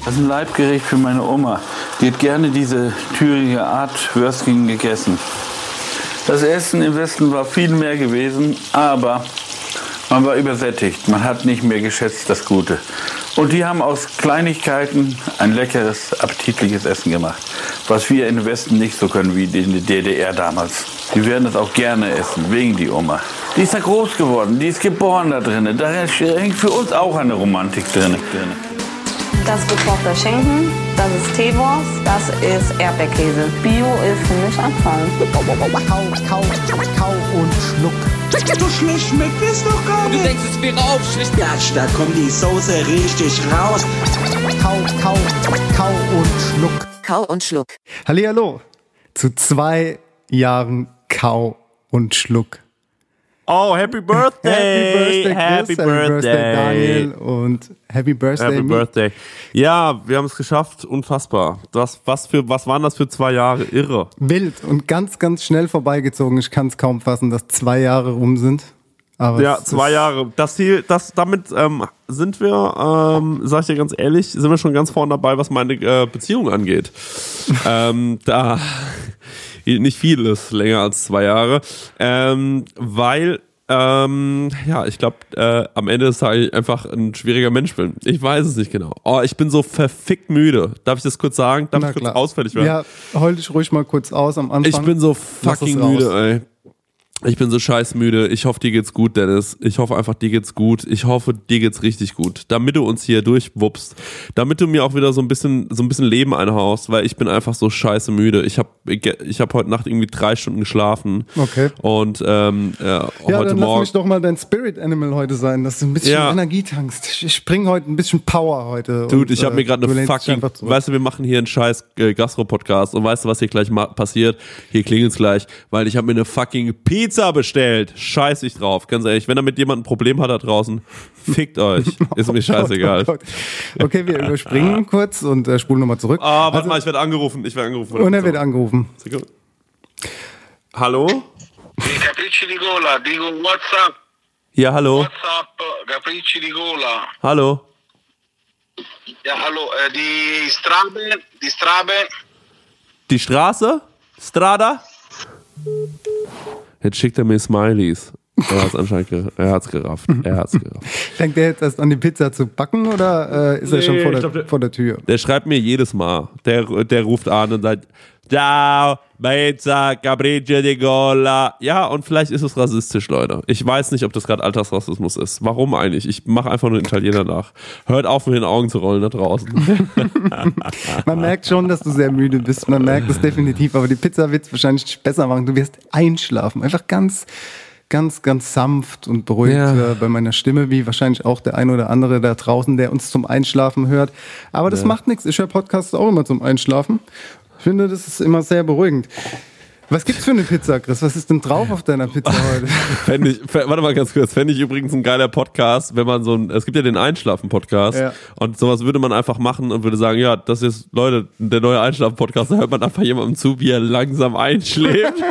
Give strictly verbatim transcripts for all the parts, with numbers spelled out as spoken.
Das ist ein Leibgericht für meine Oma. Die hat gerne diese thürige Art Würstchen gegessen. Das Essen im Westen war viel mehr gewesen, aber man war übersättigt. Man hat nicht mehr geschätzt das Gute. Und die haben aus Kleinigkeiten ein leckeres, appetitliches Essen gemacht, was wir im Westen nicht so können wie in der D D R damals. Die werden das auch gerne essen, wegen die Oma. Die ist da groß geworden, die ist geboren da drin. Da hängt für uns auch eine Romantik drin. Das ist gekochter Schinken, das ist Teewurst, das ist Erdbeerkäse. Bio ist für mich Abfall. Kau, kau, kau und schluck. So schlecht schmeckt es doch gar nicht. Du denkst, es wäre aufschlicht. Ja, da kommt die Soße richtig raus. Kau, kau, kau und schluck. Kau und Schluck. Hallihallo zu zwei Jahren Kau und Schluck. Oh, Happy Birthday! Happy Birthday, Chris, Happy Birthday, Daniel und Happy Birthday, Happy me. Birthday. Ja, wir haben es geschafft, unfassbar. Das, was, für, was waren das für zwei Jahre? Irre. Wild und ganz, ganz schnell vorbeigezogen. Ich kann es kaum fassen, dass zwei Jahre rum sind. Aber Ja, zwei Jahre. Das hier, das, damit ähm, sind wir, ähm, sag ich dir ganz ehrlich, sind wir schon ganz vorne dabei, was meine äh, Beziehung angeht. ähm, da nicht viel ist länger als zwei Jahre, ähm, weil ähm, ja, ich glaube, äh, am Ende des Tages einfach ein schwieriger Mensch bin. Ich weiß es nicht genau. Oh, ich bin so verfickt müde. Darf ich das kurz sagen? Darf Na ich kurz klar. ausfällig werden? Ja, heul dich ruhig mal kurz aus am Anfang. Ich bin so Lass fucking es raus. müde, ey. Ich bin so scheiß müde. Ich hoffe, dir geht's gut, Dennis. Ich hoffe einfach, dir geht's gut. Ich hoffe, dir geht's richtig gut. Damit du uns hier durchwuppst. Damit du mir auch wieder so ein bisschen, so ein bisschen Leben einhaust, weil ich bin einfach so scheiße müde. Ich habe ich hab heute Nacht irgendwie drei Stunden geschlafen. Okay. Und ähm, äh, Ja, heute dann lass Morgen. mich doch mal dein Spirit Animal heute sein, dass du ein bisschen Ja. Energie tankst. Ich bring heute ein bisschen Power heute. Dude, und, ich habe äh, mir gerade du eine lehnst dich fucking, einfach zurück. weißt du, wir machen hier einen scheiß äh, Gastro-Podcast und weißt du, was hier gleich ma- passiert? Hier klingelt's gleich, weil ich habe mir eine fucking Pizza bestellt. Scheiß ich drauf, ganz ehrlich. Wenn damit jemand ein Problem hat da draußen, fickt euch. Ist mir scheißegal. Oh Gott, oh Gott. Okay, wir überspringen kurz und äh, spulen nochmal zurück. Ah, warte Also- mal, ich werde angerufen. Ich werde angerufen. Und er wird angerufen. Sekunde. Hallo? Capricci di Gola, dico WhatsApp, Ja, hallo. WhatsApp, Capricci di Gola. Hallo. Ja, hallo, äh, die Strabe, die Strabe, Die Straße? Strada? Jetzt schickt er mir Smileys. Er hat's anscheinend ge- er hat's gerafft. Er hat's gerafft. Denkt der jetzt erst an die Pizza zu backen oder äh, ist er Nee, schon vor ich der, glaub, der- vor der Tür? Der schreibt mir jedes Mal. Der, der ruft an und sagt, ciao, Pizza, Capricci di Gola. Ja, und vielleicht ist es rassistisch, Leute. Ich weiß nicht, ob das gerade Alltagsrassismus ist. Warum eigentlich? Ich mache einfach nur einen Italiener nach. Hört auf, mit den Augen zu rollen da draußen. Man merkt schon, dass du sehr müde bist. Man merkt es definitiv. Aber die Pizza wird es wahrscheinlich nicht besser machen. Du wirst einschlafen. Einfach ganz, ganz, ganz sanft und beruhigt Ja. äh, bei meiner Stimme, wie wahrscheinlich auch der ein oder andere da draußen, der uns zum Einschlafen hört. Aber das Ja. macht nichts. Ich höre Podcasts auch immer zum Einschlafen. Ich finde, das ist immer sehr beruhigend. Was gibt's für eine Pizza, Chris? Was ist denn drauf auf deiner Pizza heute? Fänd ich, fänd, warte mal ganz kurz. Fände ich übrigens ein geiler Podcast, wenn man so ein, es gibt ja den Einschlafen-Podcast Ja. und sowas würde man einfach machen und würde sagen, ja, das ist, Leute, der neue Einschlafen-Podcast, da hört man einfach jemandem zu, wie er langsam einschläft.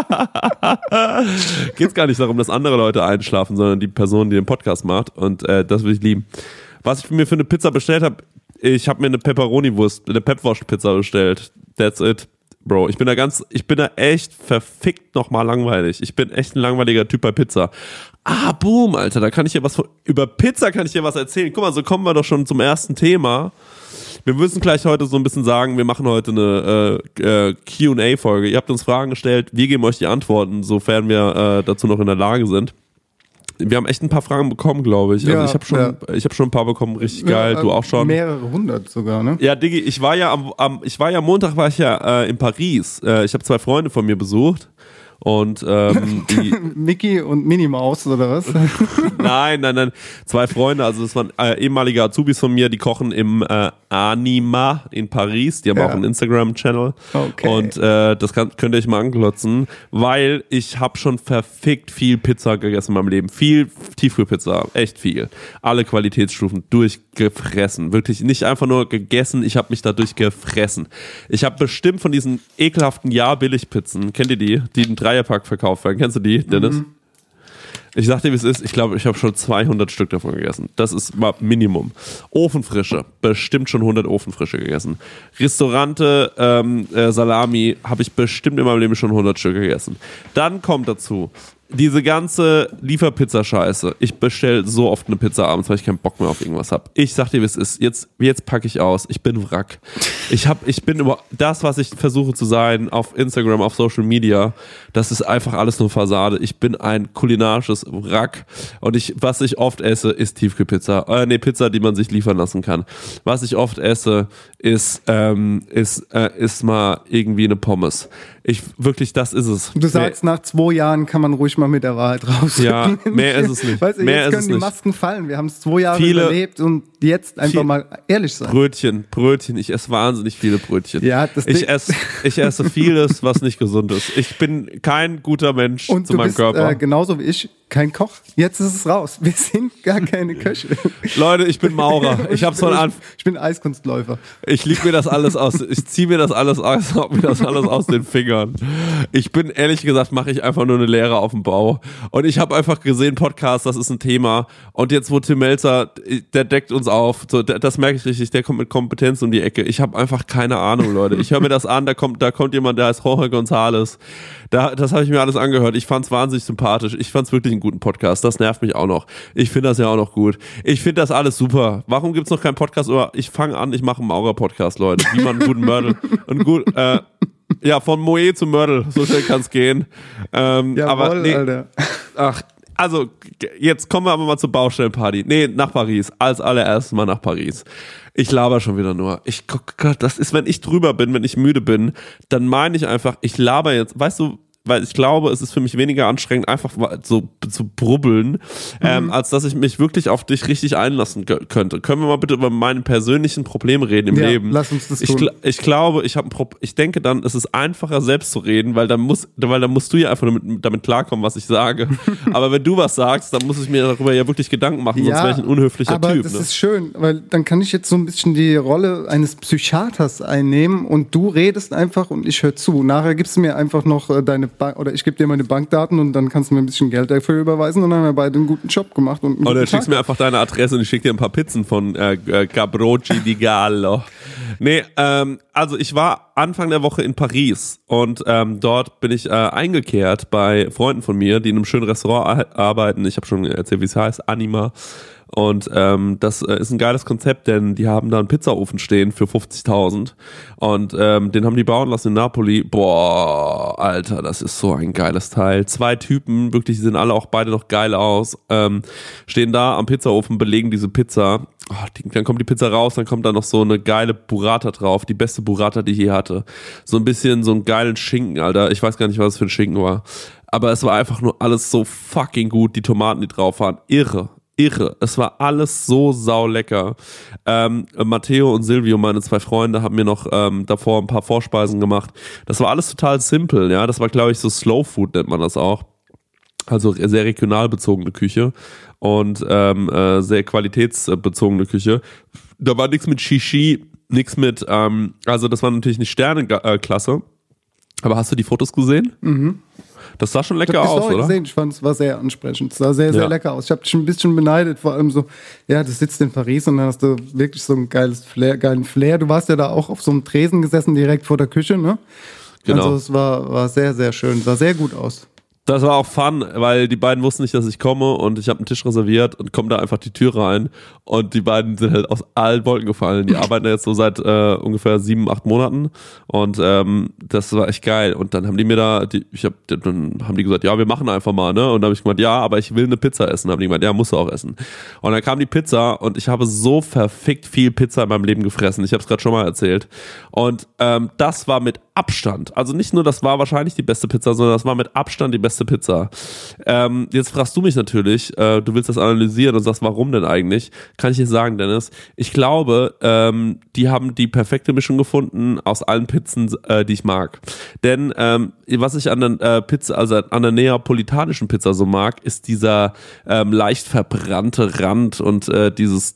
Geht's gar nicht darum, dass andere Leute einschlafen, sondern die Person, die den Podcast macht und äh, das würde ich lieben. Was ich mir für eine Pizza bestellt habe, ich habe mir eine Pepperoni-Wurst, eine Pepwurst-Pizza bestellt. That's it. Bro, ich bin da ganz, ich bin da echt verfickt nochmal langweilig. Ich bin echt ein langweiliger Typ bei Pizza. Ah, boom, Alter, da kann ich dir was von, über Pizza kann ich dir was erzählen. Guck mal, so kommen wir doch schon zum ersten Thema. Wir müssen gleich heute so ein bisschen sagen, wir machen heute eine äh, äh, Q und A-Folge. Ihr habt uns Fragen gestellt, wir geben euch die Antworten, sofern wir äh, dazu noch in der Lage sind. Wir haben echt ein paar Fragen bekommen, glaube ich. Ja, also ich habe schon, ja. ich habe schon ein paar bekommen, richtig geil. Ja, Du äh, auch schon? Mehrere hundert sogar, ne? Ja, Diggi, ich war ja am, am ich war ja Montag war ich ja äh, in Paris. Äh, ich habe zwei Freunde von mir besucht und ähm, die Mickey und Minnie Maus oder was? nein, nein, nein, zwei Freunde, also das waren äh, ehemalige Azubis von mir, die kochen im äh, Anima in Paris, die haben Ja. auch einen Instagram-Channel Okay. und äh, das kann, könnt ihr euch mal anklotzen, weil ich habe schon verfickt viel Pizza gegessen in meinem Leben, viel Tiefkühlpizza, echt viel, alle Qualitätsstufen durchgefressen, wirklich nicht einfach nur gegessen, ich habe mich dadurch gefressen. Ich habe bestimmt von diesen ekelhaften Ja-Billig-Pizzen, kennt ihr die, die in Dreierpack verkauft werden, kennst du die, Dennis? Mhm. Ich sag dir, wie es ist, ich glaube, ich habe schon zweihundert Stück davon gegessen. Das ist mal Minimum. Ofenfrische, bestimmt schon hundert Ofenfrische gegessen. Restaurante, ähm, äh, Salami, habe ich bestimmt in meinem Leben schon hundert Stück gegessen. Dann kommt dazu diese ganze Lieferpizza-Scheiße. Ich bestelle so oft eine Pizza abends, weil ich keinen Bock mehr auf irgendwas habe. Ich sag dir, wie es ist. Jetzt, jetzt packe ich aus. Ich bin Wrack. Ich, hab, ich bin über das, was ich versuche zu sein, auf Instagram, auf Social Media, das ist einfach alles nur Fassade. Ich bin ein kulinarisches Wrack. Und ich, was ich oft esse, ist Tiefkühlpizza. Äh, nee, Pizza, die man sich liefern lassen kann. Was ich oft esse, ist, ähm, ist, äh, ist mal irgendwie eine Pommes. Ich, wirklich, das ist es. Du sagst, mehr, nach zwei Jahren kann man ruhig mal mit der Wahrheit raus. Ja, mehr ist es nicht. Weißt du, mehr jetzt können ist es die nicht. Masken fallen. Wir haben es zwei Jahre viele, überlebt und jetzt einfach mal ehrlich sein. Brötchen, Brötchen. Ich esse wahnsinnig viele Brötchen. Ja, das ich, esse, ich esse vieles, was nicht gesund ist. Ich bin kein guter Mensch und zu du meinem bist, Körper. Äh, genauso wie ich, kein Koch. Jetzt ist es raus. Wir sind gar keine Köche. Leute, ich bin Maurer. Ich hab's von Anfang. Ich bin Eiskunstläufer. Ich lieg mir das alles aus. Ich ziehe mir das alles aus, mir das alles aus den Fingern. Ich bin, ehrlich gesagt, mache ich einfach nur eine Lehre auf dem Bau. Und ich habe einfach gesehen, Podcast, das ist ein Thema. Und jetzt, wo Tim Melzer, der deckt uns auf. So, der, das merke ich richtig, der kommt mit Kompetenz um die Ecke. Ich habe einfach keine Ahnung, Leute. Ich höre mir das an, da kommt, da kommt jemand, der heißt Jorge González. Da, das habe ich mir alles angehört. Ich fand's wahnsinnig sympathisch. Ich fand's wirklich einen guten Podcast. Das nervt mich auch noch. Ich finde das ja auch noch gut. Ich finde das alles super. Warum gibt's noch keinen Podcast? Oder ich fange an, ich mache einen Maurer-Podcast, Leute. Wie man einen guten Mördel, einen gut, äh, ja, von Moe zu Mördel, so schnell kann's gehen. Ähm, Jawohl, aber nee, Alter. Ach, also jetzt kommen wir aber mal zur Baustellenparty. Nee, nach Paris. Als allererstes mal nach Paris. Ich laber schon wieder nur. Ich Gott, das ist, wenn ich drüber bin, wenn ich müde bin, dann meine ich einfach, ich laber jetzt, weißt du, weil ich glaube, es ist für mich weniger anstrengend, einfach so zu brubbeln, mhm. ähm, als dass ich mich wirklich auf dich richtig einlassen g- könnte. Können wir mal bitte über meine persönlichen Probleme reden im ja, Leben? Lass uns das ich, tun. Gl- ich glaube, ich habe ein Pro- ich denke dann, es ist einfacher selbst zu reden, weil dann muss, weil dann musst du ja einfach damit, damit klarkommen, was ich sage. Aber wenn du was sagst, dann muss ich mir darüber ja wirklich Gedanken machen, sonst ja, wäre ich ein unhöflicher aber Typ. Das ne? ist schön, weil dann kann ich jetzt so ein bisschen die Rolle eines Psychiaters einnehmen und du redest einfach und ich höre zu. Nachher gibst du mir einfach noch äh, deine Bank oder ich gebe dir meine Bankdaten und dann kannst du mir ein bisschen Geld dafür überweisen und dann haben wir beide einen guten Job gemacht. Und einen Oder guten schickst Tag. mir einfach deine Adresse und ich schicke dir ein paar Pizzen von äh, äh, Gabroci di Gallo. Nee, ähm, also ich war Anfang der Woche in Paris und ähm, dort bin ich äh, eingekehrt bei Freunden von mir, die in einem schönen Restaurant a- arbeiten. Ich habe schon erzählt, wie es heißt, Anima. Und ähm, das äh, ist ein geiles Konzept, denn die haben da einen Pizzaofen stehen für fünfzigtausend und ähm, den haben die bauen lassen in Napoli. Boah, Alter, das ist so ein geiles Teil. Zwei Typen, wirklich, die sehen alle auch beide noch geil aus, ähm, stehen da am Pizzaofen, belegen diese Pizza. Oh, die, dann kommt die Pizza raus, dann kommt da noch so eine geile Burrata drauf, die beste Burrata, die ich je hatte. So ein bisschen so einen geilen Schinken, Alter. Ich weiß gar nicht, was es für ein Schinken war. Aber es war einfach nur alles so fucking gut. Die Tomaten, die drauf waren, irre. Irre. Es war alles so saulecker. Ähm, Matteo und Silvio, meine zwei Freunde, haben mir noch ähm, davor ein paar Vorspeisen gemacht. Das war alles total simpel, ja. Das war, glaube ich, so Slow Food nennt man das auch. Also sehr regional bezogene Küche und ähm, äh, sehr qualitätsbezogene Küche. Da war nichts mit Shishi, nichts mit, ähm, also das war natürlich nicht Sterneklasse. Aber hast du die Fotos gesehen? Mhm. Das sah schon lecker ich hab die aus, Story oder? gesehen. Ich fand es war sehr ansprechend. Es sah sehr, sehr Ja. lecker aus. Ich habe dich ein bisschen beneidet, vor allem so, ja, du sitzt in Paris und dann hast du wirklich so ein geiles Flair, geilen Flair. Du warst ja da auch auf so einem Tresen gesessen, direkt vor der Küche, ne? Genau. Also es war, war sehr, sehr schön. Sah sehr gut aus. Das war auch fun, weil die beiden wussten nicht, dass ich komme und ich habe einen Tisch reserviert und komme da einfach die Tür rein und die beiden sind halt aus allen Wolken gefallen. Die arbeiten jetzt so seit äh, ungefähr sieben, acht Monaten und ähm, das war echt geil. Und dann haben die mir da, die, ich hab, dann haben die gesagt, ja, wir machen einfach mal, ne? Und dann habe ich gemeint, ja, aber ich will eine Pizza essen. Dann haben die gemeint, ja, musst du auch essen. Und dann kam die Pizza und ich habe so verfickt viel Pizza in meinem Leben gefressen. Ich habe es gerade schon mal erzählt. Und ähm, das war mit Abstand, also nicht nur das war wahrscheinlich die beste Pizza, sondern das war mit Abstand die beste Pizza. Ähm, jetzt fragst du mich natürlich, äh, du willst das analysieren und sagst, warum denn eigentlich? Kann ich dir sagen, Dennis, ich glaube, ähm, die haben die perfekte Mischung gefunden aus allen Pizzen, äh, die ich mag. Denn ähm, was ich an der äh, Pizza, also an der neapolitanischen Pizza so mag, ist dieser ähm, leicht verbrannte Rand und äh, dieses, diese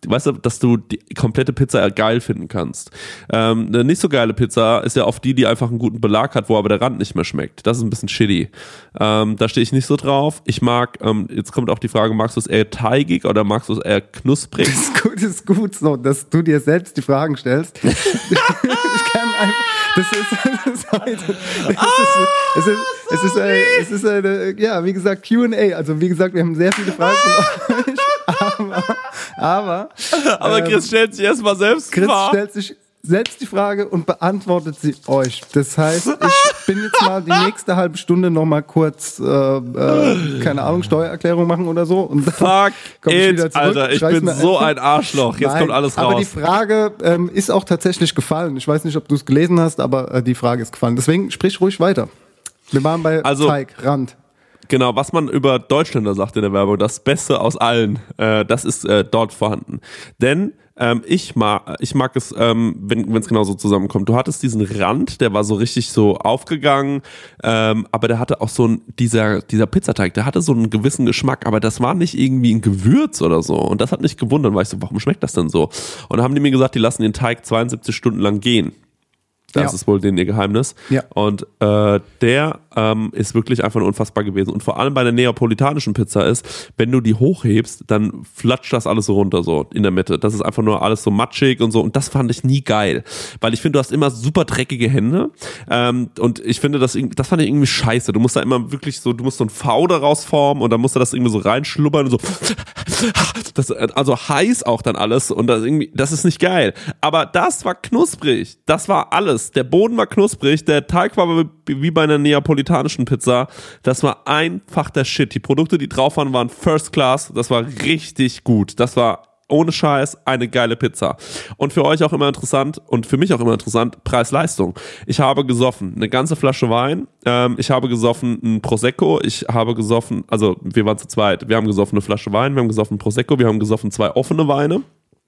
weißt du, dass du die komplette Pizza geil finden kannst. Ähm, eine nicht so geile Pizza ist ja oft die, die einfach einen guten Belag hat, wo aber der Rand nicht mehr schmeckt. Das ist ein bisschen shitty. Ähm, da stehe ich nicht so drauf. Ich mag, ähm, jetzt kommt auch die Frage, magst du es eher teigig oder magst du es eher knusprig? Das ist gut, das ist gut so, dass du dir selbst die Fragen stellst. Ich kann einfach, das ist, das ist heute, es ist, es ist, es ist, eine, es ist eine, ja, wie gesagt, Q and A. Also wie gesagt, wir haben sehr viele Fragen von euch, aber, aber, aber ähm, Chris stellt sich erstmal selbst Chris vor. stellt sich selbst die Frage und beantwortet sie euch. Das heißt, ich bin jetzt mal die nächste halbe Stunde noch mal kurz, äh, äh, keine Ahnung, Steuererklärung machen oder so. Und dann Fuck komm ich it, wieder zurück, Alter, ich schrei's bin mir so einfach. ein Arschloch. Jetzt Nein, kommt alles raus. aber die Frage ähm, ist auch tatsächlich gefallen. Ich weiß nicht, ob du es gelesen hast, aber äh, die Frage ist gefallen. Deswegen sprich ruhig weiter. Wir waren bei Also- Teig, Rand. Genau, was man über Deutschländer sagt in der Werbung, das Beste aus allen, äh, das ist äh, dort vorhanden. Denn ähm, ich mag, ich mag es, ähm, wenn es genau so zusammenkommt. Du hattest diesen Rand, der war so richtig so aufgegangen, ähm, aber der hatte auch so ein, dieser, dieser Pizzateig, der hatte so einen gewissen Geschmack, aber das war nicht irgendwie ein Gewürz oder so. Und das hat mich gewundert, weil ich so, warum schmeckt das denn so? Und dann haben die mir gesagt, die lassen den Teig zweiundsiebzig Stunden lang gehen. Das Ja. ist wohl denen ihr Geheimnis. Ja. Und äh, der ähm, ist wirklich einfach nur unfassbar gewesen. Und vor allem bei der neapolitanischen Pizza ist, wenn du die hochhebst, dann flatscht das alles so runter, so in der Mitte. Das ist einfach nur alles so matschig und so. Und das fand ich nie geil. Weil ich finde, du hast immer super dreckige Hände. Ähm, und ich finde, das, das fand ich irgendwie scheiße. Du musst da immer wirklich so, du musst so ein V daraus formen und dann musst du das irgendwie so reinschlubbern und so. Das, also heiß auch dann alles. Und das, irgendwie, das ist nicht geil. Aber das war knusprig. Das war alles. Der Boden war knusprig, der Teig war wie bei einer neapolitanischen Pizza. Das war einfach der Shit. Die Produkte, die drauf waren, waren First Class. Das war richtig gut. Das war ohne Scheiß eine geile Pizza. Und für euch auch immer interessant und für mich auch immer interessant, Preis-Leistung. Ich habe gesoffen eine ganze Flasche Wein, ähm, ich habe gesoffen ein Prosecco, ich habe gesoffen, also wir waren zu zweit, wir haben gesoffen eine Flasche Wein, wir haben gesoffen ein Prosecco, wir haben gesoffen zwei offene Weine.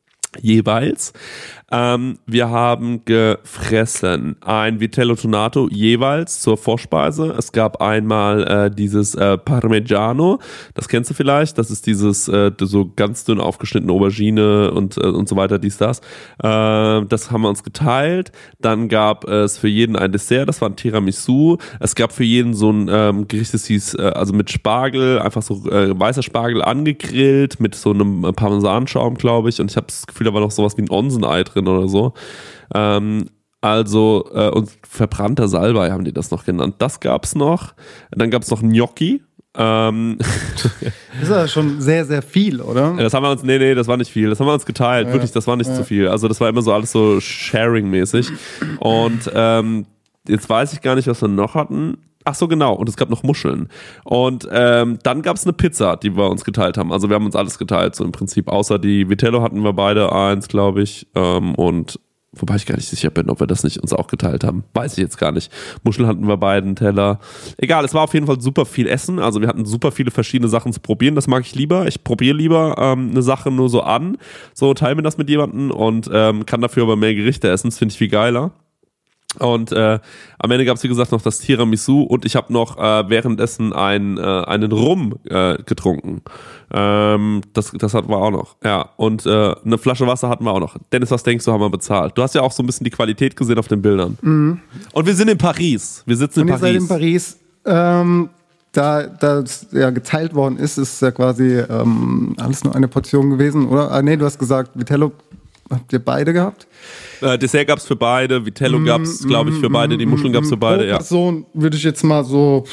Jeweils. Ähm, wir haben gefressen ein Vitello Tonato jeweils zur Vorspeise. Es gab einmal äh, dieses äh, Parmigiano, das kennst du vielleicht, das ist dieses äh, so ganz dünn aufgeschnittene Aubergine und, äh, und so weiter, dies, das. Äh, das haben wir uns geteilt. Dann gab es für jeden ein Dessert, das war ein Tiramisu. Es gab für jeden so ein ähm, Gericht, das hieß, äh, also mit Spargel, einfach so äh, weißer Spargel angegrillt, mit so einem Parmesanschaum, glaube ich. Und ich habe das Gefühl, da war noch sowas wie ein Onsenei drin oder so. Ähm, also, äh, und verbrannter Salbei haben die das noch genannt. Das gab's noch. Dann gab's noch Gnocchi. Ähm, Das ist ja schon sehr, sehr viel, oder? das haben wir uns, nee, nee, das war nicht viel. Das haben wir uns geteilt. Ja, Wirklich, das war nicht ja. zu viel. Also, das war immer so alles so Sharing-mäßig. Und ähm, jetzt weiß ich gar nicht, was wir noch hatten. Ach so, genau. Und es gab noch Muscheln. Und ähm, dann gab es eine Pizza, die wir uns geteilt haben. Also wir haben uns alles geteilt, so im Prinzip. Außer die Vitello hatten wir beide eins, glaube ich. Ähm, und wobei ich gar nicht sicher bin, ob wir das nicht uns auch geteilt haben. Weiß ich jetzt gar nicht. Muscheln hatten wir beide, einen Teller. Egal, es war auf jeden Fall super viel Essen. Also wir hatten super viele verschiedene Sachen zu probieren. Das mag ich lieber. Ich probiere lieber ähm, eine Sache nur so an. So, teile mir das mit jemandem und ähm, kann dafür aber mehr Gerichte essen. Das finde ich viel geiler. Und äh, am Ende gab es, wie gesagt, noch das Tiramisu und ich habe noch äh, währenddessen ein, äh, einen Rum äh, getrunken. Ähm, das, das hatten wir auch noch. Ja, und äh, eine Flasche Wasser hatten wir auch noch. Dennis, was denkst du, haben wir bezahlt? Du hast ja auch so ein bisschen die Qualität gesehen auf den Bildern. Mhm. Und wir sind in Paris. Wir sitzen in Und ihr Paris. seid in Paris. Ähm, da das ja geteilt worden ist, ist ja quasi ähm, alles nur eine Portion gewesen, oder? Ah, nee, du hast gesagt, Vitello habt ihr beide gehabt? Äh, Dessert gab's für beide, Vitello Mm, gab's, glaube ich, für mm, beide, die Muscheln gab's für beide, Pro ja. Person würde ich jetzt mal so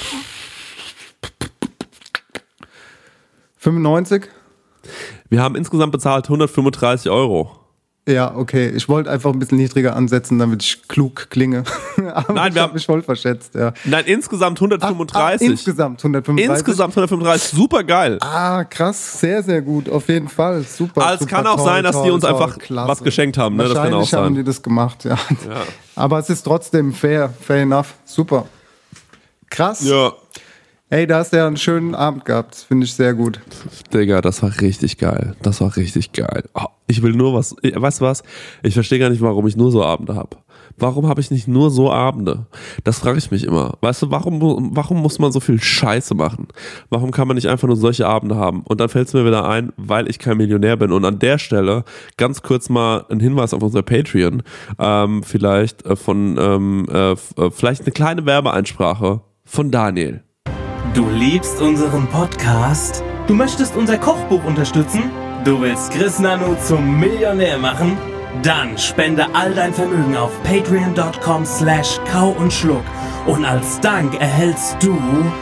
fünfundneunzig. Wir haben insgesamt bezahlt hundertfünfunddreißig Euro. Ja, okay. Ich wollte einfach ein bisschen niedriger ansetzen, damit ich klug klinge. Aber Nein, ich wir habe haben- mich voll verschätzt, ja. Nein, insgesamt Ach, hundertfünfunddreißig. ach, insgesamt hundertfünfunddreißig. Insgesamt hundertfünfunddreißig, super geil. Ah, krass, sehr, sehr gut, auf jeden Fall, super. Ah, es super, kann auch toll, sein, dass die toll, uns toll, einfach klasse. was geschenkt haben, ne? Das kann auch Wahrscheinlich haben sein. die das gemacht, ja. Aber es ist trotzdem fair, fair enough, super. Krass. Ja. Hey, da hast du ja einen schönen Abend gehabt. Finde ich sehr gut. Digga, das war richtig geil. Das war richtig geil. Oh, ich will nur was. Weißt du was? Ich verstehe gar nicht, warum ich nur so Abende habe. Warum habe ich nicht nur so Abende? Das frage ich mich immer. Weißt du, warum, warum muss man so viel Scheiße machen? Warum kann man nicht einfach nur solche Abende haben? Und dann fällt es mir wieder ein, weil ich kein Millionär bin. Und an der Stelle ganz kurz mal ein Hinweis auf unser Patreon. Ähm, vielleicht äh, von, ähm, äh, vielleicht eine kleine Werbeeinsprache von Daniel. Du liebst unseren Podcast? Du möchtest unser Kochbuch unterstützen? Du willst Chris Nanu zum Millionär machen? Dann spende all dein Vermögen auf patreon.com slash kau und schluck. Und als Dank erhältst du...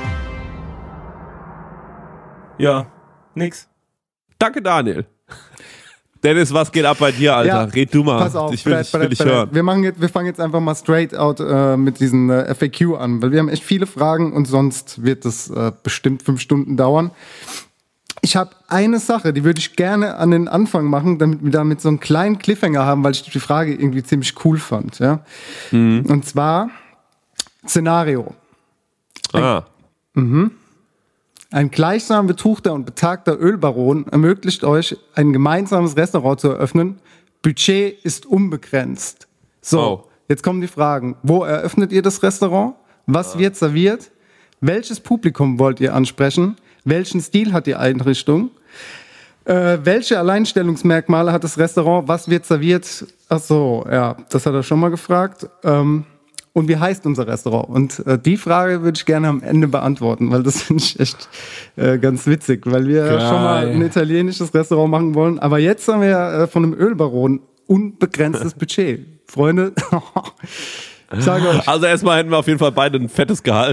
Ja, nix. Danke, Daniel. Dennis, was geht ab bei dir, Alter? Ja, Red du mal. Pass auf, ich will, Brett, ich will Brett, dich Brett. hören. Wir, machen jetzt, wir fangen jetzt einfach mal straight out äh, mit diesen äh, F A Q an, weil wir haben echt viele Fragen und sonst wird es äh, bestimmt fünf Stunden dauern. Ich habe eine Sache, die würde ich gerne an den Anfang machen, damit wir damit so einen kleinen Cliffhanger haben, weil ich die Frage irgendwie ziemlich cool fand. Ja? Mhm. Und zwar Szenario. Ah. Mhm. Ein gleichsam betuchter und betagter Ölbaron ermöglicht euch, ein gemeinsames Restaurant zu eröffnen. Budget ist unbegrenzt. So, oh. Jetzt kommen die Fragen. Wo eröffnet ihr das Restaurant? Was ah. wird serviert? Welches Publikum wollt ihr ansprechen? Welchen Stil hat die Einrichtung? Äh, welche Alleinstellungsmerkmale hat das Restaurant? Was wird serviert? Ach so, ja, das hat er schon mal gefragt. Ähm, Und wie heißt unser Restaurant? Und äh, die Frage würde ich gerne am Ende beantworten, weil das finde ich echt äh, ganz witzig, weil wir Geil. schon mal ein italienisches Restaurant machen wollen. Aber jetzt haben wir äh, von einem Ölbaron unbegrenztes Budget. Freunde, ich sage euch. Also erstmal hätten wir auf jeden Fall beide ein fettes Gehalt.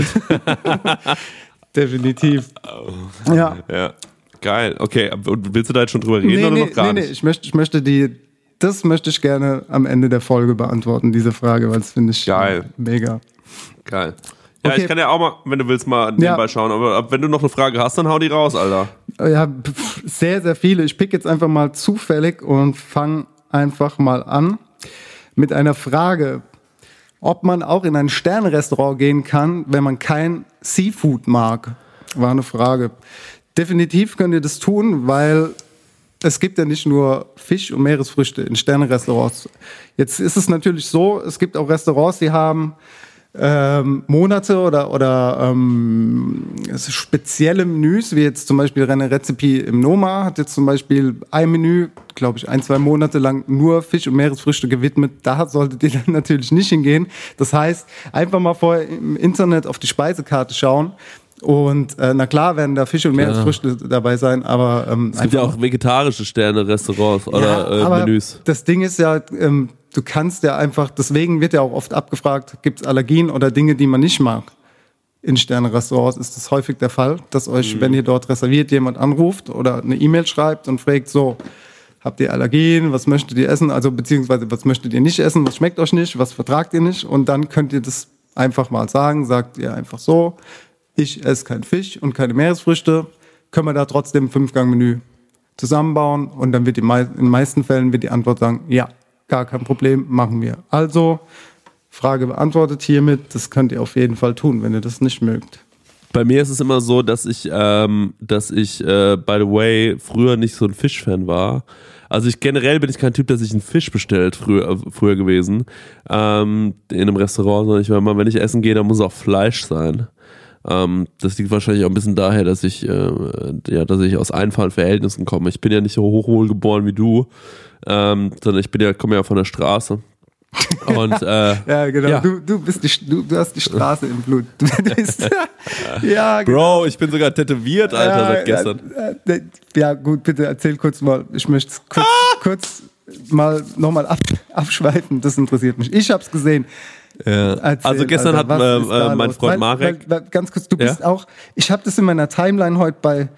Definitiv. Ja. Ja. Geil. Okay, und willst du da jetzt schon drüber reden nee, oder nee, noch gar nee, nicht? Nee, ich möchte, ich möchte die... Das möchte ich gerne am Ende der Folge beantworten, diese Frage, weil das finde ich Geil. mega. Geil. Ja, Okay. ich kann ja auch mal, wenn du willst, mal nebenbei Ja. schauen. Aber wenn du noch eine Frage hast, dann hau die raus, Alter. Ja, pf, sehr, sehr viele. Ich pick jetzt einfach mal zufällig und fange einfach mal an mit einer Frage, ob man auch in ein Sternrestaurant gehen kann, wenn man kein Seafood mag. War eine Frage. Definitiv könnt ihr das tun, weil es gibt ja nicht nur Fisch und Meeresfrüchte in Sternenrestaurants. Jetzt ist es natürlich so, es gibt auch Restaurants, die haben ähm, Monate oder, oder ähm, spezielle Menüs, wie jetzt zum Beispiel René Rezepi im Noma hat jetzt zum Beispiel ein Menü, glaube ich, ein, zwei Monate lang nur Fisch und Meeresfrüchte gewidmet. Da solltet ihr dann natürlich nicht hingehen. Das heißt, einfach mal vorher im Internet auf die Speisekarte schauen. Und äh, na klar werden da Fische und Meeresfrüchte ja. dabei sein, aber ähm, es gibt ja auch vegetarische Sterne-Restaurants oder ja, äh, aber Menüs. Das Ding ist ja, ähm, du kannst ja einfach, deswegen wird ja auch oft abgefragt, gibt es Allergien oder Dinge, die man nicht mag. In Sterne-Restaurants ist das häufig der Fall, dass euch, mhm. wenn ihr dort reserviert, jemand anruft oder eine E-Mail schreibt und fragt so, habt ihr Allergien, was möchtet ihr essen, also beziehungsweise was möchtet ihr nicht essen, was schmeckt euch nicht, was vertragt ihr nicht, und dann könnt ihr das einfach mal sagen, sagt ihr einfach so, ich esse keinen Fisch und keine Meeresfrüchte, können wir da trotzdem ein Fünf-Gang-Menü zusammenbauen, und dann wird die mei- in den meisten Fällen wird die Antwort sagen, ja, gar kein Problem, machen wir. Also, Frage beantwortet hiermit, das könnt ihr auf jeden Fall tun, wenn ihr das nicht mögt. Bei mir ist es immer so, dass ich, ähm, dass ich, äh, by the way, früher nicht so ein Fischfan war. Also ich generell bin ich kein Typ, der sich einen Fisch bestellt, früher, früher gewesen, ähm, in einem Restaurant, sondern ich war immer, wenn ich essen gehe, dann muss es auch Fleisch sein. Ähm, das liegt wahrscheinlich auch ein bisschen daher, dass ich, äh, ja, dass ich aus einfachen Verhältnissen komme. Ich bin ja nicht so hochwohlgeboren wie du, ähm, sondern ich bin ja, komme ja von der Straße. Und, äh, ja, genau. Ja. Du, du, bist die, du, du hast die Straße im Blut. Du bist, ja, genau. Bro, ich bin sogar tätowiert, Alter, ja, seit gestern. Ja, ja, gut, bitte erzähl kurz mal. Ich möchte kurz, ah! kurz mal nochmal ab, abschweifen. Das interessiert mich. Ich hab's gesehen. Ja. Erzähl, also gestern Alter, hat äh, äh, mein Freund weil, Marek... Weil, weil, ganz kurz, du bist ja? auch... Ich habe das in meiner Timeline heute bei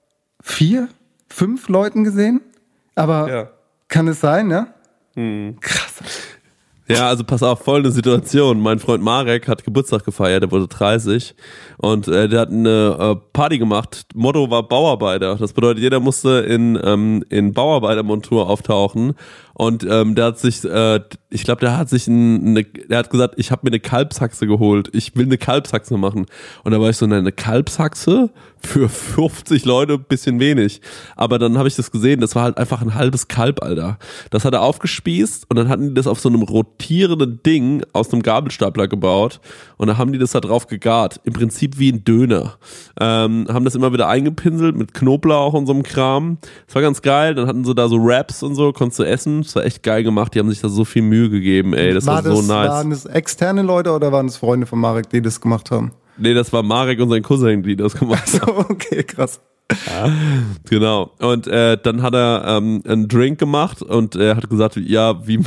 vier, fünf Leuten gesehen. Aber Ja. kann es sein, ne? Hm. Krass. Ja, also pass auf, folgende Situation. Mein Freund Marek hat Geburtstag gefeiert, der wurde dreißig und äh, der hat eine äh, Party gemacht. Motto war Bauarbeiter. Das bedeutet, jeder musste in, ähm, in Bauarbeitermontur auftauchen und ähm, der hat sich, äh, ich glaube, der hat sich ein, eine, der hat gesagt, ich habe mir eine Kalbshaxe geholt. Ich will eine Kalbshaxe machen. Und da war ich so, nein, eine Kalbshaxe für fünfzig Leute, bisschen wenig. Aber dann habe ich das gesehen, das war halt einfach ein halbes Kalb, Alter. Das hat er aufgespießt und dann hatten die das auf so einem rotierenden Ding aus einem Gabelstapler gebaut und dann haben die das da drauf gegart. Im Prinzip wie ein Döner. Ähm, haben das immer wieder eingepinselt mit Knoblauch und so einem Kram. Das war ganz geil. Dann hatten sie da so Wraps und so, konntest du essen. Das war echt geil gemacht. Die haben sich da so viel Mühe gegeben, ey. Das war, war das, so nice. Waren das externe Leute oder waren das Freunde von Marek, die das gemacht haben? Nee, das war Marek und sein Cousin, die das gemacht haben. Also, okay, krass. Ja, genau. Und äh, dann hat er ähm, einen Drink gemacht und er hat gesagt, ja, wie...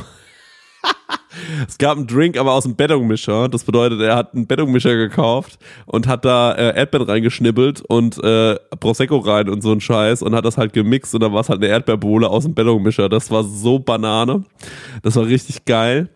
Es gab einen Drink, aber aus dem Bettungmischer. Das bedeutet, er hat einen Bettungmischer gekauft und hat da äh, Erdbeeren reingeschnibbelt und äh, Prosecco rein und so ein Scheiß und hat das halt gemixt und dann war es halt eine Erdbeerbohle aus dem Bettungmischer. Das war so Banane. Das war richtig geil.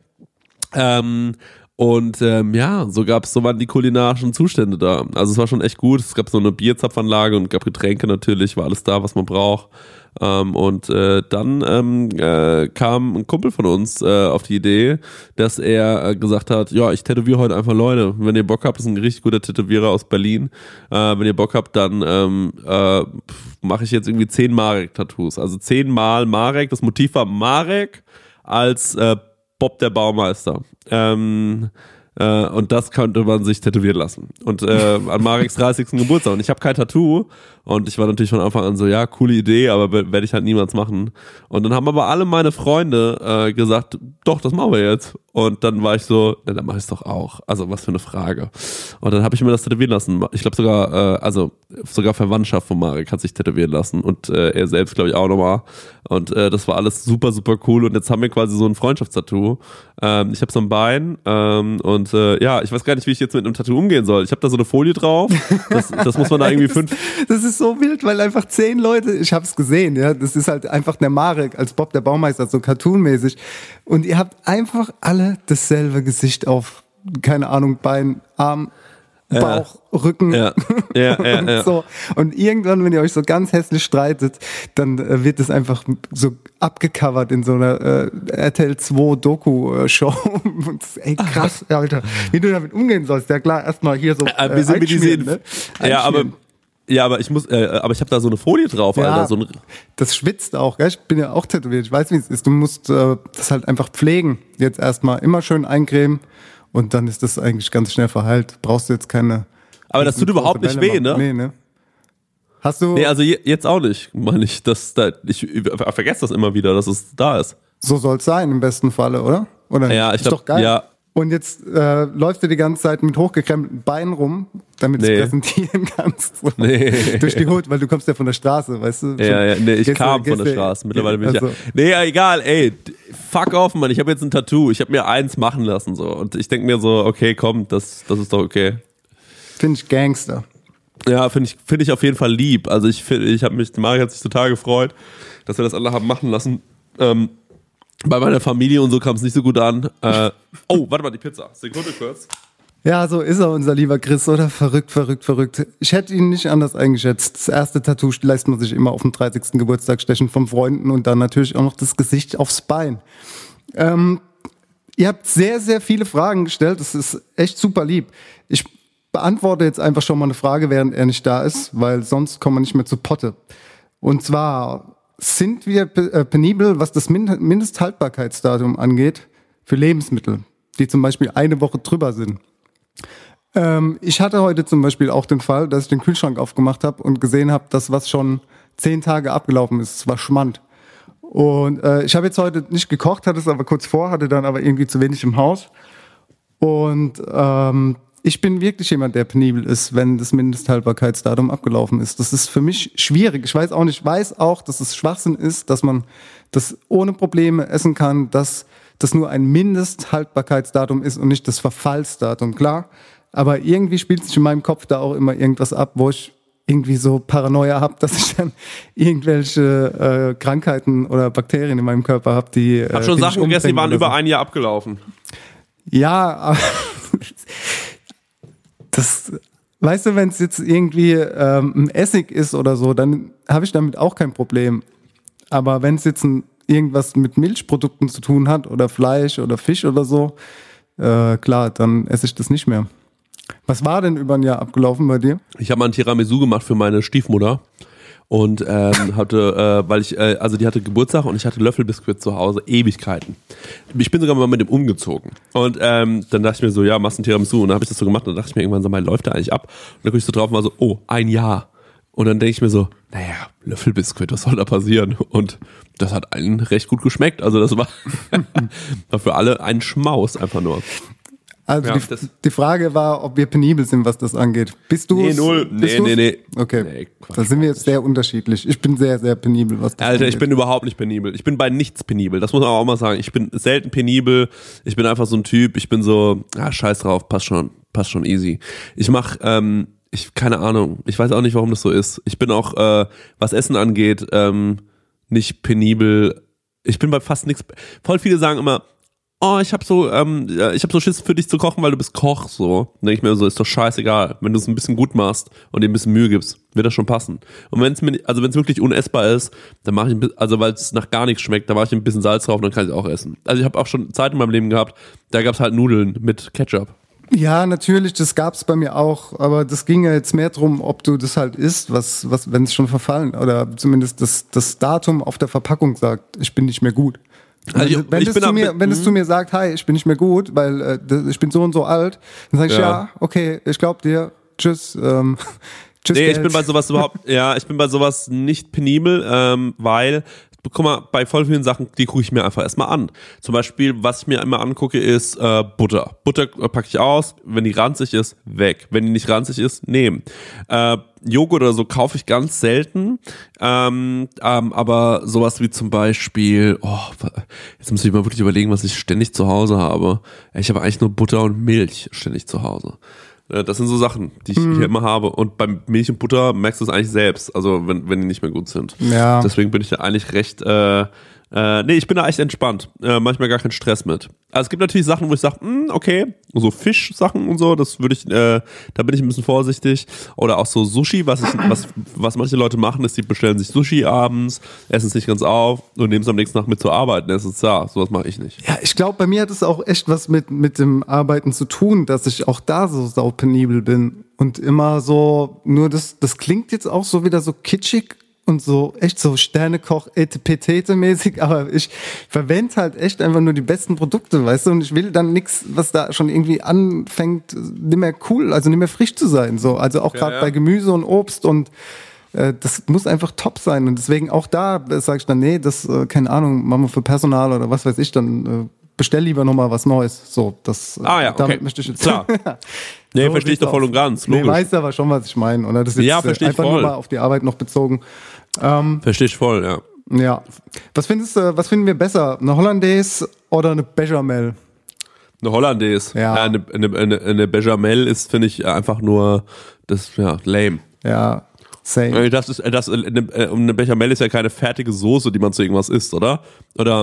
Ähm... Und ähm, ja, so gab's, so waren die kulinarischen Zustände da. Also es war schon echt gut. Es gab so eine Bierzapfanlage und gab Getränke natürlich, war alles da, was man braucht. Ähm, und äh, dann ähm, äh, kam ein Kumpel von uns äh, auf die Idee, dass er äh, gesagt hat, ja, ich tätowiere heute einfach Leute. Wenn ihr Bock habt, das ist ein richtig guter Tätowierer aus Berlin. Äh, wenn ihr Bock habt, dann ähm, äh, mache ich jetzt irgendwie zehn Marek-Tattoos. Also zehnmal Marek. Das Motiv war Marek als äh, Bob der Baumeister. Ähm, äh, und das konnte man sich tätowieren lassen. Und äh, an Mareks dreißigsten Geburtstag. Und ich habe kein Tattoo. Und ich war natürlich von Anfang an so, ja, coole Idee, aber werde ich halt niemals machen. Und dann haben aber alle meine Freunde äh, gesagt, doch, das machen wir jetzt. Und dann war ich so, na, dann mache ich es doch auch. Also was für eine Frage. Und dann habe ich mir das tätowieren lassen. Ich glaube sogar, äh, also sogar Verwandtschaft von Marek hat sich tätowieren lassen. Und äh, er selbst, glaube ich, auch nochmal. Und äh, das war alles super, super cool. Und jetzt haben wir quasi so ein Freundschaftstattoo. Ähm, ich habe so ein Bein. Ähm, und äh, ja, ich weiß gar nicht, wie ich jetzt mit einem Tattoo umgehen soll. Ich habe da so eine Folie drauf. Das, das muss man da irgendwie fünf... Das ist so wild, weil einfach zehn Leute, ich hab's gesehen, ja, das ist halt einfach der Marek als Bob der Baumeister, so cartoonmäßig. Und ihr habt einfach alle dasselbe Gesicht auf, keine Ahnung, Bein, Arm, Bauch, ja. Rücken. Ja. Ja, ja, und ja. so. Und irgendwann, wenn ihr euch so ganz hässlich streitet, dann äh, wird das einfach so abgecovert in so einer äh, R T L zwei Doku-Show. Und das, ey, krass, Alter, wie du damit umgehen sollst. Ja klar, erstmal hier so äh, wir sind wie diese, ne? Ja, aber Ja, aber ich muss, äh, aber ich habe da so eine Folie drauf, ja, Alter. So ein das schwitzt auch, gell? Ich bin ja auch tätowiert, ich weiß, wie es ist. Du musst äh, das halt einfach pflegen. Jetzt erstmal immer schön eincremen und dann ist das eigentlich ganz schnell verheilt. Brauchst du jetzt keine... Aber das tut überhaupt nicht weh, ne? Nee, ne? Hast du... Nee, also je, jetzt auch nicht, meine ich. Das, da, ich vergesse das immer wieder, dass es da ist. So soll's sein, im besten Falle, oder? Oder ja, ich ist glaub, doch geil. Ja. Und jetzt äh, läufst du die ganze Zeit mit hochgekrempelten Beinen rum, damit du Nee. es präsentieren kannst. So. Nee. Durch die Hut, weil du kommst ja von der Straße, weißt du? Ja, ja, nee, ich Gehst kam du- von der gehst du- Straße. Mittlerweile bin ich also, ja. Nee, ja, egal, ey. Fuck off, Mann. Ich habe jetzt ein Tattoo. Ich habe mir eins machen lassen, so. Und ich denke mir so, okay, komm, das, das ist doch okay. Finde ich Gangster. Ja, finde ich, finde ich auf jeden Fall lieb. Also ich finde, ich habe mich, Mari hat sich total gefreut, dass wir das alle haben machen lassen. Ähm, bei meiner Familie und so kam es nicht so gut an. Äh, oh, warte mal, die Pizza. Sekunde kurz. Ja, so ist er, unser lieber Chris, oder? Verrückt, verrückt, verrückt. Ich hätte ihn nicht anders eingeschätzt. Das erste Tattoo lässt man sich immer auf dem dreißigsten Geburtstag stechen von Freunden und dann natürlich auch noch das Gesicht aufs Bein. Ähm, ihr habt sehr, sehr viele Fragen gestellt. Das ist echt super lieb. Ich beantworte jetzt einfach schon mal eine Frage, während er nicht da ist, weil sonst kommen wir nicht mehr zu Potte. Und zwar, sind wir pe- äh, penibel, was das Min- Mindesthaltbarkeitsdatum angeht für Lebensmittel, die zum Beispiel eine Woche drüber sind? Ähm, ich hatte heute zum Beispiel auch den Fall, dass ich den Kühlschrank aufgemacht habe und gesehen habe, dass was schon zehn Tage abgelaufen ist. Es war Schmand. Und äh, ich habe jetzt heute nicht gekocht, hatte es aber kurz vor, hatte dann aber irgendwie zu wenig im Haus. Und ähm, ich bin wirklich jemand, der penibel ist, wenn das Mindesthaltbarkeitsdatum abgelaufen ist. Das ist für mich schwierig. Ich weiß auch nicht, ich weiß auch, dass es Schwachsinn ist, dass man das ohne Probleme essen kann, dass das nur ein Mindesthaltbarkeitsdatum ist und nicht das Verfallsdatum, klar. Aber irgendwie spielt sich in meinem Kopf da auch immer irgendwas ab, wo ich irgendwie so Paranoia habe, dass ich dann irgendwelche äh, Krankheiten oder Bakterien in meinem Körper habe, die. Hab schon die Sachen gegessen, die waren über so. ein Jahr abgelaufen. Ja, aber das, weißt du, wenn es jetzt irgendwie ähm, ein Essig ist oder so, dann habe ich damit auch kein Problem. Aber wenn es jetzt ein, irgendwas mit Milchprodukten zu tun hat oder Fleisch oder Fisch oder so, äh, klar, dann esse ich das nicht mehr. Was war denn über ein Jahr abgelaufen bei dir? Ich habe mal ein Tiramisu gemacht für meine Stiefmutter und ähm, hatte, äh, weil ich, äh, also die hatte Geburtstag und ich hatte Löffelbiskuit zu Hause, Ewigkeiten. Ich bin sogar mal mit dem umgezogen und ähm, dann dachte ich mir so, ja, machst ein Tiramisu und dann habe ich das so gemacht und dann dachte ich mir irgendwann so, mal läuft der eigentlich ab? Und dann gucke ich so drauf und war so, oh, ein Jahr. Und dann denke ich mir so, naja, Löffelbiskuit, was soll da passieren? Und das hat allen recht gut geschmeckt. Also das war, war für alle ein Schmaus einfach nur. Also ja, die, die Frage war, ob wir penibel sind, was das angeht. Bist du? Nee, null. Nee, nee, nee. Okay, nee, Quatsch, da sind wir jetzt sehr unterschiedlich. Ich bin sehr, sehr penibel, was das Alter, angeht. ich bin überhaupt nicht penibel. Ich bin bei nichts penibel. Das muss man auch mal sagen. Ich bin selten penibel. Ich bin einfach so ein Typ. Ich bin so, ah, scheiß drauf, passt schon, passt schon easy. Ich mach, ähm, ich, keine Ahnung. Ich weiß auch nicht, warum das so ist. Ich bin auch, äh, was Essen angeht, ähm, nicht penibel. Ich bin bei fast nichts. Voll viele sagen immer, oh, ich hab so, ähm, ich hab so Schiss für dich zu kochen, weil du bist Koch, so. Dann denke ich mir so, ist doch scheißegal. Wenn du es ein bisschen gut machst und dir ein bisschen Mühe gibst, wird das schon passen. Und wenn es mir, also wenn es wirklich unessbar ist, dann mache ich ein bisschen, also weil es nach gar nichts schmeckt, dann mache ich ein bisschen Salz drauf und dann kann ich es auch essen. Also ich habe auch schon Zeit in meinem Leben gehabt, da gab's halt Nudeln mit Ketchup. Ja, natürlich, das gab's bei mir auch, aber das ging ja jetzt mehr drum, ob du das halt isst, was, was, wenn es schon verfallen oder zumindest das, das Datum auf der Verpackung sagt, ich bin nicht mehr gut. Also Also wenn ich es bin zu am- mir, wenn es zu mir sagt, hi, ich bin nicht mehr gut, weil äh, das- ich bin so und so alt, dann sage ich Ja. ja, okay, ich glaub dir, tschüss, ähm, tschüss. Nee, Geld. ich bin bei sowas überhaupt, ja, ich bin bei sowas nicht penibel, ähm, weil, guck mal, bei voll vielen Sachen, die gucke ich mir einfach erstmal an. Zum Beispiel, was ich mir immer angucke, ist äh, Butter. Butter äh, packe ich aus, wenn die ranzig ist, weg. Wenn die nicht ranzig ist, nehmen. Äh, Joghurt oder so kaufe ich ganz selten, ähm, ähm, aber sowas wie zum Beispiel, oh, jetzt muss ich mal wirklich überlegen, was ich ständig zu Hause habe. Ich habe eigentlich nur Butter und Milch ständig zu Hause. Das sind so Sachen, die ich Mhm. hier immer habe. Und beim Milch und Butter merkst du es eigentlich selbst, also wenn, wenn die nicht mehr gut sind. Ja. Deswegen bin ich da eigentlich recht, äh, äh, nee, ich bin da echt entspannt. Äh, manchmal gar keinen Stress mit. Also es gibt natürlich Sachen, wo ich sage, okay, so Fischsachen und so, das würde ich, äh, da bin ich ein bisschen vorsichtig. Oder auch so Sushi, was ich, was, was manche Leute machen, ist, die bestellen sich Sushi abends, essen es nicht ganz auf und nehmen es am nächsten Tag mit zur Arbeit und essen es da. Sowas mache ich nicht. Ja, ich glaube, bei mir hat es auch echt was mit, mit dem Arbeiten zu tun, dass ich auch da so saupenibel bin und immer so, nur das, das klingt jetzt auch so wieder so kitschig und so echt so Sternekoch etepetete mäßig, aber ich verwende halt echt einfach nur die besten Produkte, weißt du, und ich will dann nichts, was da schon irgendwie anfängt, nicht mehr cool, also nicht mehr frisch zu sein, so, also auch gerade ja. bei Gemüse und Obst und äh, das muss einfach top sein und deswegen auch da sage ich dann, nee, das, äh, keine Ahnung, machen wir für Personal oder was weiß ich, dann äh, bestell lieber nochmal was Neues, so, das, äh, Ah ja, damit okay. möchte ich jetzt, Klar. Nee, So verstehe ich sieht's doch voll aus. und ganz, Nee, logisch. weißt aber schon, was ich meine, oder? Das ist jetzt Ja, äh, verstehe ich einfach voll. nur mal auf die Arbeit noch bezogen. Ähm, Verstehe ich voll, ja. ja. Was findest du, was finden wir besser? Eine Hollandaise oder eine Bechamel? Eine Hollandaise. Ja. Ja, eine, eine, eine, eine Bechamel ist, finde ich, einfach nur, das, ja, lame. Ja, same. Äh, Das ist, das, eine, eine Bechamel ist ja keine fertige Soße, die man zu irgendwas isst, oder? Oder,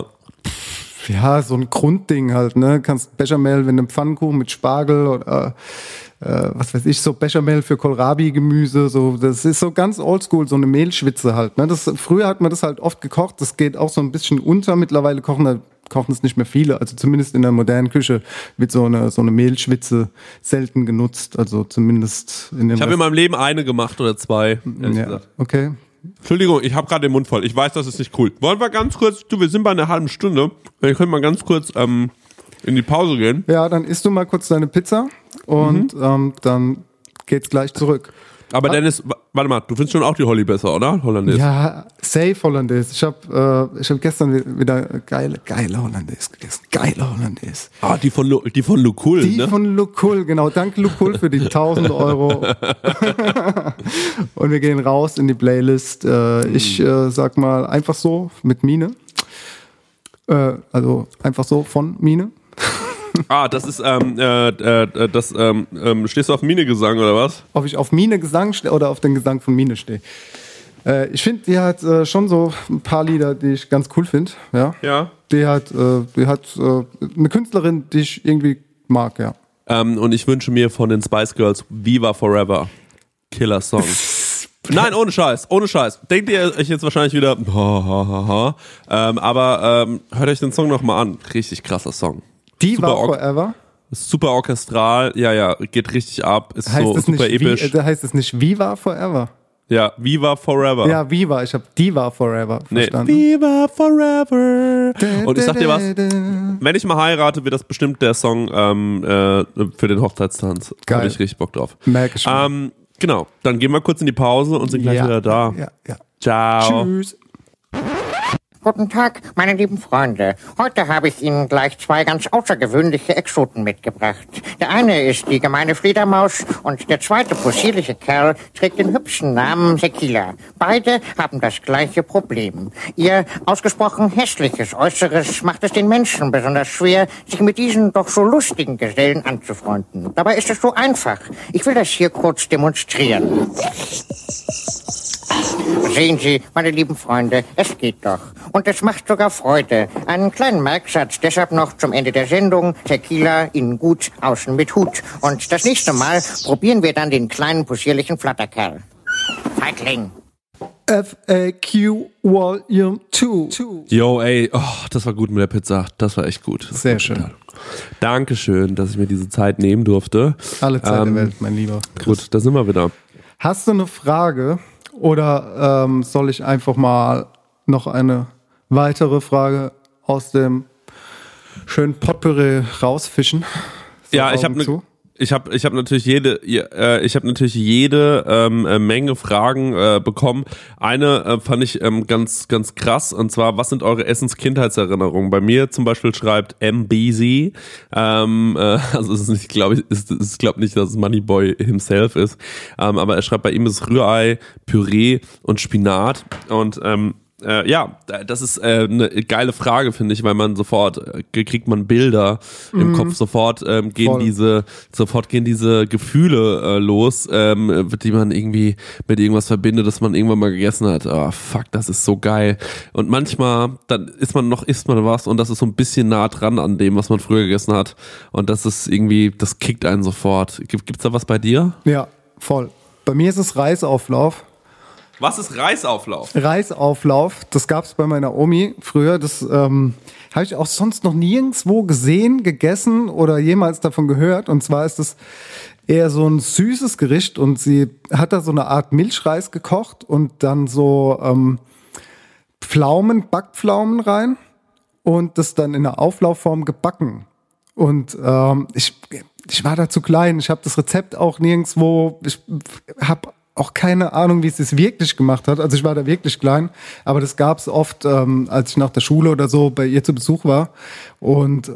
Ja, so ein Grundding halt, ne? Kannst Bechamel, wenn du einen Pfannkuchen mit Spargel oder äh, was weiß ich, so Bechamel für Kohlrabi-Gemüse, so, das ist so ganz oldschool, so eine Mehlschwitze halt, ne? Das, früher hat man das halt oft gekocht, das geht auch so ein bisschen unter, mittlerweile kochen da kochen es nicht mehr viele, also zumindest in der modernen Küche wird so eine so eine Mehlschwitze selten genutzt, also zumindest in den ich habe in meinem Leben eine gemacht oder zwei, ehrlich ja, gesagt. okay. Entschuldigung, ich habe gerade den Mund voll. Ich weiß, das ist nicht cool. Wollen wir ganz kurz, du, wir sind bei einer halben Stunde. Wir können mal ganz kurz ähm, in die Pause gehen. Ja, dann isst du mal kurz deine Pizza und Mhm. ähm, dann geht's gleich zurück. Aber Dennis, w- warte mal, du findest schon auch die Holly besser, oder? Hollandaise. Ja, safe Hollandaise. Ich habe äh, ich hab gestern wi- wieder geile, geile Hollandaise gegessen. Geile Hollandaise. Ah, die von, Lu- die von Lucul, Die ne? von Lucul, genau. Danke Lucul für die tausend Euro. Und wir gehen raus in die Playlist. Äh, ich äh, sag mal einfach so mit Mine. Äh, also einfach so von Mine. Ah, das ist, ähm, äh, äh, das, ähm, ähm, stehst du auf Mine-Gesang oder was? Ob ich auf Mine-Gesang stehe oder auf den Gesang von Mine stehe. Äh, ich finde, die hat äh, schon so ein paar Lieder, die ich ganz cool finde. Ja. Ja. Die hat, äh, die hat äh, eine Künstlerin, die ich irgendwie mag, ja. Ähm, und ich wünsche mir von den Spice Girls Viva Forever. Killer Song. Nein, ohne Scheiß, ohne Scheiß. Denkt ihr euch jetzt wahrscheinlich wieder, ha, ha, ha, ha. Ähm, aber ähm, hört euch den Song nochmal an. Richtig krasser Song. Viva Super Forever? Super orchestral, ja, ja, geht richtig ab, ist heißt so es super nicht, episch. Wie, heißt es nicht Viva Forever? Ja, Viva Forever. Ja, Viva, ich habe Diva Forever verstanden. Nee. Viva Forever. Und ich sag dir was, wenn ich mal heirate, wird das bestimmt der Song ähm, äh, für den Hochzeitstanz. Da habe ich richtig Bock drauf. Merke schon. Ähm, genau, dann gehen wir kurz in die Pause und sind gleich ja, wieder da. Ja, ja. Ciao. Tschüss. Guten Tag, meine lieben Freunde. Heute habe ich Ihnen gleich zwei ganz außergewöhnliche Exoten mitgebracht. Der eine ist die gemeine Fledermaus und der zweite possierliche Kerl trägt den hübschen Namen Tequila. Beide haben das gleiche Problem. Ihr ausgesprochen hässliches Äußeres macht es den Menschen besonders schwer, sich mit diesen doch so lustigen Gesellen anzufreunden. Dabei ist es so einfach. Ich will das hier kurz demonstrieren. Sehen Sie, meine lieben Freunde, es geht doch. Und es macht sogar Freude. Einen kleinen Merksatz deshalb noch zum Ende der Sendung. Tequila innen gut, außen mit Hut. Und das nächste Mal probieren wir dann den kleinen possierlichen Flatterkerl. Feigling. F A Q Volume zwei. Yo, ey, oh, das war gut mit der Pizza. Das war echt gut. Sehr war schön. Total. Dankeschön, dass ich mir diese Zeit nehmen durfte. Alle Zeit ähm, der Welt, mein Lieber. Gut, da sind wir wieder. Hast du eine Frage oder ähm, soll ich einfach mal noch eine weitere Frage aus dem schönen Potpourri rausfischen? So, ja, ich habe ne, ich habe ich habe natürlich jede äh, ich habe natürlich jede ähm, äh, Menge Fragen äh, bekommen. Eine äh, fand ich ähm, ganz ganz krass, und zwar: Was sind eure Essens-Kindheitserinnerungen? Bei mir zum Beispiel schreibt M B Z, ähm, äh, also es ist nicht, glaube ich, ist ist glaube nicht, dass es Moneyboy himself ist, ähm, aber er schreibt, bei ihm ist Rührei, Püree und Spinat. Und ähm, Äh, ja, das ist äh, eine geile Frage, finde ich, weil man sofort äh, kriegt man Bilder mhm. im Kopf, sofort ähm, gehen Voll. diese sofort gehen diese Gefühle äh, los, ähm, die man irgendwie mit irgendwas verbindet, das man irgendwann mal gegessen hat. Oh, fuck, das ist so geil. Und manchmal dann isst man noch isst man was und das ist so ein bisschen nah dran an dem, was man früher gegessen hat, und das ist irgendwie, das kickt einen sofort. Gibt, gibt's da was bei dir? Ja, voll. Bei mir ist es Reisauflauf. Was ist Reisauflauf? Reisauflauf, das gab es bei meiner Omi früher. Das ähm, habe ich auch sonst noch nirgendwo gesehen, gegessen oder jemals davon gehört. Und zwar ist das eher so ein süßes Gericht, und sie hat da so eine Art Milchreis gekocht und dann so ähm, Pflaumen, Backpflaumen rein und das dann in einer Auflaufform gebacken. Und ähm, ich, ich war da zu klein. Ich habe das Rezept auch nirgendwo. Ich habe auch keine Ahnung, wie es es wirklich gemacht hat. Also ich war da wirklich klein, aber das gab es oft, ähm, als ich nach der Schule oder so bei ihr zu Besuch war. Und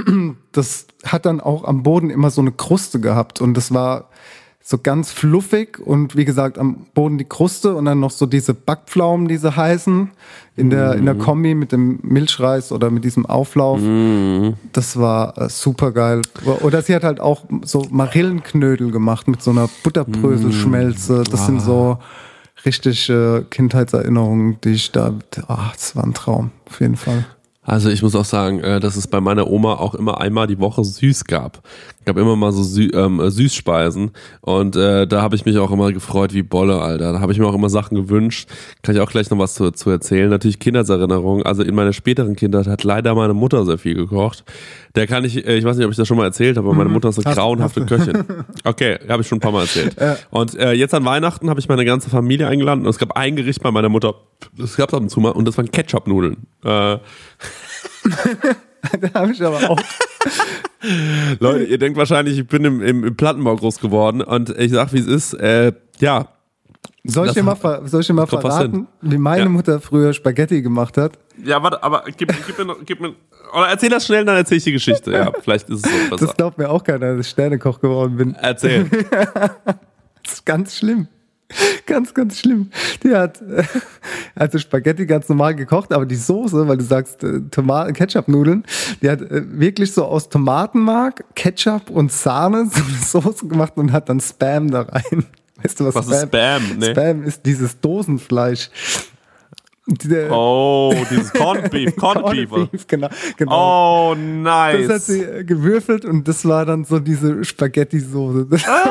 das hat dann auch am Boden immer so eine Kruste gehabt, und das war so ganz fluffig, und wie gesagt, am Boden die Kruste und dann noch so diese Backpflaumen, diese heißen, in der, mm. in der Kombi mit dem Milchreis oder mit diesem Auflauf. Mm. Das war äh, super geil. Oder sie hat halt auch so Marillenknödel gemacht mit so einer Butterbröselschmelze. Das ah. sind so richtig äh, Kindheitserinnerungen, die ich da, ach, das war ein Traum, auf jeden Fall. Also ich muss auch sagen, dass es bei meiner Oma auch immer einmal die Woche süß gab. Es gab immer mal so Sü- ähm, Süßspeisen, und äh, da habe ich mich auch immer gefreut wie Bolle, Alter. Da habe ich mir auch immer Sachen gewünscht. Kann ich auch gleich noch was zu, zu erzählen. Natürlich Kindheitserinnerungen. Also in meiner späteren Kindheit hat leider meine Mutter sehr viel gekocht. Der kann ich, ich weiß nicht, ob ich das schon mal erzählt habe, aber meine Mutter ist eine hast, grauenhafte hast Köchin. Okay, habe ich schon ein paar Mal erzählt. Ja. Und äh, jetzt an Weihnachten habe ich meine ganze Familie eingeladen, und es gab ein Gericht bei meiner Mutter, das gab es ab und zu mal, und das waren Ketchup-Nudeln. Äh, da habe ich aber auch. Leute, ihr denkt wahrscheinlich, ich bin im, im, im Plattenbau groß geworden, und ich sag, wie es ist, äh, ja. Soll ich dir mal, ver- soll ich dir mal verraten, wie meine ja. Mutter früher Spaghetti gemacht hat? Ja, warte, aber gib, gib, mir noch, gib mir, oder erzähl das schnell, dann erzähl ich die Geschichte. Ja, vielleicht ist es so besser. Das glaubt mir auch keiner, dass ich Sternekoch geworden bin. Erzähl. Das ist ganz schlimm. Ganz, ganz schlimm. Die hat äh, also Spaghetti ganz normal gekocht, aber die Soße, weil du sagst äh, Tomaten, Ketchup-Nudeln, die hat äh, wirklich so aus Tomatenmark, Ketchup und Sahne so eine Soße gemacht und hat dann Spam da rein. Weißt du, was, Was Spam ist Spam? Nee. Spam ist dieses Dosenfleisch. Die, Oh, dieses Corned Beef, Corned Corned Beef. Beef, genau, genau. Oh, nice. Das hat sie äh, gewürfelt und das war dann so diese Spaghetti-Soße.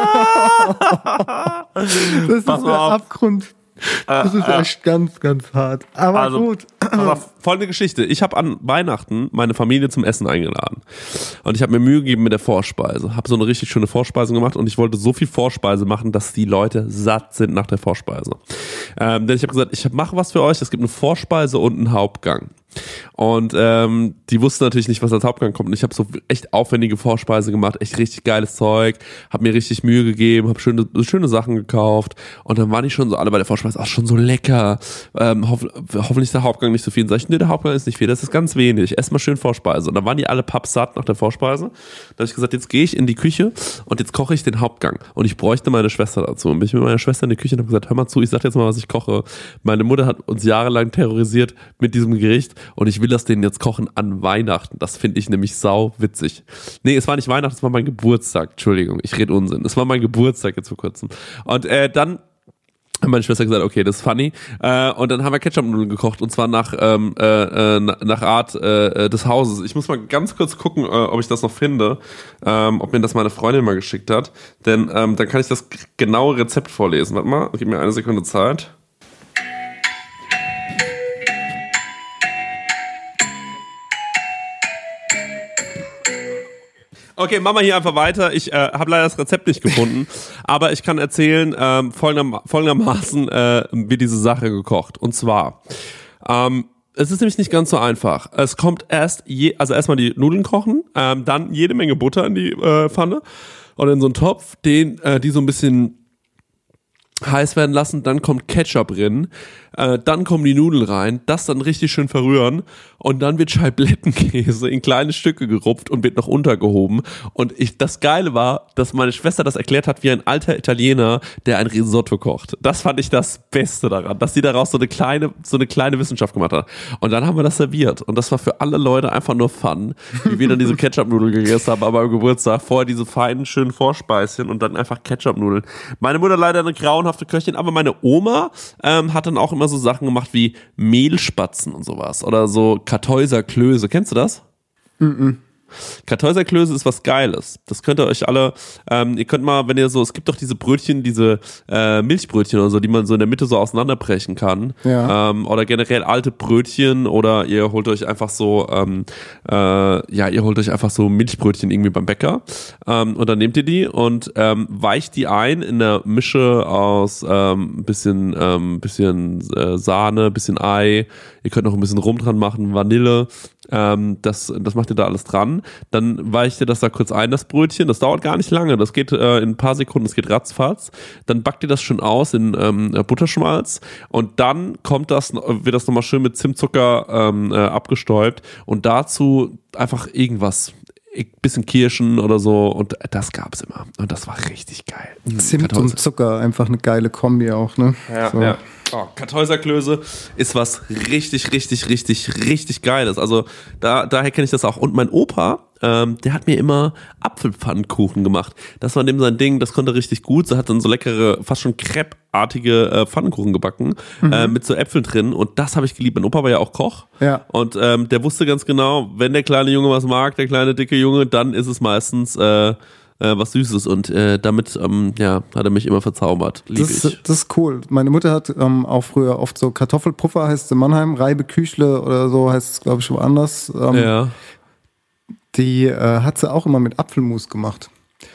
Ah! Das ist Pass der mal auf. Abgrund. Das ist äh, echt ganz, ganz hart. Aber Also, gut. pass auf, folgende Geschichte. Ich habe an Weihnachten meine Familie zum Essen eingeladen. Und ich habe mir Mühe gegeben mit der Vorspeise. Habe so eine richtig schöne Vorspeise gemacht und ich wollte so viel Vorspeise machen, dass die Leute satt sind nach der Vorspeise. Ähm, denn ich habe gesagt, ich mache was für euch. Es gibt eine Vorspeise und einen Hauptgang. Und ähm, die wussten natürlich nicht, was als Hauptgang kommt. Und ich habe so echt aufwendige Vorspeise gemacht, echt richtig geiles Zeug, habe mir richtig Mühe gegeben, habe schöne, schöne Sachen gekauft. Und dann waren die schon so alle bei der Vorspeise, ach, schon so lecker. Ähm, hoff, hoffentlich ist der Hauptgang nicht so viel. Und sag ich, nee, der Hauptgang ist nicht viel, das ist ganz wenig. Erstmal schön Vorspeise. Und dann waren die alle pappsatt nach der Vorspeise. Da habe ich gesagt, jetzt gehe ich in die Küche und jetzt koche ich den Hauptgang. Und ich bräuchte meine Schwester dazu. Und bin ich mit meiner Schwester in die Küche und habe gesagt, hör mal zu, ich sag jetzt mal, was ich koche. Meine Mutter hat uns jahrelang terrorisiert mit diesem Gericht. Und ich will das denen jetzt kochen an Weihnachten. Das finde ich nämlich sau witzig. Nee, es war nicht Weihnachten, es war mein Geburtstag. Entschuldigung, ich rede Unsinn. Es war mein Geburtstag jetzt vor kurzem. Und äh, dann hat meine Schwester gesagt, okay, das ist funny. Äh, und dann haben wir Ketchup-Nudeln gekocht. Und zwar nach, ähm, äh, nach Art äh, des Hauses. Ich muss mal ganz kurz gucken, äh, ob ich das noch finde. Ähm, ob mir das meine Freundin mal geschickt hat. Denn ähm, dann kann ich das genaue Rezept vorlesen. Warte mal, gib mir eine Sekunde Zeit. Okay, machen wir hier einfach weiter. Ich äh, habe leider das Rezept nicht gefunden, aber ich kann erzählen, ähm, folgender, folgendermaßen äh, wird diese Sache gekocht. Und zwar, ähm, es ist nämlich nicht ganz so einfach. Es kommt erst, je, also erstmal die Nudeln kochen, ähm, dann jede Menge Butter in die äh, Pfanne und in so einen Topf, den äh, die so ein bisschen heiß werden lassen, dann kommt Ketchup drin, äh, dann kommen die Nudeln rein, das dann richtig schön verrühren und dann wird Scheiblettenkäse in kleine Stücke gerupft und wird noch untergehoben. Und ich, das Geile war, dass meine Schwester das erklärt hat wie ein alter Italiener, der ein Risotto kocht. Das fand ich das Beste daran, dass sie daraus so eine kleine, so eine kleine Wissenschaft gemacht hat. Und dann haben wir das serviert und das war für alle Leute einfach nur Fun, wie wir dann diese Ketchup-Nudeln gegessen haben, aber am Geburtstag vorher diese feinen, schönen Vorspeischen und dann einfach Ketchup-Nudeln. Meine Mutter leider eine grauenhafte Köchin, aber meine Oma ähm, hat dann auch immer so Sachen gemacht wie Mehlspatzen und sowas oder so Kartäuserklöße. Kennst du das? Mhm. Kartäuserklöße ist was Geiles. Das könnt ihr euch alle, ähm, ihr könnt mal, wenn ihr so, es gibt doch diese Brötchen, diese äh, Milchbrötchen oder so, die man so in der Mitte so auseinanderbrechen kann. Ja. Ähm, oder generell alte Brötchen oder ihr holt euch einfach so, ähm, äh, ja, ihr holt euch einfach so Milchbrötchen irgendwie beim Bäcker ähm, und dann nehmt ihr die und ähm, weicht die ein in der Mische aus ähm, bisschen, ähm, bisschen äh, Sahne, bisschen Ei. Ihr könnt noch ein bisschen Rum dran machen, Vanille. Ähm, das, das macht ihr da alles dran. Dann weicht ihr das da kurz ein, das Brötchen. Das dauert gar nicht lange. Das geht äh, in ein paar Sekunden, das geht ratzfatz. Dann backt ihr das schön aus in ähm, Butterschmalz. Und dann kommt das, wird das nochmal schön mit Zimtzucker ähm, äh, abgestäubt. Und dazu einfach irgendwas. Ein bisschen Kirschen oder so. Und das gab's immer. Und das war richtig geil. Zimt Kartäuser. und Zucker, einfach eine geile Kombi auch, ne? Ja, so. ja. Oh, Kartäuserklöße ist was richtig, richtig, richtig, richtig Geiles. Also da, daher kenne ich das auch. Und mein Opa, ähm, der hat mir immer Apfelpfannkuchen gemacht. Das war dem sein Ding, das konnte richtig gut. So hat dann so leckere, fast schon Crepe-artige äh, Pfannkuchen gebacken, mhm. äh, mit so Äpfeln drin. Und das habe ich geliebt. Mein Opa war ja auch Koch. Ja. Und ähm, der wusste ganz genau, wenn der kleine Junge was mag, der kleine dicke Junge, dann ist es meistens äh, Äh, was Süßes und äh, damit ähm, ja, hat er mich immer verzaubert. Lieb das, ich. Das ist cool. Meine Mutter hat ähm, auch früher oft so Kartoffelpuffer, heißt es in Mannheim, Reibeküchle oder so heißt es, glaube ich, woanders. Ähm, ja. Die äh, hat sie auch immer mit Apfelmus gemacht.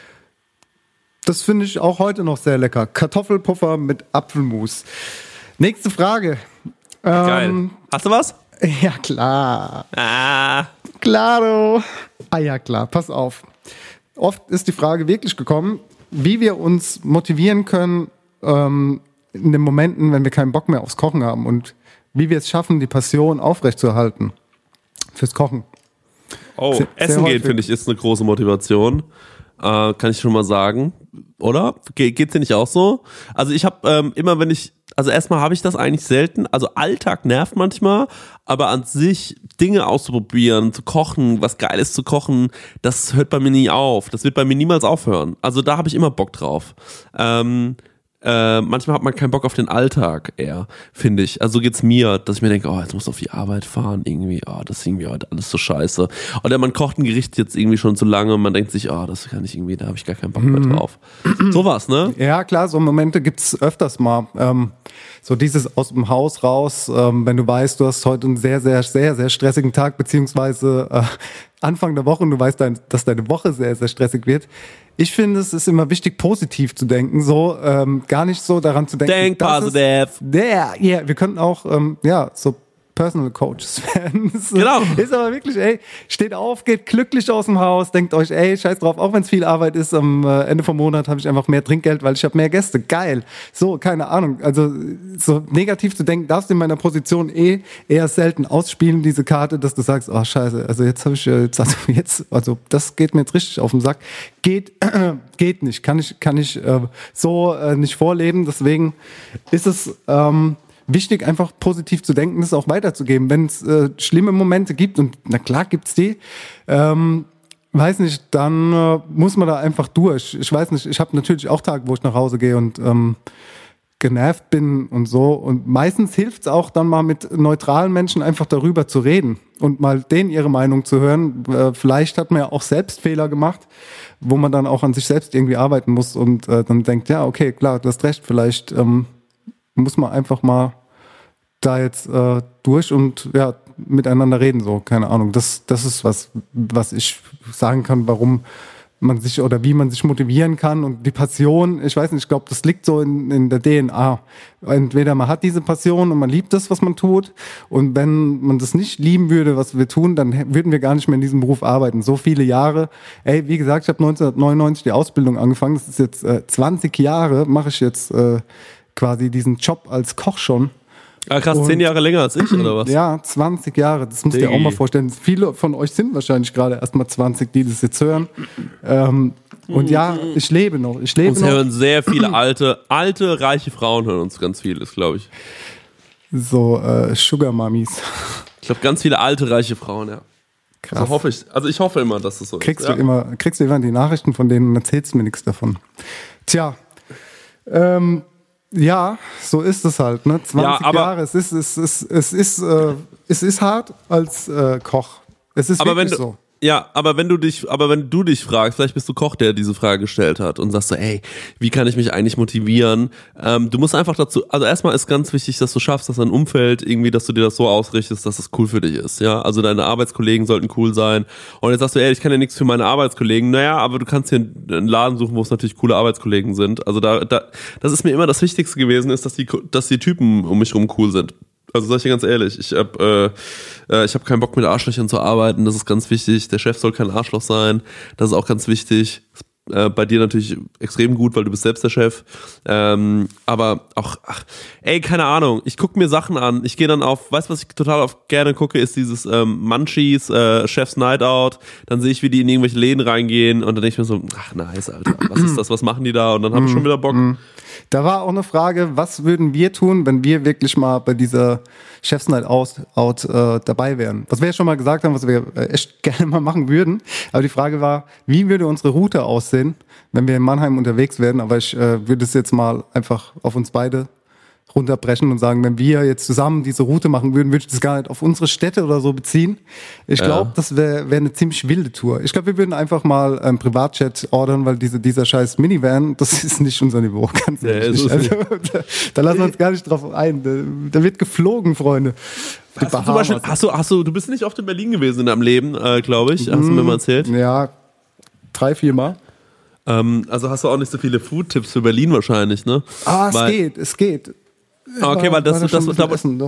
Das finde ich auch heute noch sehr lecker. Kartoffelpuffer mit Apfelmus. Nächste Frage. Geil. Ähm, Hast du was? Ja, klar. Ah. Claro. Ah ja, klar. Pass auf. Oft ist die Frage wirklich gekommen, wie wir uns motivieren können ähm, in den Momenten, wenn wir keinen Bock mehr aufs Kochen haben und wie wir es schaffen, die Passion aufrechtzuerhalten fürs Kochen. Oh, sehr, Essen sehr gehen, häufig. finde ich, ist eine große Motivation. äh, kann ich schon mal sagen. Oder? Ge- geht's dir nicht auch so? Also ich habe ähm, immer, wenn ich, also erstmal habe ich das eigentlich selten, also Alltag nervt manchmal, aber an sich Dinge auszuprobieren, zu kochen, was Geiles zu kochen, das hört bei mir nie auf. Das wird bei mir niemals aufhören. Also da habe ich immer Bock drauf. Ähm, Äh, manchmal hat man keinen Bock auf den Alltag eher, finde ich. Also so geht's mir, dass ich mir denke, oh, jetzt musst du auf die Arbeit fahren, irgendwie, oh, das ist irgendwie heute alles so scheiße. Oder man kocht ein Gericht jetzt irgendwie schon zu lange und man denkt sich, oh, das kann ich irgendwie, da habe ich gar keinen Bock mehr drauf. Sowas, ne? Ja, klar, so Momente gibt's öfters mal. Ähm, so dieses aus dem Haus raus, ähm, wenn du weißt, du hast heute einen sehr, sehr, sehr, sehr stressigen Tag, beziehungsweise äh, Anfang der Woche und du weißt, dein, dass deine Woche sehr, sehr stressig wird. Ich finde, es ist immer wichtig, positiv zu denken, so ähm, gar nicht so daran zu denken. Denk positive. Ja, yeah, yeah, wir könnten auch ähm, ja so Personal Coaches werden. Das Genau. Ist aber wirklich, ey, steht auf, geht glücklich aus dem Haus, denkt euch, ey, scheiß drauf, auch wenn es viel Arbeit ist, am äh, Ende vom Monat habe ich einfach mehr Trinkgeld, weil ich habe mehr Gäste. Geil. So, keine Ahnung. Also so negativ zu denken, darfst du in meiner Position eh eher selten ausspielen, diese Karte, dass du sagst, oh scheiße, also jetzt habe ich äh, jetzt, also jetzt, also das geht mir jetzt richtig auf den Sack. Geht, äh, geht nicht, kann ich, kann ich äh, so äh, nicht vorleben. Deswegen ist es ähm, wichtig, einfach positiv zu denken, das auch weiterzugeben. Wenn es äh, schlimme Momente gibt, und na klar gibt's die, ähm, weiß nicht, dann äh, muss man da einfach durch. Ich weiß nicht, ich habe natürlich auch Tage, wo ich nach Hause gehe und ähm, genervt bin und so. Und meistens hilft's auch dann mal mit neutralen Menschen einfach darüber zu reden und mal denen ihre Meinung zu hören. Äh, vielleicht hat man ja auch selbst Fehler gemacht, wo man dann auch an sich selbst irgendwie arbeiten muss und äh, dann denkt, ja, okay, klar, du hast recht, vielleicht ähm, muss man einfach mal da jetzt äh, durch und ja, miteinander reden, so, keine Ahnung. Das, das ist was, was ich sagen kann, warum man sich oder wie man sich motivieren kann und die Passion, ich weiß nicht, ich glaube, das liegt so in, in der D N A. Entweder man hat diese Passion und man liebt das, was man tut, und wenn man das nicht lieben würde, was wir tun, dann würden wir gar nicht mehr in diesem Beruf arbeiten. So viele Jahre. Ey, wie gesagt, ich habe neunzehnhundertneunundneunzig die Ausbildung angefangen, das ist jetzt äh, zwanzig Jahre, mache ich jetzt äh, quasi diesen Job als Koch schon. Ah, krass, Und, zehn Jahre länger als ich, oder was? Ja, zwanzig Jahre, das musst du dir auch mal vorstellen. Viele von euch sind wahrscheinlich gerade erst mal zwanzig, die das jetzt hören. Ähm, und ja, ich lebe noch, ich lebe Uns noch. hören sehr viele alte, alte, reiche Frauen hören uns ganz vieles, glaube ich. So, äh, Sugar Mummies. Ich glaube, ganz viele alte, reiche Frauen, ja. Krass. Also hoffe ich, also ich hoffe immer, dass es so Kriegst ist. du Ja. immer, kriegst du immer die Nachrichten von denen und erzählst mir nichts davon. Tja, ähm, ja, so ist es halt, ne? zwanzig Ja, aber- Jahre, es ist, es ist, es ist, äh, es ist hart als äh, Koch. Es ist Aber wenn wirklich du, so. ja, aber wenn du dich, aber wenn du dich fragst, vielleicht bist du Koch, der diese Frage gestellt hat und sagst so, ey, wie kann ich mich eigentlich motivieren? Ähm, du musst einfach dazu, also erstmal ist ganz wichtig, dass du schaffst, dass dein Umfeld irgendwie, dass du dir das so ausrichtest, dass das cool für dich ist, ja? Also deine Arbeitskollegen sollten cool sein. Und jetzt sagst du, ey, ich kann ja nichts für meine Arbeitskollegen. Naja, aber du kannst hier einen Laden suchen, wo es natürlich coole Arbeitskollegen sind. Also da, da, das ist mir immer das Wichtigste gewesen, ist, dass die, dass die Typen um mich rum cool sind. Also sag ich dir ganz ehrlich, ich hab, äh, äh, ich hab keinen Bock mit Arschlöchern zu arbeiten, das ist ganz wichtig. Der Chef soll kein Arschloch sein, das ist auch ganz wichtig. Äh, bei dir natürlich extrem gut, weil du bist selbst der Chef. Ähm, aber auch, ach, ey, keine Ahnung, ich gucke mir Sachen an. Ich gehe dann auf, weißt du, was ich total oft gerne gucke, ist dieses ähm, Munchies, äh, Chef's Night Out. Dann sehe ich, wie die in irgendwelche Läden reingehen und dann denke ich mir so, ach nice, Alter, was ist das, was machen die da? Und dann habe ich schon wieder Bock. Da war auch eine Frage, was würden wir tun, wenn wir wirklich mal bei dieser Chef's Night Out, out äh, dabei wären? Was wir ja schon mal gesagt haben, was wir äh, echt gerne mal machen würden. Aber die Frage war, wie würde unsere Route aussehen, wenn wir in Mannheim unterwegs wären? Aber ich äh, würde es jetzt mal einfach auf uns beide runterbrechen und sagen, wenn wir jetzt zusammen diese Route machen würden, würde ich das gar nicht auf unsere Städte oder so beziehen. Ich glaube, Ja. das wäre wär eine ziemlich wilde Tour. Ich glaube, wir würden einfach mal ein Privatjet ordern, weil diese, dieser scheiß Minivan, das ist nicht unser Niveau, ganz Ja, ehrlich. ist nicht. es Also, da, da lassen wir uns gar nicht drauf ein. Da, da wird geflogen, Freunde. Die Hast du, zum Beispiel, hast du, hast du, du bist nicht oft in Berlin gewesen in deinem Leben, äh, glaube ich. Hast du mir mal erzählt? Ja, drei, vier Mal. Ähm, also hast du auch nicht so viele Food-Tipps für Berlin wahrscheinlich, ne? Ah, es Weil- geht, es geht. Ah, okay, War- weil das, war das, schon das, ein bisschen da, Essen, doch.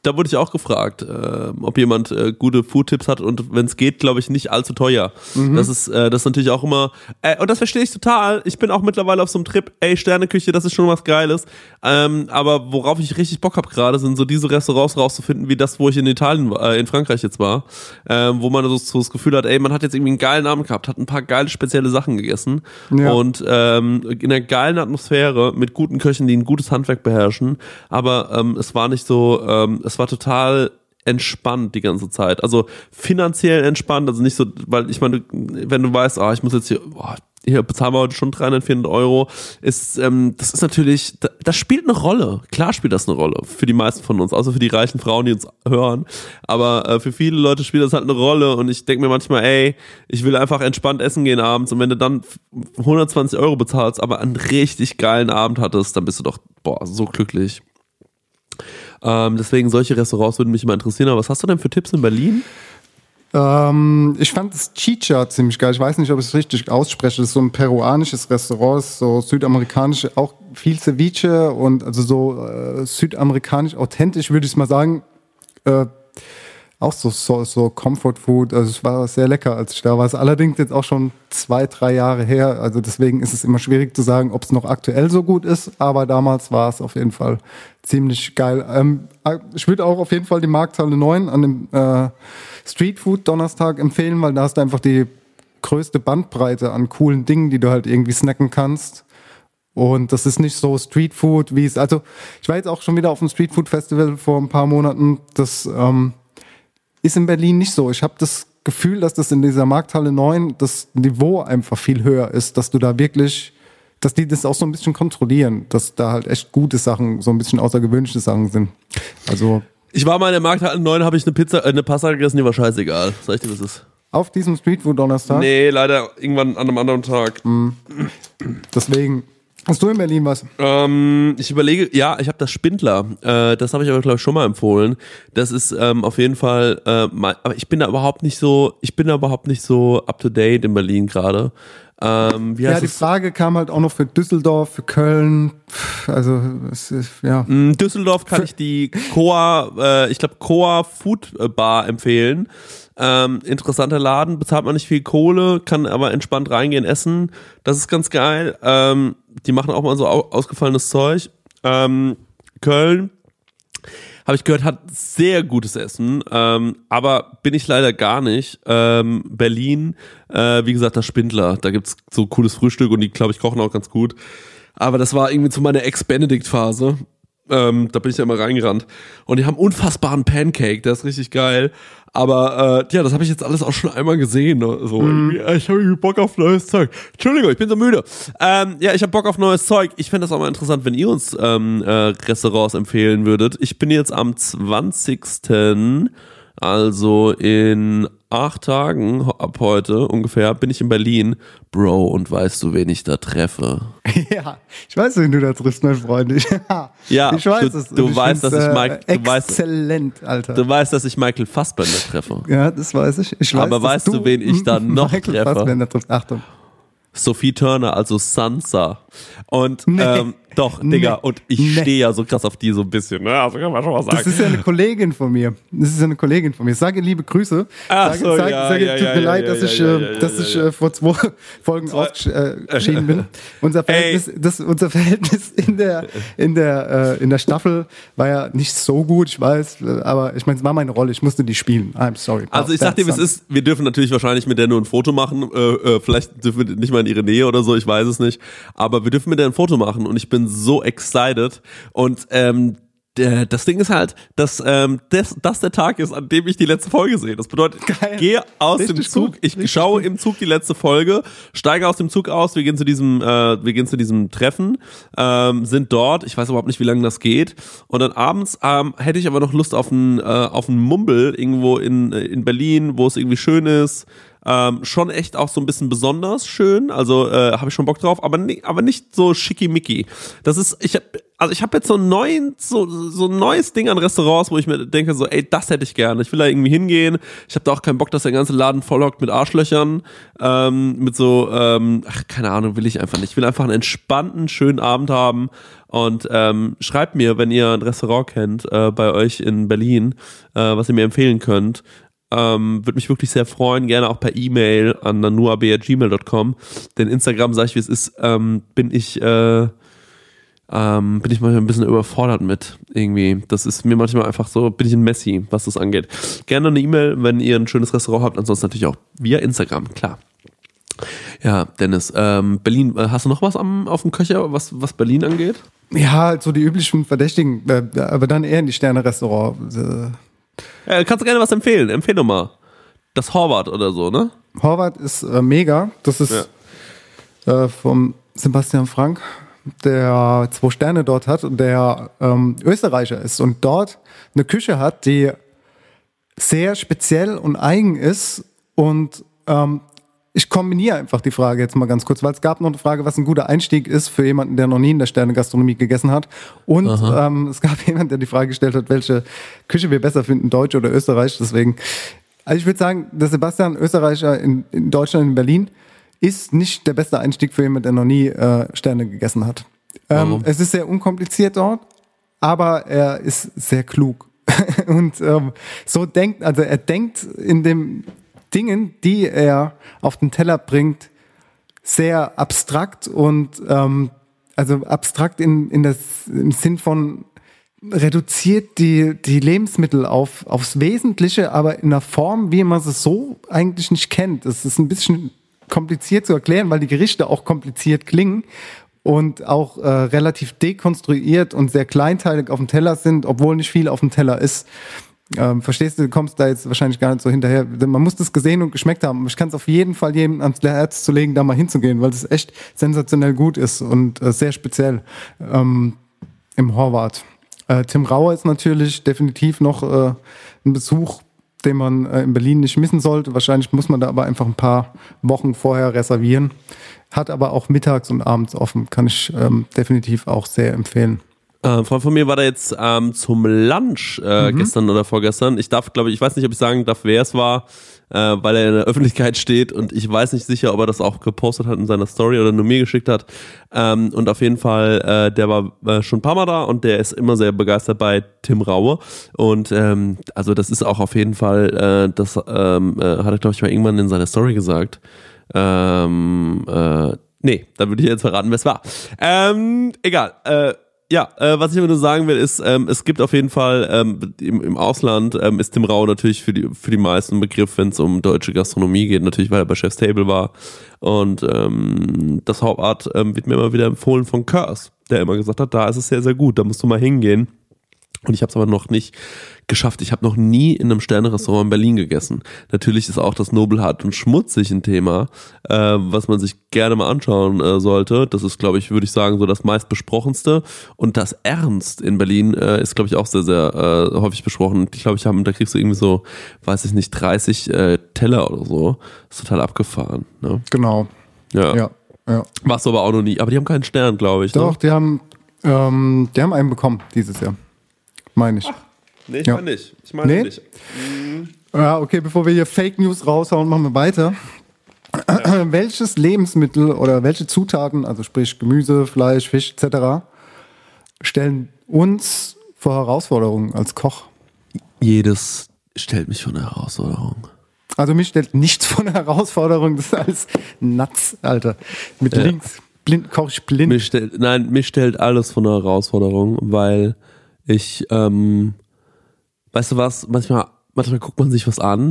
da wurde ich auch gefragt, äh, ob jemand äh, gute Food-Tipps hat und wenn es geht, glaube ich, nicht allzu teuer. Mhm. Das ist äh, das ist natürlich auch immer, äh, und das verstehe ich total. Ich bin auch mittlerweile auf so einem Trip, ey, Sterneküche, das ist schon was Geiles. Ähm, aber worauf ich richtig Bock habe gerade, sind so diese Restaurants rauszufinden, wie das, wo ich in Italien, äh, in Frankreich jetzt war, äh, wo man so, so das Gefühl hat, ey, man hat jetzt irgendwie einen geilen Abend gehabt, hat ein paar geile spezielle Sachen gegessen ja. und ähm, in einer geilen Atmosphäre mit guten Köchen, die ein gutes Handwerk beherrschen. Aber ähm, es war nicht so, ähm, es war total entspannt die ganze Zeit. Also finanziell entspannt, also nicht so, weil ich meine, wenn du weißt, ah, ich muss jetzt hier, boah, hier bezahlen wir heute schon dreihundert, vierhundert Euro, ist, ähm, das ist natürlich, das spielt eine Rolle. Klar spielt das eine Rolle für die meisten von uns, außer für die reichen Frauen, die uns hören. Aber äh, für viele Leute spielt das halt eine Rolle und ich denke mir manchmal, ey, ich will einfach entspannt essen gehen abends und wenn du dann hundertzwanzig Euro bezahlst, aber einen richtig geilen Abend hattest, dann bist du doch, boah, so glücklich. Ähm, deswegen solche Restaurants würden mich immer interessieren. Aber was hast du denn für Tipps in Berlin? Ähm, ich fand das Chicha ziemlich geil. Ich weiß nicht, ob ich es richtig ausspreche. Das ist so ein peruanisches Restaurant, so südamerikanisch, auch viel Ceviche und also so äh, südamerikanisch authentisch, würde ich mal sagen. Äh, auch so, so, so Comfort Food. Also es war sehr lecker, als ich da war. Es ist allerdings jetzt auch schon zwei, drei Jahre her. Also deswegen ist es immer schwierig zu sagen, ob es noch aktuell so gut ist. Aber damals war es auf jeden Fall ziemlich geil. Ähm, ich würde auch auf jeden Fall die Markthalle neun an dem äh, Street Food Donnerstag empfehlen, weil da hast du einfach die größte Bandbreite an coolen Dingen, die du halt irgendwie snacken kannst. Und das ist nicht so Street Food, wie es, also ich war jetzt auch schon wieder auf dem Street Food Festival vor ein paar Monaten. Das ähm, ist in Berlin nicht so. Ich habe das Gefühl, dass das in dieser Markthalle neun das Niveau einfach viel höher ist, dass du da wirklich, dass die das auch so ein bisschen kontrollieren, dass da halt echt gute Sachen, so ein bisschen außergewöhnliche Sachen sind. Also ich war mal in der Markthalle neun, habe ich eine Pizza, äh, eine Pasta gegessen, die war scheißegal. Sag ich dir, was ist? Auf diesem Streetfood Donnerstag? Nee, leider irgendwann an einem anderen Tag. Mhm. Deswegen. Hast du in Berlin was? Ähm, ich überlege, ja, ich habe das Spindler. Äh, das habe ich aber, glaube ich, schon mal empfohlen. Das ist ähm, auf jeden Fall, äh, mein, aber ich bin da überhaupt nicht so, ich bin da überhaupt nicht so up to date in Berlin gerade. Ähm, wie heißt ja, die es? Frage kam halt auch noch für Düsseldorf, für Köln. Also, es ist, ja. In Düsseldorf kann für ich die Coa, äh, ich glaube, Coa Food Bar empfehlen. Ähm, interessanter Laden, bezahlt man nicht viel Kohle, kann aber entspannt reingehen, essen. Das ist ganz geil. Ähm, die machen auch mal so au- ausgefallenes Zeug. Ähm, Köln, habe ich gehört, hat sehr gutes Essen, ähm, aber bin ich leider gar nicht. Ähm, Berlin, äh, wie gesagt, das Spindler, da gibt's so cooles Frühstück und die, glaube ich, kochen auch ganz gut. Aber das war irgendwie zu meiner Ex-Benedict-Phase. Ähm, da bin ich ja immer reingerannt. Und die haben unfassbaren Pancake, der ist richtig geil. Aber äh, ja, das habe ich jetzt alles auch schon einmal gesehen. Ne? So, mm. Ich habe Bock auf neues Zeug. Entschuldigung, ich bin so müde. Ähm, ja, ich habe Bock auf neues Zeug. Ich fände das auch mal interessant, wenn ihr uns ähm, äh, Restaurants empfehlen würdet. Ich bin jetzt am zwanzigsten Also in acht Tagen ab heute ungefähr bin ich in Berlin. Bro, und weißt du, wen ich da treffe? Ja, ich weiß, wen du da triffst, mein Freund. Ich, ja, ich weiß du, es. Du weißt, dass ich Mike, äh, du exzellent, weißt, Alter. Du weißt, dass ich Michael Fassbender treffe. Ja, das weiß ich. ich weiß, Aber weißt du, du, wen ich da noch Michael treffe? Fassbender trifft. Achtung. Sophie Turner, also Sansa. Und nee. ähm, doch, Digga, nee. und ich nee. stehe ja so krass auf die so ein bisschen, ne? Also kann man schon was sagen. Das ist ja eine Kollegin von mir. Das ist ja eine Kollegin von mir. Ich sage liebe Grüße. Ach sage, so, sage, ja, sage ja, tut ja, mir ja, leid, ja, dass ja, ich, ja, äh, ja, dass ja, ich ja. äh, vor zwei Folgen ausgeschieden bin. Unser Verhältnis, das, unser Verhältnis in der, in der, äh, in der Staffel war ja nicht so gut, ich weiß, aber ich meine, es war meine Rolle, ich musste die spielen. I'm sorry. Also ich sag dir, wie es ist, wir dürfen natürlich wahrscheinlich mit der nur ein Foto machen, äh, äh, vielleicht dürfen wir nicht mal in ihre Nähe oder so, ich weiß es nicht, aber wir dürfen mit der ein Foto machen und ich bin so excited und ähm, der, das Ding ist halt, dass ähm, das, das der Tag ist, an dem ich die letzte Folge sehe. Das bedeutet, Geil. ich gehe aus Richtig dem Zug, gut. ich Richtig schaue gut. im Zug die letzte Folge, steige aus dem Zug aus, wir gehen zu diesem, äh, wir gehen zu diesem Treffen, ähm, sind dort, ich weiß überhaupt nicht, wie lange das geht, und dann abends ähm, hätte ich aber noch Lust auf einen äh, auf einen Mumble irgendwo in in Berlin, wo es irgendwie schön ist. Ähm, schon echt auch so ein bisschen besonders schön, also äh, habe ich schon Bock drauf, aber, ni- aber nicht so schickimicki. Das ist, ich hab, also ich habe jetzt so ein, neuen, so, so ein neues Ding an Restaurants, wo ich mir denke so, ey, das hätte ich gerne. Ich will da irgendwie hingehen. Ich habe da auch keinen Bock, dass der ganze Laden volllockt mit Arschlöchern, ähm, mit so, ähm, ach, keine Ahnung, will ich einfach nicht. Ich will einfach einen entspannten, schönen Abend haben. Und ähm, schreibt mir, wenn ihr ein Restaurant kennt, äh, bei euch in Berlin, äh, was ihr mir empfehlen könnt. Ähm, würde mich wirklich sehr freuen, gerne auch per E-Mail an nanuab at gmail dot com. Denn Instagram, sag ich wie es ist, ähm, bin ich äh, ähm, bin ich manchmal ein bisschen überfordert mit irgendwie. Das ist mir manchmal einfach so, bin ich ein Messi, was das angeht. Gerne eine E-Mail, wenn ihr ein schönes Restaurant habt, ansonsten natürlich auch via Instagram, klar. Ja, Dennis, ähm, Berlin, äh, hast du noch was am, auf dem Köcher, was, was Berlin angeht? Ja, halt so die üblichen Verdächtigen, äh, aber dann eher in die Sterne-Restaurant. Äh, Ja, kannst du gerne was empfehlen? Empfehl doch mal. Das Horvath oder so, ne? Horvath ist äh, mega. Das ist ja. äh, vom Sebastian Frank, der zwei Sterne dort hat und der ähm, Österreicher ist und dort eine Küche hat, die sehr speziell und eigen ist. Und ähm, ich kombiniere einfach die Frage jetzt mal ganz kurz, weil es gab noch eine Frage, was ein guter Einstieg ist für jemanden, der noch nie in der Sterne-Gastronomie gegessen hat. Und ähm, es gab jemanden, der die Frage gestellt hat, welche Küche wir besser finden, Deutsch oder Österreich. Deswegen, also ich würde sagen, der Sebastian, Österreicher in, in Deutschland, in Berlin, ist nicht der beste Einstieg für jemanden, der noch nie äh, Sterne gegessen hat. Ähm, es ist sehr unkompliziert dort, aber er ist sehr klug. Und ähm, so denkt, also er denkt in dem Dingen, die er auf den Teller bringt, sehr abstrakt und ähm, also abstrakt in, in das, im Sinn von reduziert die, die Lebensmittel auf, aufs Wesentliche, aber in einer Form, wie man es so eigentlich nicht kennt. Das ist ein bisschen kompliziert zu erklären, weil die Gerichte auch kompliziert klingen und auch äh, relativ dekonstruiert und sehr kleinteilig auf dem Teller sind, obwohl nicht viel auf dem Teller ist. Ähm, verstehst du, du kommst da jetzt wahrscheinlich gar nicht so hinterher. Man muss das gesehen und geschmeckt haben. Ich kann es auf jeden Fall jedem ans Herz zu legen, da mal hinzugehen, weil es echt sensationell gut ist und äh, sehr speziell ähm, im Horvath. Äh, Tim Rauer ist natürlich definitiv noch äh, ein Besuch, den man äh, in Berlin nicht missen sollte. Wahrscheinlich muss man da aber einfach ein paar Wochen vorher reservieren. Hat aber auch mittags und abends offen. Kann ich ähm, definitiv auch sehr empfehlen. Ein Freund von mir war da jetzt ähm, zum Lunch äh, mhm. gestern oder vorgestern. Ich darf, glaube ich, ich weiß nicht, ob ich sagen darf, wer es war, äh, weil er in der Öffentlichkeit steht und ich weiß nicht sicher, ob er das auch gepostet hat in seiner Story oder nur mir geschickt hat. Ähm, und auf jeden Fall, äh, der war äh, schon ein paar Mal da und der ist immer sehr begeistert bei Tim Raue. Und ähm, also das ist auch auf jeden Fall, äh, das ähm, äh, hat er, glaube ich, mal irgendwann in seiner Story gesagt. Ähm, äh, nee, da würde ich jetzt verraten, wer es war. Ähm, egal, äh, Ja, äh, was ich aber nur sagen will, ist, ähm, es gibt auf jeden Fall ähm, im, im Ausland ähm, ist Tim Rau natürlich für die für die meisten Begriff, wenn es um deutsche Gastronomie geht, natürlich, weil er bei Chef's Table war. Und ähm, das Hauptart ähm, wird mir immer wieder empfohlen von Curse, der immer gesagt hat, da ist es sehr, sehr gut, da musst du mal hingehen. Und ich habe es aber noch nicht geschafft. Ich habe noch nie in einem Sterne-Restaurant in Berlin gegessen. Natürlich ist auch das Nobelhart und schmutzig ein Thema, äh, was man sich gerne mal anschauen äh, sollte. Das ist, glaube ich, würde ich sagen, so das meistbesprochenste. Und das Ernst in Berlin äh, ist, glaube ich, auch sehr, sehr äh, häufig besprochen. Ich glaube, ich habe, da kriegst du irgendwie so, weiß ich nicht, dreißig äh, Teller oder so. Das ist total abgefahren. Ne? Genau. Ja. ja, ja. Warst du aber auch noch nie. Aber die haben keinen Stern, glaube ich. Doch, ne? die haben, ähm, die haben einen bekommen dieses Jahr. Meine ich. Ach, nee, ich ja. meine nicht. Ich meine nee? nicht. Mhm. Ja, okay, bevor wir hier Fake News raushauen, machen wir weiter. Ja. Welches Lebensmittel oder welche Zutaten, also sprich Gemüse, Fleisch, Fisch et cetera, stellen uns vor Herausforderungen als Koch? Jedes stellt mich vor eine Herausforderung. Also mich stellt nichts vor eine Herausforderung, das ist alles Nuts, Alter. Mit ja. links, blind, koch ich blind. Mich stellt, nein, mich stellt alles vor eine Herausforderung, weil ich, ähm, weißt du was, manchmal, manchmal guckt man sich was an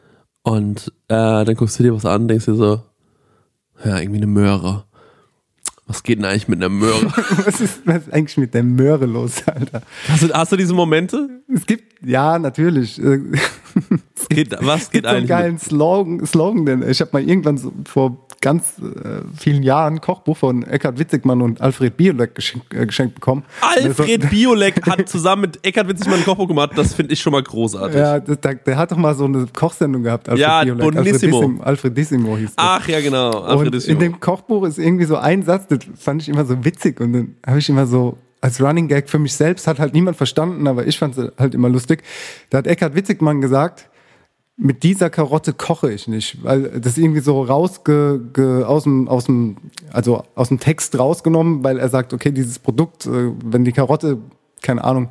und äh, dann guckst du dir was an, denkst dir so, ja, irgendwie eine Möhre. Was geht denn eigentlich mit einer Möhre? was, ist, was ist eigentlich mit der Möhre los, Alter? Hast du, hast du diese Momente? Es gibt, ja, natürlich. Geht, was geht so einen eigentlich? geilen Slogan, Slogan, denn ich habe mal irgendwann so vor ganz äh, vielen Jahren ein Kochbuch von Eckhard Witzigmann und Alfred Biolek geschenkt, äh, geschenkt bekommen. Alfred so, Biolek hat zusammen mit Eckhard Witzigmann ein Kochbuch gemacht, das finde ich schon mal großartig. Ja, das, der, der hat doch mal so eine Kochsendung gehabt, Alfred ja, Biolek. Bonissimo. Alfredissimo, Alfredissimo hieß das. Ach ja, genau, Alfredissimo. Und in dem Kochbuch ist irgendwie so ein Satz, das fand ich immer so witzig und dann habe ich immer so als Running Gag für mich selbst, hat halt niemand verstanden, aber ich fand es halt immer lustig. Da hat Eckhard Witzigmann gesagt, mit dieser Karotte koche ich nicht, weil das irgendwie so rausge, ge, aus dem, aus dem, also aus dem Text rausgenommen, weil er sagt, okay, dieses Produkt, äh, wenn die Karotte, keine Ahnung,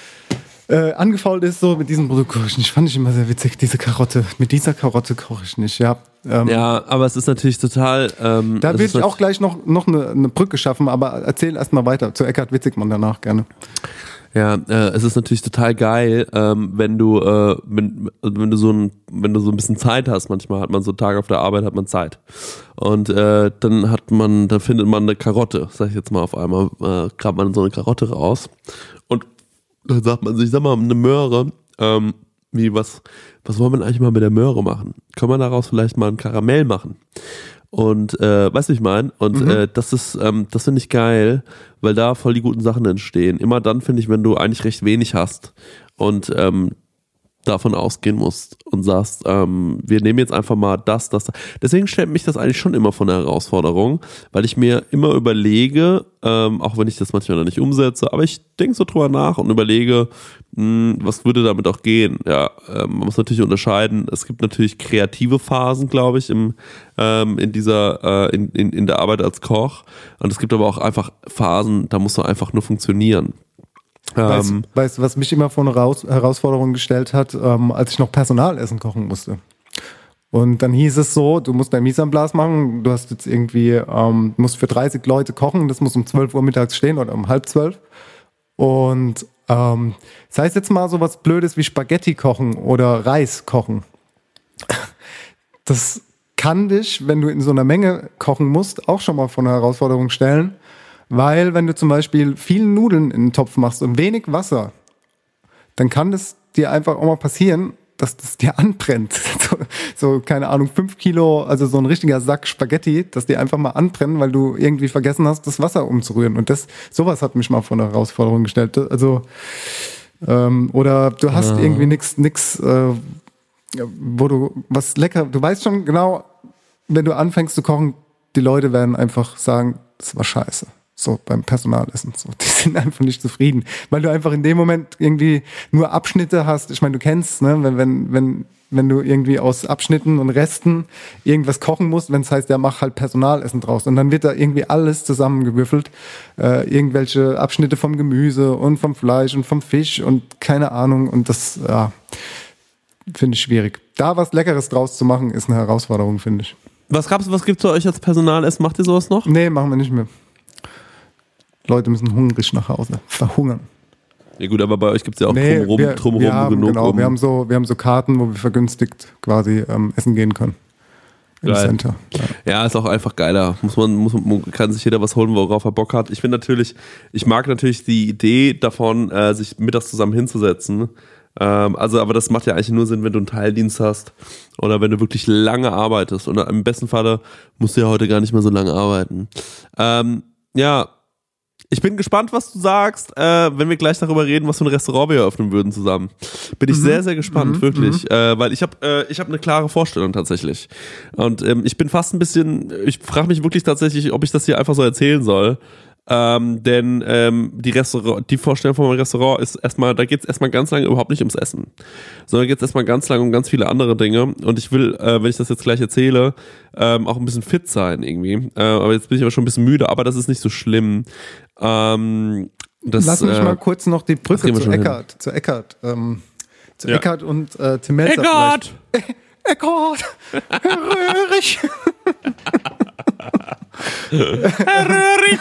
äh, angefault ist, so mit diesem Produkt koche ich nicht. Fand ich immer sehr witzig, diese Karotte. Mit dieser Karotte koche ich nicht, ja. Ähm, ja, aber es ist natürlich total. Ähm, da will ich auch gleich noch, noch eine, eine Brücke schaffen, aber erzähl erstmal weiter zu Eckhard Witzigmann danach gerne. Ja, äh, es ist natürlich total geil, ähm, wenn du, äh, wenn, wenn du so ein, wenn du so ein bisschen Zeit hast. Manchmal hat man so Tage auf der Arbeit, hat man Zeit und äh, dann hat man, dann findet man eine Karotte, sag ich jetzt mal auf einmal, äh, grabt man so eine Karotte raus und dann sagt man sich, sag mal, eine Möhre, ähm, wie was, was wollen wir eigentlich mal mit der Möhre machen? Können wir daraus vielleicht mal ein Karamell machen? Und äh, weißt du, wie ich meine? Und mhm. äh, das ist, ähm, das finde ich geil, weil da voll die guten Sachen entstehen. Immer dann, finde ich, wenn du eigentlich recht wenig hast und ähm, davon ausgehen musst und sagst, ähm, wir nehmen jetzt einfach mal das, das. Deswegen stellt mich das eigentlich schon immer vor eine Herausforderung, weil ich mir immer überlege, ähm, auch wenn ich das manchmal noch nicht umsetze, aber ich denke so drüber nach und überlege, mh, was würde damit auch gehen. Ja, ähm, man muss natürlich unterscheiden. Es gibt natürlich kreative Phasen, glaube ich, im, ähm, in dieser, äh, in, in, in der Arbeit als Koch. Und es gibt aber auch einfach Phasen, da musst du einfach nur funktionieren. Weißt du, weißt, was mich immer vor eine Raus- Herausforderung gestellt hat, ähm, als ich noch Personalessen kochen musste. Und dann hieß es so, du musst dein Mise en place machen, du hast jetzt irgendwie, ähm, musst für dreißig Leute kochen, das muss um zwölf Uhr mittags stehen oder um halb zwölf. Und ähm, das heißt jetzt mal so was Blödes wie Spaghetti kochen oder Reis kochen. Das kann dich, wenn du in so einer Menge kochen musst, auch schon mal vor eine Herausforderung stellen. Weil wenn du zum Beispiel viele Nudeln in den Topf machst und wenig Wasser, dann kann das dir einfach auch mal passieren, dass das dir anbrennt. So, so keine Ahnung, fünf Kilo, also so ein richtiger Sack Spaghetti, dass dir einfach mal anbrennen, weil du irgendwie vergessen hast, das Wasser umzurühren. Und das, sowas hat mich mal vor eine Herausforderung gestellt. Also, ähm, oder du hast ja. irgendwie nix, nix, äh, wo du was lecker, du weißt schon genau, wenn du anfängst zu kochen, die Leute werden einfach sagen, das war scheiße. So beim Personalessen. So, die sind einfach nicht zufrieden. Weil du einfach in dem Moment irgendwie nur Abschnitte hast. Ich meine, du kennst, ne, wenn, wenn, wenn, wenn du irgendwie aus Abschnitten und Resten irgendwas kochen musst, wenn es heißt, ja, mach halt Personalessen draus. Und dann wird da irgendwie alles zusammengewürfelt. Äh, irgendwelche Abschnitte vom Gemüse und vom Fleisch und vom Fisch und keine Ahnung. Und das, ja, finde ich schwierig. Da was Leckeres draus zu machen, ist eine Herausforderung, finde ich. Was gab's, was gibt's für euch als Personalessen? Macht ihr sowas noch? Nee, machen wir nicht mehr. Leute müssen hungrig nach Hause, verhungern. Ja gut, aber bei euch gibt es ja auch nee, drumherum, wir, drumherum wir haben, genug. Genau, um wir haben, so, wir haben so Karten, wo wir vergünstigt quasi ähm, essen gehen können. Im Geil. Center. Ja. ja, ist auch einfach geiler. Muss man, muss, kann sich jeder was holen, worauf er Bock hat. Ich finde natürlich, ich mag natürlich die Idee davon, äh, sich mittags zusammen hinzusetzen. Ähm, also, aber das macht ja eigentlich nur Sinn, wenn du einen Teildienst hast oder wenn du wirklich lange arbeitest. Und im besten Falle musst du ja heute gar nicht mehr so lange arbeiten. Ähm, ja, ich bin gespannt, was du sagst, äh, wenn wir gleich darüber reden, was für ein Restaurant wir eröffnen würden zusammen. Bin ich mhm. sehr, sehr gespannt, mhm. wirklich. Mhm. Äh, weil ich habe äh, ich hab eine klare Vorstellung tatsächlich. Und ähm, ich bin fast ein bisschen, ich frage mich wirklich tatsächlich, ob ich das hier einfach so erzählen soll. Ähm, denn ähm, die Restaurant, die Vorstellung von meinem Restaurant ist erstmal, da geht es erstmal ganz lange überhaupt nicht ums Essen, sondern geht es erstmal ganz lange um ganz viele andere Dinge. Und ich will, äh, wenn ich das jetzt gleich erzähle, ähm, auch ein bisschen fit sein irgendwie. Äh, aber jetzt bin ich aber schon ein bisschen müde, aber das ist nicht so schlimm. Ähm, das, Lass mich äh, mal kurz noch die Brücke zu Eckhard, zu Eckhard, ähm, zu ja. Eckhard und äh, Tim Melzer. Eckhard! E- Eckhard! Herr Röhrig! Herr Röhrig!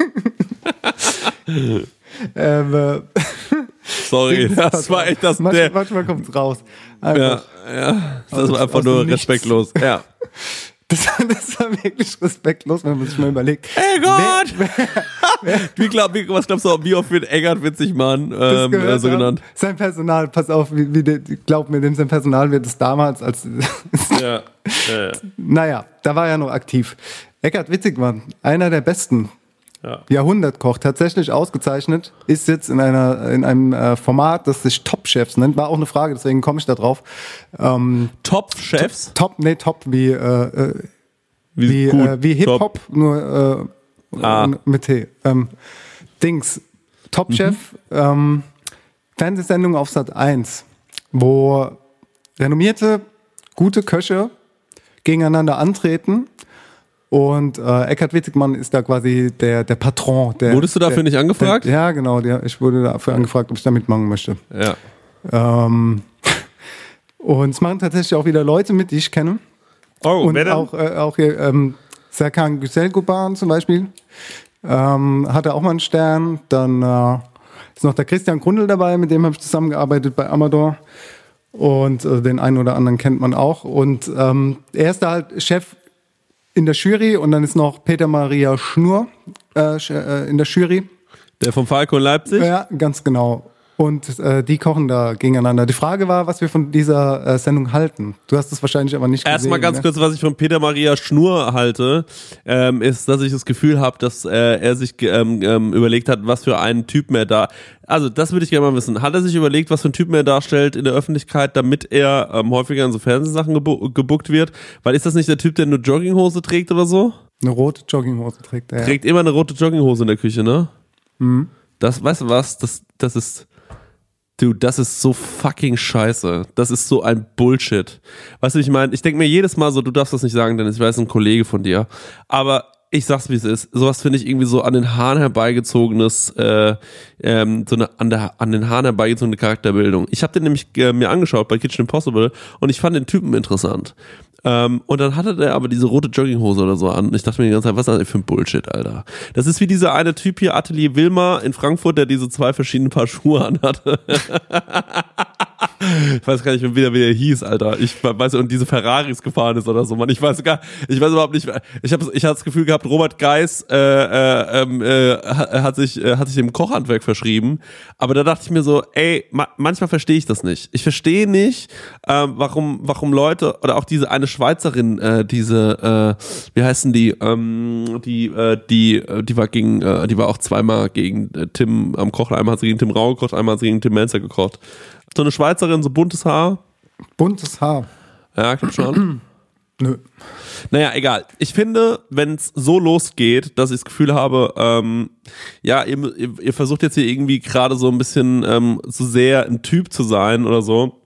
ähm, äh, Sorry, das war echt das. Manchmal, der, manchmal kommt's raus. Einfach. Ja, ja, das war einfach nur respektlos. Ja. Das, das war wirklich respektlos, wenn man sich mal überlegt. Hey Gott! Wer, wer, wie glaub, wie, was glaubst du, wie oft wird Eggert Witzigmann ähm, äh, so genannt? Sein Personal, pass auf, wie, wie der, glaub mir, dem sein Personal wird es damals als... ja. ja, ja. Naja, da war er noch aktiv. Eggert Witzigmann, einer der besten. Ja. Jahrhundertkoch, tatsächlich ausgezeichnet, ist jetzt in einer in einem äh, Format, das sich Top Chefs nennt. War auch eine Frage, deswegen komme ich da drauf. Ähm, Top Chefs? Top, nee, Top wie äh, äh, wie wie, gut, äh, wie Hip Hop, nur äh, ah. mit T. Ähm, Dings, Top Chef, mhm. ähm, Fernsehsendung auf Sat eins, wo renommierte, gute Köche gegeneinander antreten. Und äh, Eggert Witzigmann ist da quasi der, der Patron. Der, Wurdest du dafür der, nicht angefragt? Der, ja, genau. Der, ich wurde dafür angefragt, ob ich da mitmachen möchte. Ja. Ähm, und es machen tatsächlich auch wieder Leute mit, die ich kenne. Oh, und wer denn? auch, äh, auch hier, ähm, Serkan Güzelkuban zum Beispiel. Ähm, hatte auch mal einen Stern. Dann äh, ist noch der Christian Grundl dabei, mit dem habe ich zusammengearbeitet bei Amador. Und äh, den einen oder anderen kennt man auch. Und ähm, er ist da halt Chef in der Jury und dann ist noch Peter Maria Schnur äh, in der Jury. Der vom Falco in Leipzig? Ja, ganz genau. Und äh, die kochen da gegeneinander. Die Frage war, was wir von dieser äh, Sendung halten. Du hast es wahrscheinlich aber nicht gesehen. Erstmal ganz ne? kurz, was ich von Peter Maria Schnur halte, ähm, ist, dass ich das Gefühl habe, dass äh, er sich ähm, ähm, überlegt hat, was für einen Typen er da... Also das würde ich gerne mal wissen. Hat er sich überlegt, was für einen Typen er darstellt in der Öffentlichkeit, damit er ähm, häufiger in so Fernsehsachen gebu- gebuckt wird? Weil ist das nicht der Typ, der nur Jogginghose trägt oder so? Eine rote Jogginghose trägt er. Trägt immer eine rote Jogginghose in der Küche, ne? Mhm. Das, weißt du was? Das, das ist... Dude, das ist so fucking scheiße. Das ist so ein Bullshit. Weißt du, ich meine, ich denke mir jedes Mal so, du darfst das nicht sagen, denn ich weiß, ein Kollege von dir. Aber ich sag's, wie es ist. Sowas finde ich irgendwie so an den Haaren herbeigezogenes, äh, ähm, so eine an, der, an den Haaren herbeigezogene Charakterbildung. Ich habe den nämlich äh, mir angeschaut bei Kitchen Impossible und ich fand den Typen interessant. Ähm, und dann hatte der aber diese rote Jogginghose oder so an. Und ich dachte mir die ganze Zeit, was ist das für ein Bullshit, Alter? Das ist wie dieser eine Typ hier, Atelier Wilmar in Frankfurt, der diese zwei verschiedenen Paar Schuhe anhatte. Ich weiß gar nicht mehr wieder, wie der hieß, Alter. Ich weiß, und diese Ferraris gefahren ist oder so, Mann. Ich weiß gar, ich weiß überhaupt nicht. Ich habe, ich hatte das Gefühl gehabt, Robert Geis äh, äh, äh, hat sich, äh, hat sich dem Kochhandwerk verschrieben. Aber da dachte ich mir so, ey, ma- manchmal verstehe ich das nicht. Ich verstehe nicht, äh, warum, warum Leute oder auch diese eine Schweizerin, äh, diese, äh, wie heißen die, ähm, die, äh, die, äh, die war gegen, äh, die war auch zweimal gegen äh, Tim am Kochen. Einmal hat sie gegen Tim Rau gekocht, einmal hat sie gegen Tim Melzer gekocht. So eine Schweizerin, so buntes Haar. Buntes Haar. Ja, glaub schon. Nö. Naja, egal. Ich finde, wenn es so losgeht, dass ich das Gefühl habe, ähm, ja, ihr, ihr, ihr versucht jetzt hier irgendwie gerade so ein bisschen ähm, so sehr ein Typ zu sein oder so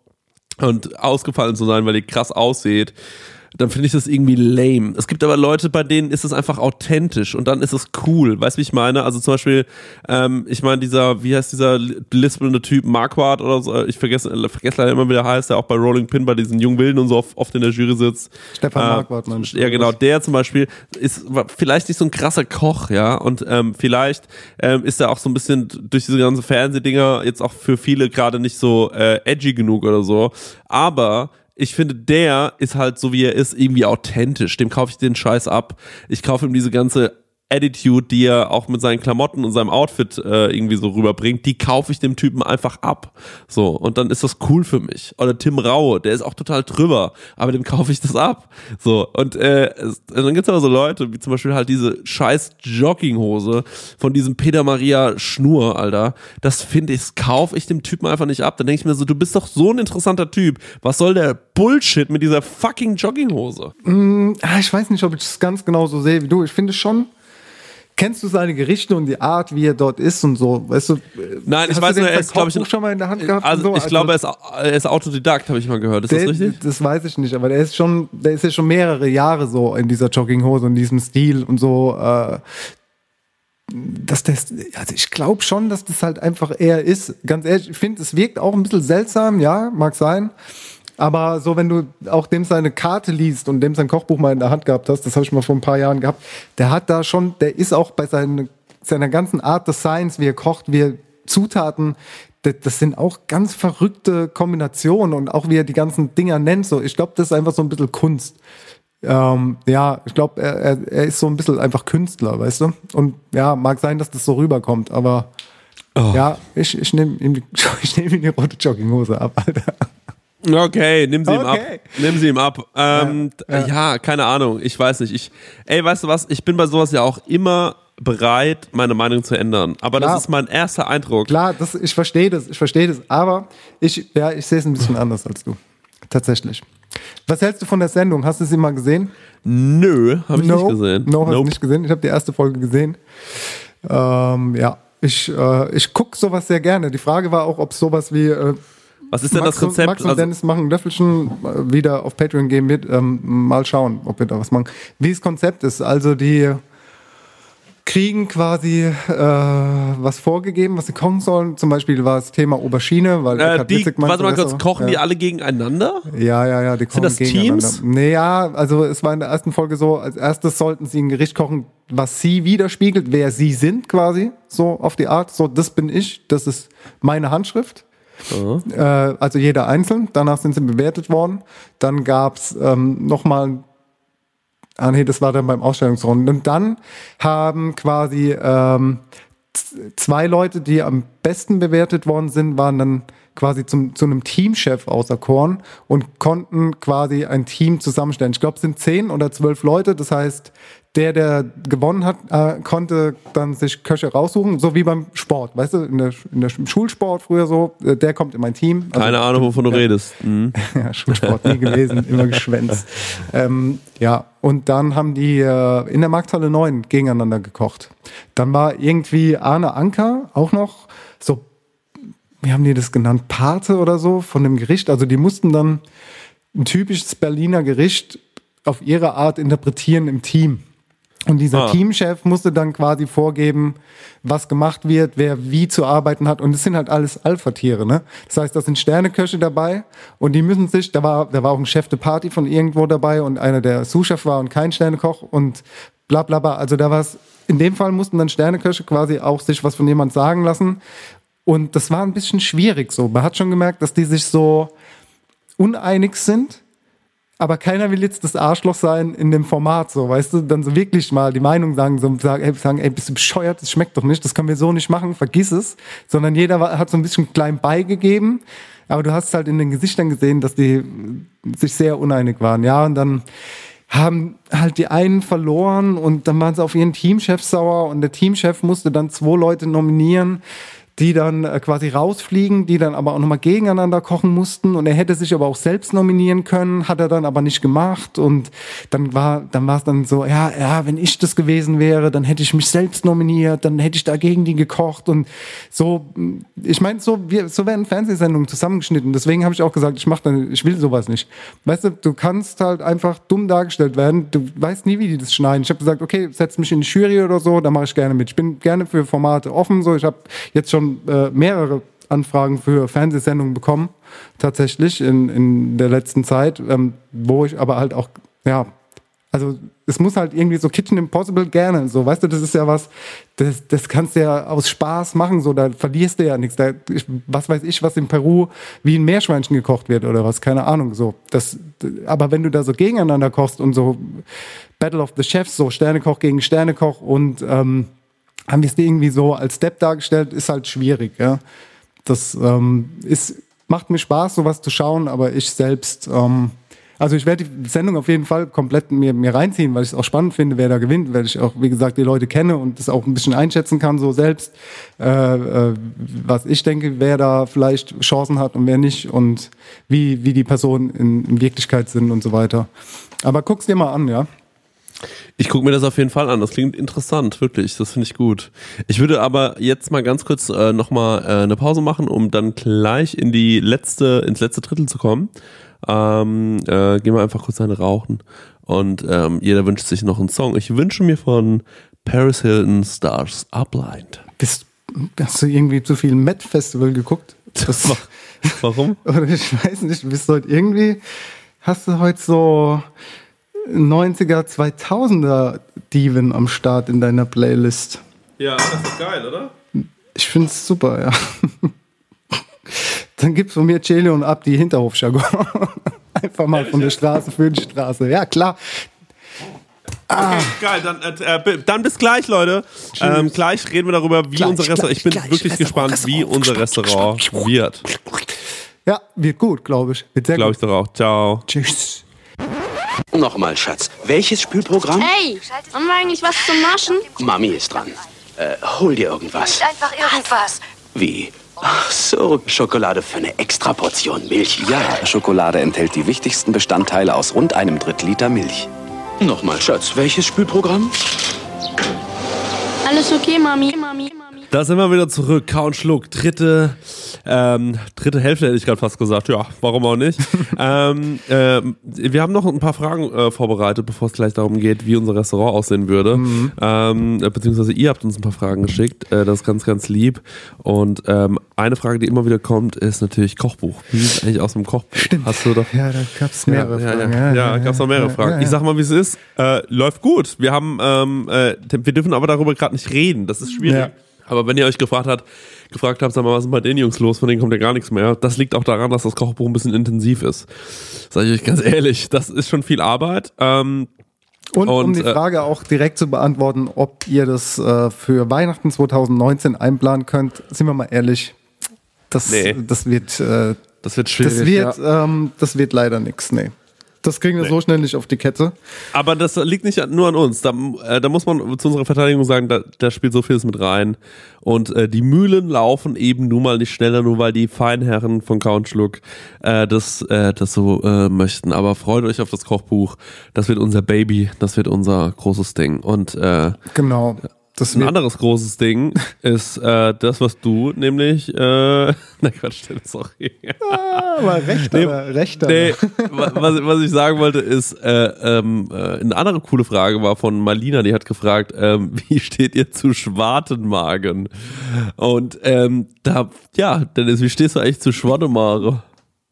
und ausgefallen zu sein, weil ihr krass ausseht, dann finde ich das irgendwie lame. Es gibt aber Leute, bei denen ist es einfach authentisch und dann ist es cool. Weißt du, wie ich meine? Also zum Beispiel, ähm, ich meine, dieser, wie heißt dieser lispelnde Typ, Marquardt oder so, ich vergesse, vergesse leider immer, wie der heißt, der auch bei Rolling Pin bei diesen jungen Wilden und so oft, oft in der Jury sitzt. Stefan äh, Marquardt, meinst du? Ja, genau, der zum Beispiel ist vielleicht nicht so ein krasser Koch, ja, und ähm, vielleicht ähm, ist er auch so ein bisschen durch diese ganzen Fernsehdinger jetzt auch für viele gerade nicht so äh, edgy genug oder so, aber ich finde, der ist halt so, wie er ist, irgendwie authentisch. Dem kaufe ich den Scheiß ab. Ich kaufe ihm diese ganze Attitude, die er auch mit seinen Klamotten und seinem Outfit äh, irgendwie so rüberbringt, die kaufe ich dem Typen einfach ab. So, und dann ist das cool für mich. Oder Tim Raue, der ist auch total drüber, aber dem kaufe ich das ab. So, und äh, es, dann gibt's aber so Leute, wie zum Beispiel halt diese scheiß Jogginghose von diesem Peter Maria Schnur, Alter. Das finde ich, das kaufe ich dem Typen einfach nicht ab. Dann denke ich mir so, du bist doch so ein interessanter Typ. Was soll der Bullshit mit dieser fucking Jogginghose? Mm, ich weiß nicht, ob ich es ganz genau so sehe wie du. Ich finde schon, kennst du seine Gerichte und die Art, wie er dort ist und so? Weißt du, nein, ich weiß nur, er ist, glaube ich, schon mal in der Hand gehabt. Also, so? ich also, glaube, er ist, er ist Autodidakt, habe ich mal gehört. Ist der, das richtig? Das weiß ich nicht, aber der ist schon, der ist ja schon mehrere Jahre so in dieser Jogginghose und diesem Stil und so. Äh, dass das, also ich glaube schon, dass das halt einfach er ist. Ganz ehrlich, ich finde, es wirkt auch ein bisschen seltsam, ja, mag sein. Aber so, wenn du auch dem seine Karte liest und dem sein Kochbuch mal in der Hand gehabt hast, das habe ich mal vor ein paar Jahren gehabt, der hat da schon, der ist auch bei seinen, seiner ganzen Art des Seins, wie er kocht, wie er Zutaten, das, das sind auch ganz verrückte Kombinationen und auch wie er die ganzen Dinger nennt. So, ich glaube, das ist einfach so ein bisschen Kunst. ähm, ja, ich glaube, er, er, er ist so ein bisschen einfach Künstler, weißt du? Und ja, mag sein, dass das so rüberkommt, aber oh. ja, ich, ich nehme ihm, die, ich nehm ihm die rote Jogginghose ab, Alter. Okay, nimm sie okay. ihm ab. Nimm sie ihm ab. Ähm, ja, ja. ja, keine Ahnung, ich weiß nicht. Ich, ey, weißt du was, ich bin bei sowas ja auch immer bereit, meine Meinung zu ändern. Aber Klar. das ist mein erster Eindruck. Klar, das, ich verstehe das, ich verstehe das. Aber ich, ja, ich sehe es ein bisschen anders als du. Tatsächlich. Was hältst du von der Sendung? Hast du sie mal gesehen? Nö, habe ich no, nicht gesehen. No, hast nope. du nicht gesehen. Ich habe die erste Folge gesehen. Ähm, ja, ich, äh, ich gucke sowas sehr gerne. Die Frage war auch, ob es sowas wie äh, Was ist denn Max das Konzept? Und, Max und also, Dennis machen ein Löffelchen wieder auf Patreon gehen wird. Ähm, mal schauen, ob wir da was machen. Wie das Konzept ist. Also die kriegen quasi äh, was vorgegeben, was sie kochen sollen. Zum Beispiel war das Thema Aubergine, weil äh, die, warte mal kurz, kochen ja. die alle gegeneinander? Ja, ja, ja, die kochen Sind das gegeneinander. Teams? Naja, also es war in der ersten Folge so, als erstes sollten sie ein Gericht kochen, was sie widerspiegelt, wer sie sind quasi, so auf die Art. So, das bin ich, das ist meine Handschrift. Uh-huh. Äh, also jeder einzeln. Danach sind sie bewertet worden. Dann gab's ähm, nochmal Ah nee, das war dann beim Ausstellungsrunden. Und dann haben quasi ähm, z- zwei Leute, die am besten bewertet worden sind, waren dann quasi zum, zu einem Teamchef auserkoren und konnten quasi ein Team zusammenstellen. Ich glaube, es sind zehn oder zwölf Leute. Das heißt, der, der gewonnen hat, äh, konnte dann sich Köche raussuchen, so wie beim Sport, weißt du, in der, in der, im Schulsport früher so, äh, der kommt in mein Team. Also, Keine Ahnung, wovon du ja, redest. Mhm. Ja, Schulsport nie gewesen, immer geschwänzt. Ähm, ja, und dann haben die äh, in der Markthalle neun gegeneinander gekocht. Dann war irgendwie Arne Anker auch noch so, wie haben die das genannt, Pate oder so von dem Gericht. Also die mussten dann ein typisches Berliner Gericht auf ihre Art interpretieren im Team. Und dieser ah. Teamchef musste dann quasi vorgeben, was gemacht wird, wer wie zu arbeiten hat. Und es sind halt alles Alpha-Tiere, ne? Das heißt, da sind Sterneköche dabei und die müssen sich, da war, da war auch ein Chef de Party von irgendwo dabei und einer, der Sous-Chef war und kein Sternekoch und bla bla bla. Also da war es, in dem Fall mussten dann Sterneköche quasi auch sich was von jemand sagen lassen. Und das war ein bisschen schwierig so. Man hat schon gemerkt, dass die sich so uneinig sind. Aber keiner will jetzt das Arschloch sein in dem Format, so, weißt du, dann so wirklich mal die Meinung sagen, so sagen, ey, sagen, ey, bist du bescheuert, das schmeckt doch nicht, das können wir so nicht machen, vergiss es. Sondern jeder war, hat so ein bisschen klein beigegeben, aber du hast halt in den Gesichtern gesehen, dass die sich sehr uneinig waren, ja, und dann haben halt die einen verloren und dann waren sie auf ihren Teamchef sauer und der Teamchef musste dann zwei Leute nominieren, die dann äh, quasi rausfliegen, die dann aber auch nochmal gegeneinander kochen mussten und er hätte sich aber auch selbst nominieren können, hat er dann aber nicht gemacht und dann war dann war es dann so, ja, ja, wenn ich das gewesen wäre, dann hätte ich mich selbst nominiert, dann hätte ich dagegen die gekocht und so, ich meine, so, wir, so werden Fernsehsendungen zusammengeschnitten, deswegen habe ich auch gesagt, ich mach dann, ich will sowas nicht. Weißt du, du kannst halt einfach dumm dargestellt werden, du weißt nie, wie die das schneiden. Ich habe gesagt, okay, setz mich in die Jury oder so, da mache ich gerne mit. Ich bin gerne für Formate offen, so, ich habe jetzt schon Äh, mehrere Anfragen für Fernsehsendungen bekommen, tatsächlich in, in der letzten Zeit, ähm, wo ich aber halt auch, ja, also es muss halt irgendwie so Kitchen Impossible gerne, so, weißt du, das ist ja was, das, das kannst du ja aus Spaß machen, so, da verlierst du ja nichts, da, ich, was weiß ich, was in Peru wie ein Meerschweinchen gekocht wird oder was, keine Ahnung, so, das, aber wenn du da so gegeneinander kochst und so Battle of the Chefs, so Sternekoch gegen Sternekoch und ähm, haben wir es irgendwie so als Step dargestellt, ist halt schwierig, ja. Das ähm, ist, macht mir Spaß, sowas zu schauen, aber ich selbst, ähm, also ich werde die Sendung auf jeden Fall komplett mir, mir reinziehen, weil ich es auch spannend finde, wer da gewinnt, weil ich auch, wie gesagt, die Leute kenne und das auch ein bisschen einschätzen kann, so selbst, äh, äh, was ich denke, wer da vielleicht Chancen hat und wer nicht und wie, wie die Personen in, in Wirklichkeit sind und so weiter. Aber guck's dir mal an, ja. Ich gucke mir das auf jeden Fall an. Das klingt interessant, wirklich. Das finde ich gut. Ich würde aber jetzt mal ganz kurz äh, nochmal äh, eine Pause machen, um dann gleich in die letzte, ins letzte Drittel zu kommen. Ähm, äh, gehen wir einfach kurz eine rauchen. Und ähm, jeder wünscht sich noch einen Song. Ich wünsche mir von Paris Hilton Stars Are Blind. Bist, hast du irgendwie zu viel Met-Festival geguckt? Das, warum? Oder ich weiß nicht, du bist heute irgendwie, hast du heute so neunziger, zweitausender Diven am Start in deiner Playlist. Ja, das ist doch geil, oder? Ich find's super, ja. Dann gibt's von mir Celio und Abdi Hinterhofjargon. Einfach mal von der Straße für die Straße. Ja, klar. Ah. Okay, geil. Dann, äh, dann bis gleich, Leute. Ähm, gleich reden wir darüber, wie gleich, unser Restaurant. Ich bin gleich, wirklich gleich, gespannt, Restaurant, wie unser Restaurant wird. Ja, wird gut, glaube ich. Wird sehr glaube ich doch auch. Ciao. Tschüss. Nochmal, Schatz. Welches Spülprogramm? Hey, haben wir eigentlich was zum Naschen? Mami ist dran. Äh, hol dir irgendwas. Nicht einfach irgendwas. Wie? Ach so, Schokolade für eine Extraportion Milch. Ja, Schokolade enthält die wichtigsten Bestandteile aus rund einem Drittel Liter Milch. Nochmal, Schatz, welches Spülprogramm? Alles okay, Mami. Mami. Da sind wir wieder zurück. Kau und Schluck. Dritte, ähm, dritte Hälfte hätte ich gerade fast gesagt. Ja, warum auch nicht. ähm, äh, wir haben noch ein paar Fragen äh, vorbereitet, bevor es gleich darum geht, wie unser Restaurant aussehen würde. Mhm. Ähm, beziehungsweise ihr habt uns ein paar Fragen geschickt. Äh, das ist ganz, ganz lieb. Und ähm, eine Frage, die immer wieder kommt, ist natürlich Kochbuch. Wie sieht es eigentlich aus dem Kochbuch? Stimmt. Hast du doch? Ja, da gab es mehrere ja, Fragen. Ja, ja, ja, ja gab es noch mehrere ja, Fragen. Ja, ja. Ich sag mal, wie es ist. Äh, läuft gut. Wir haben, ähm, äh, wir dürfen aber darüber gerade nicht reden. Das ist schwierig. Ja. Aber wenn ihr euch gefragt habt, gefragt habt, sag mal, was ist bei den Jungs los, von denen kommt ja gar nichts mehr. Das liegt auch daran, dass das Kochbuch ein bisschen intensiv ist. Sag ich euch ganz ehrlich, das ist schon viel Arbeit. Ähm, und, und um die Frage äh, auch direkt zu beantworten, ob ihr das äh, für Weihnachten zwanzig neunzehn einplanen könnt, sind wir mal ehrlich, das, nee. das wird äh, das wird schwierig. Das wird, ja. ähm, das wird leider nichts, nee. Das kriegen wir nee. so schnell nicht auf die Kette. Aber das liegt nicht nur an uns. Da, äh, da muss man zu unserer Verteidigung sagen, da, da spielt so vieles mit rein. Und äh, die Mühlen laufen eben nun mal nicht schneller, nur weil die Feinherren von Kau und Schluck äh, das, äh, das so äh, möchten. Aber freut euch auf das Kochbuch. Das wird unser Baby. Das wird unser großes Ding. Und äh, genau. Das ein anderes großes Ding ist äh, das, was du nämlich, äh, na Quatsch, sorry. Ah, aber rechter, nee, rechter. Nee, was, was ich sagen wollte ist, äh, ähm, äh, eine andere coole Frage war von Marlina, die hat gefragt, ähm, wie steht ihr zu Schwartenmagen? Und ähm, da, ja, Dennis, wie stehst du eigentlich zu Schwartenmagen?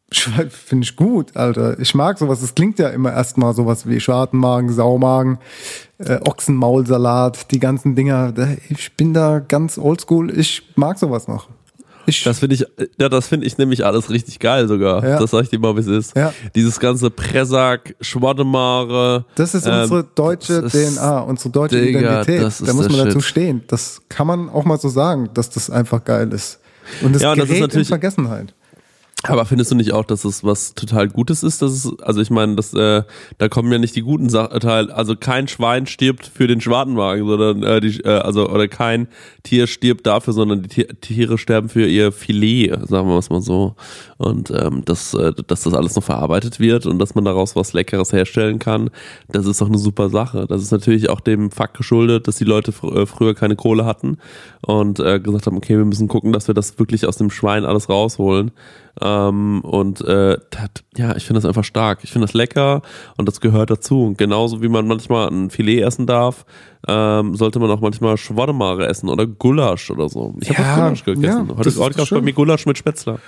Finde ich gut, Alter. Ich mag sowas. Es klingt ja immer erstmal sowas wie Schwartenmagen, Saumagen, äh, Ochsenmaulsalat, die ganzen Dinger. Ich bin da ganz oldschool. Ich mag sowas noch. Ich das finde ich, ja, das finde ich nämlich alles richtig geil sogar. Ja. Das sag ich dir mal, wie es ist. Ja. Dieses ganze Pressack, Schwademare. Das ist unsere ähm, deutsche D N A, unsere deutsche Digga, Identität. Da muss man dazu Shit. stehen. Das kann man auch mal so sagen, dass das einfach geil ist. Und das ja, und gerät das ist natürlich in Vergessenheit. Aber findest du nicht auch, dass es was total Gutes ist? Dass es, also ich meine, dass, äh, da kommen ja nicht die guten Teile, also kein Schwein stirbt für den Schwartenmagen, sondern äh, die, äh, also oder kein Tier stirbt dafür, sondern die Tier, Tiere sterben für ihr Filet, sagen wir es mal so. Und ähm, dass, äh, dass das alles noch verarbeitet wird und dass man daraus was Leckeres herstellen kann, das ist doch eine super Sache. Das ist natürlich auch dem Fakt geschuldet, dass die Leute fr- äh, früher keine Kohle hatten und äh, gesagt haben, okay, wir müssen gucken, dass wir das wirklich aus dem Schwein alles rausholen. Ähm, und äh, dat, ja, ich finde das einfach stark. Ich finde das lecker und das gehört dazu. Und genauso wie man manchmal ein Filet essen darf, ähm, sollte man auch manchmal Schwademare essen oder Gulasch oder so. Ich habe ja, auch Gulasch gegessen. Ja, heute heute gab es bei mir Gulasch mit Spätzle.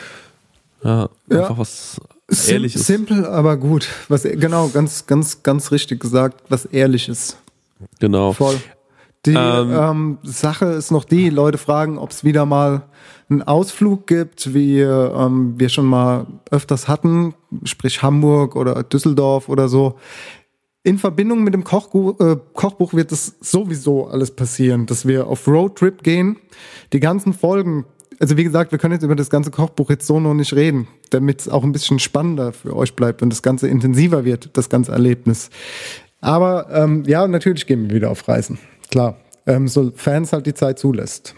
Ja, ja, einfach was Sim- Ehrliches. Simpel, aber gut. Was, genau, ganz, ganz, ganz richtig gesagt, was Ehrliches. Genau. Voll. Die Ähm, ähm, Sache ist noch die, Leute fragen, ob es wieder mal einen Ausflug gibt, wie ähm, wir schon mal öfters hatten, sprich Hamburg oder Düsseldorf oder so. In Verbindung mit dem Kochbuch, äh, Kochbuch wird es sowieso alles passieren, dass wir auf Roadtrip gehen. Die ganzen Folgen, also wie gesagt, wir können jetzt über das ganze Kochbuch jetzt so noch nicht reden, damit es auch ein bisschen spannender für euch bleibt und das Ganze intensiver wird, das ganze Erlebnis. Aber ähm, ja, natürlich gehen wir wieder auf Reisen. Klar, ähm, so Fans halt die Zeit zulässt.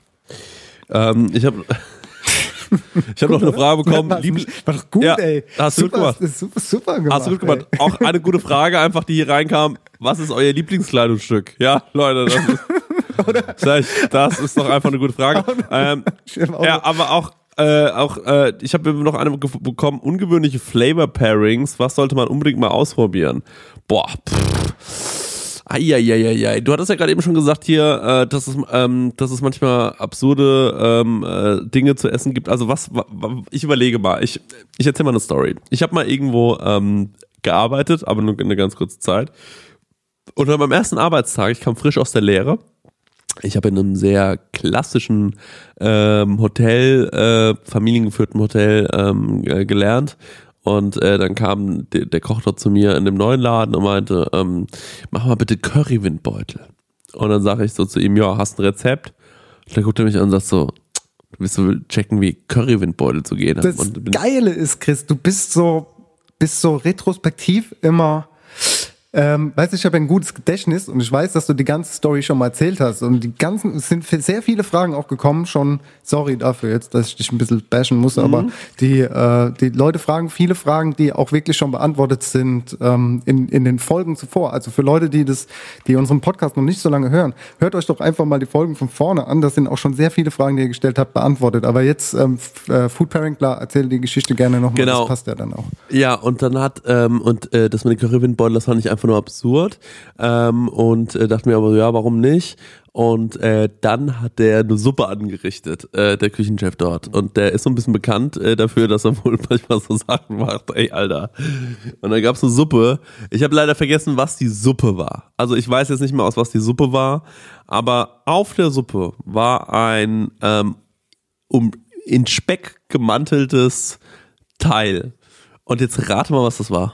Ähm, ich habe ich hab noch eine Frage bekommen. War, Lieb- war doch gut, ja, ey. Hast du super, gut gemacht. ist super, super gemacht. Hast du gut gemacht. Ey. Auch eine gute Frage einfach, die hier reinkam. Was ist euer Lieblingskleidungsstück? Ja, Leute, das ist, sag ich, das ist doch einfach eine gute Frage. Ähm, ja, aber auch Äh, auch, äh, ich habe noch eine ge- bekommen, ungewöhnliche Flavor Pairings. Was sollte man unbedingt mal ausprobieren? Boah, pff. Eieieiei. Du hattest ja gerade eben schon gesagt hier, äh, dass es, ähm, dass es manchmal absurde ähm, äh, Dinge zu essen gibt. Also was, wa, wa, ich überlege mal. Ich, ich erzähle mal eine Story. Ich habe mal irgendwo ähm, gearbeitet, aber nur eine ganz kurze Zeit. Und an meinem ersten Arbeitstag, ich kam frisch aus der Lehre. Ich habe in einem sehr klassischen ähm, Hotel, äh, familiengeführten Hotel ähm, äh, gelernt Und äh, dann kam de, der Koch dort zu mir in dem neuen Laden und meinte, ähm, mach mal bitte Currywindbeutel. Und dann sage ich so zu ihm, ja, hast ein Rezept? Und dann guckt er mich an und sagt so, willst du checken, wie Currywindbeutel zu gehen? Das und Geile ist, Chris, du bist so, bist so retrospektiv immer... Ähm, weißt du, ich habe ein gutes Gedächtnis und ich weiß, dass du die ganze Story schon mal erzählt hast und die ganzen, es sind sehr viele Fragen auch gekommen schon, sorry dafür jetzt, dass ich dich ein bisschen bashen muss, mhm. aber die, äh, die Leute fragen viele Fragen, die auch wirklich schon beantwortet sind ähm, in, in den Folgen zuvor, also für Leute, die das, die unseren Podcast noch nicht so lange hören, hört euch doch einfach mal die Folgen von vorne an, das sind auch schon sehr viele Fragen, die ihr gestellt habt, beantwortet, aber jetzt ähm, äh, Food Pairing, klar, erzähl die Geschichte gerne nochmal, genau. Das passt ja dann auch. Ja, und dann hat, ähm, und äh, das mit den Currywindbeutel, das fand ich einfach nur absurd ähm, und äh, dachte mir aber, ja, warum nicht? Und äh, dann hat der eine Suppe angerichtet, äh, der Küchenchef dort. Und der ist so ein bisschen bekannt äh, dafür, dass er wohl manchmal so Sachen macht. Ey, Alter. Und dann gab's eine Suppe. Ich habe leider vergessen, was die Suppe war. Also ich weiß jetzt nicht mehr, aus was die Suppe war. Aber auf der Suppe war ein ähm, um in Speck gemanteltes Teil. Und jetzt rate mal, was das war.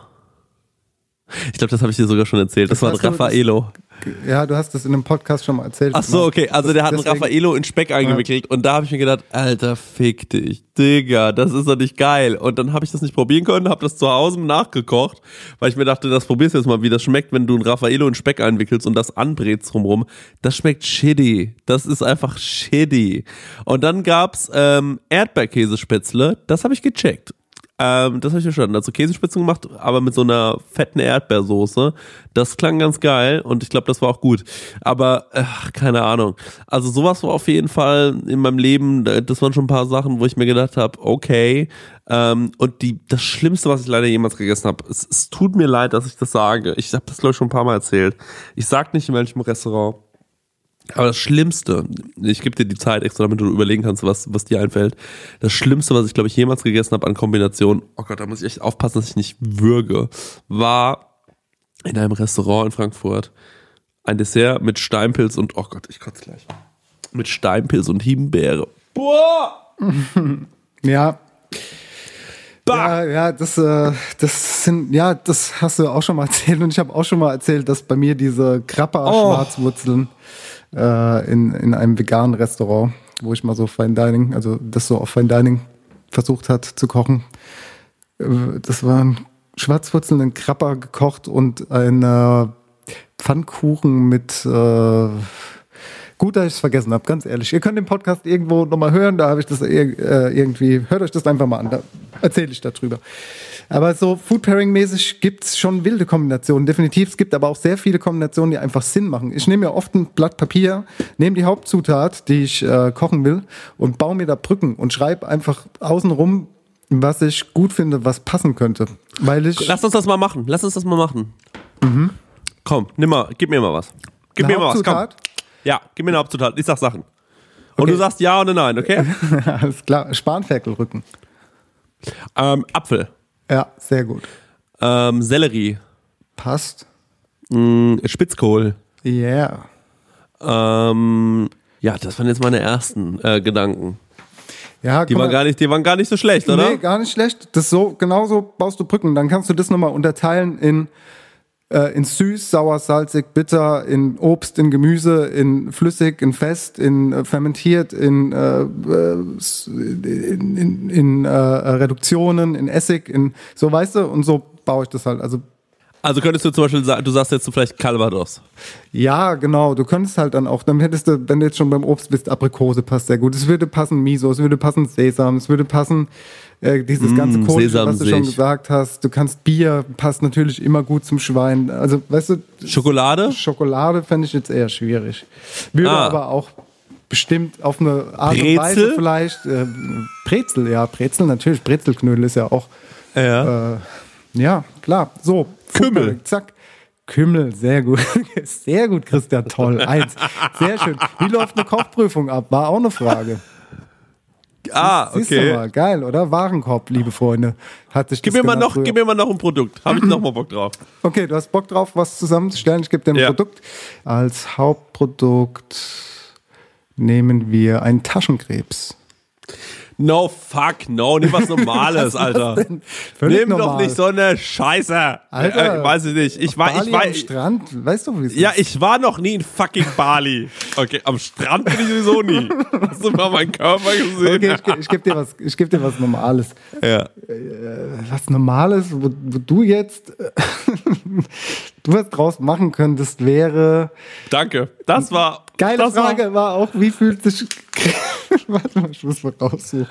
Ich glaube, das habe ich dir sogar schon erzählt. Das, das war ein Raffaello. Das, ja, du hast das in einem Podcast schon mal erzählt. Ach so, okay. Also das, der hat deswegen, einen Raffaello in Speck eingewickelt. Ja. Und da habe ich mir gedacht, Alter, fick dich. Digga, das ist doch nicht geil. Und dann habe ich das nicht probieren können, habe das zu Hause nachgekocht, weil ich mir dachte, das probierst du jetzt mal, wie das schmeckt, wenn du ein Raffaello in Speck einwickelst und das anbrätst drumrum. Das schmeckt shitty. Das ist einfach shitty. Und dann gab's ähm, Erdbeerkäsespätzle. Das habe ich gecheckt. Ähm, das habe ich verstanden. Also Käsespitzen gemacht, aber mit so einer fetten Erdbeersoße. Das klang ganz geil und ich glaube, das war auch gut. Aber, ach, keine Ahnung. Also sowas war auf jeden Fall in meinem Leben, das waren schon ein paar Sachen, wo ich mir gedacht habe, okay. Ähm, und die, das Schlimmste, was ich leider jemals gegessen habe, es, es tut mir leid, dass ich das sage. Ich habe das, glaube ich, schon ein paar Mal erzählt. Ich sag nicht, in welchem Restaurant. Aber das Schlimmste, ich gebe dir die Zeit extra, damit du überlegen kannst, was, was dir einfällt. Das Schlimmste, was ich, glaube ich, jemals gegessen habe an Kombination, oh Gott, da muss ich echt aufpassen, dass ich nicht würge, war in einem Restaurant in Frankfurt ein Dessert mit Steinpilz und, oh Gott, ich kotze gleich. Mit Steinpilz und Himbeere. Boah! Ja. Ja, ja, das, äh, das sind, ja, das hast du auch schon mal erzählt und ich habe auch schon mal erzählt, dass bei mir diese Krapper-Schwarzwurzeln äh, in, in einem veganen Restaurant, wo ich mal so Fine Dining, also das so auf Fine Dining versucht hat zu kochen. Äh, das waren Schwarzwurzeln in Krapper gekocht und ein äh, Pfannkuchen mit äh, gut, dass ich es vergessen habe, ganz ehrlich. Ihr könnt den Podcast irgendwo nochmal hören, da habe ich das äh, irgendwie, hört euch das einfach mal an, da erzähle ich darüber. Aber so Food-Pairing-mäßig gibt es schon wilde Kombinationen, definitiv. Es gibt aber auch sehr viele Kombinationen, die einfach Sinn machen. Ich nehme mir oft ein Blatt Papier, nehme die Hauptzutat, die ich äh, kochen will und baue mir da Brücken und schreibe einfach außenrum, was ich gut finde, was passen könnte. Weil ich Lass uns das mal machen, lass uns das mal machen. Mhm. Komm, nimm mal, gib mir mal was. Gib eine mir mal was, komm. Ja, gib mir eine Hauptzutat. Ich sag Sachen. Und okay. du sagst ja oder nein, okay? Alles klar. Spanferkelrücken. Ähm, Apfel. Ja, sehr gut. Ähm, Sellerie. Passt. Mm, Spitzkohl. Yeah. Ähm, ja, das waren jetzt meine ersten äh, Gedanken. Ja, die, waren gar nicht, die waren gar nicht so schlecht, oder? Nee, gar nicht schlecht. Das so, genauso baust du Brücken. Dann kannst du das nochmal unterteilen in in süß, sauer, salzig, bitter, in Obst, in Gemüse, in flüssig, in fest, in äh, fermentiert, in, äh, in, in, in äh, Reduktionen, in Essig, in so, weißt du, und so baue ich das halt. Also, also könntest du zum Beispiel sagen, du sagst jetzt so vielleicht Calvados. Ja, genau, du könntest halt dann auch, dann hättest du, wenn du jetzt schon beim Obst bist, Aprikose passt sehr gut. Es würde passen Miso, es würde passen Sesam, es würde passen äh, dieses mm, ganze Kohl, was du schon gesagt hast. Du kannst Bier, passt natürlich immer gut zum Schwein. Also, weißt du. Schokolade? Schokolade fände ich jetzt eher schwierig. Würde ah. aber auch bestimmt auf eine Art Brezel? und Weise vielleicht. Äh, Brezel, ja, Brezel natürlich. Brezelknödel ist ja auch. Ja. Äh, ja, klar. So. Kümmel. Futter, zack. Kümmel, sehr gut. Sehr gut, Christian, toll. Eins. Sehr schön. Wie läuft eine Kochprüfung ab? War auch eine Frage. Ah, okay. Siehst du mal, geil, oder? Warenkorb, liebe Freunde. Hat sich gib, das mir mal noch, früher. gib mir mal noch ein Produkt. Habe ich noch mal Bock drauf. Okay, du hast Bock drauf, was zusammenzustellen. Ich gebe dir ein ja. Produkt. Als Hauptprodukt nehmen wir einen Taschenkrebs. No fuck, no, nimm was Normales, Alter. Nimm normal. Doch nicht so eine Scheiße. Alter, äh, weiß ich nicht. Ich war, Bali ich war, am Strand, weißt du, wie es ja, ist? ich war noch nie in fucking Bali. Okay, am Strand bin ich sowieso nie. Hast du mal meinen Körper gesehen? Okay, ich, ich gebe dir was, ich geb dir was Normales. Ja. Äh, was Normales, wo, wo du jetzt, du was draus machen könntest, wäre. Danke. Das war. Geile das Frage war, war auch, wie fühlt sich. Warte mal, ich muss mal raussuchen.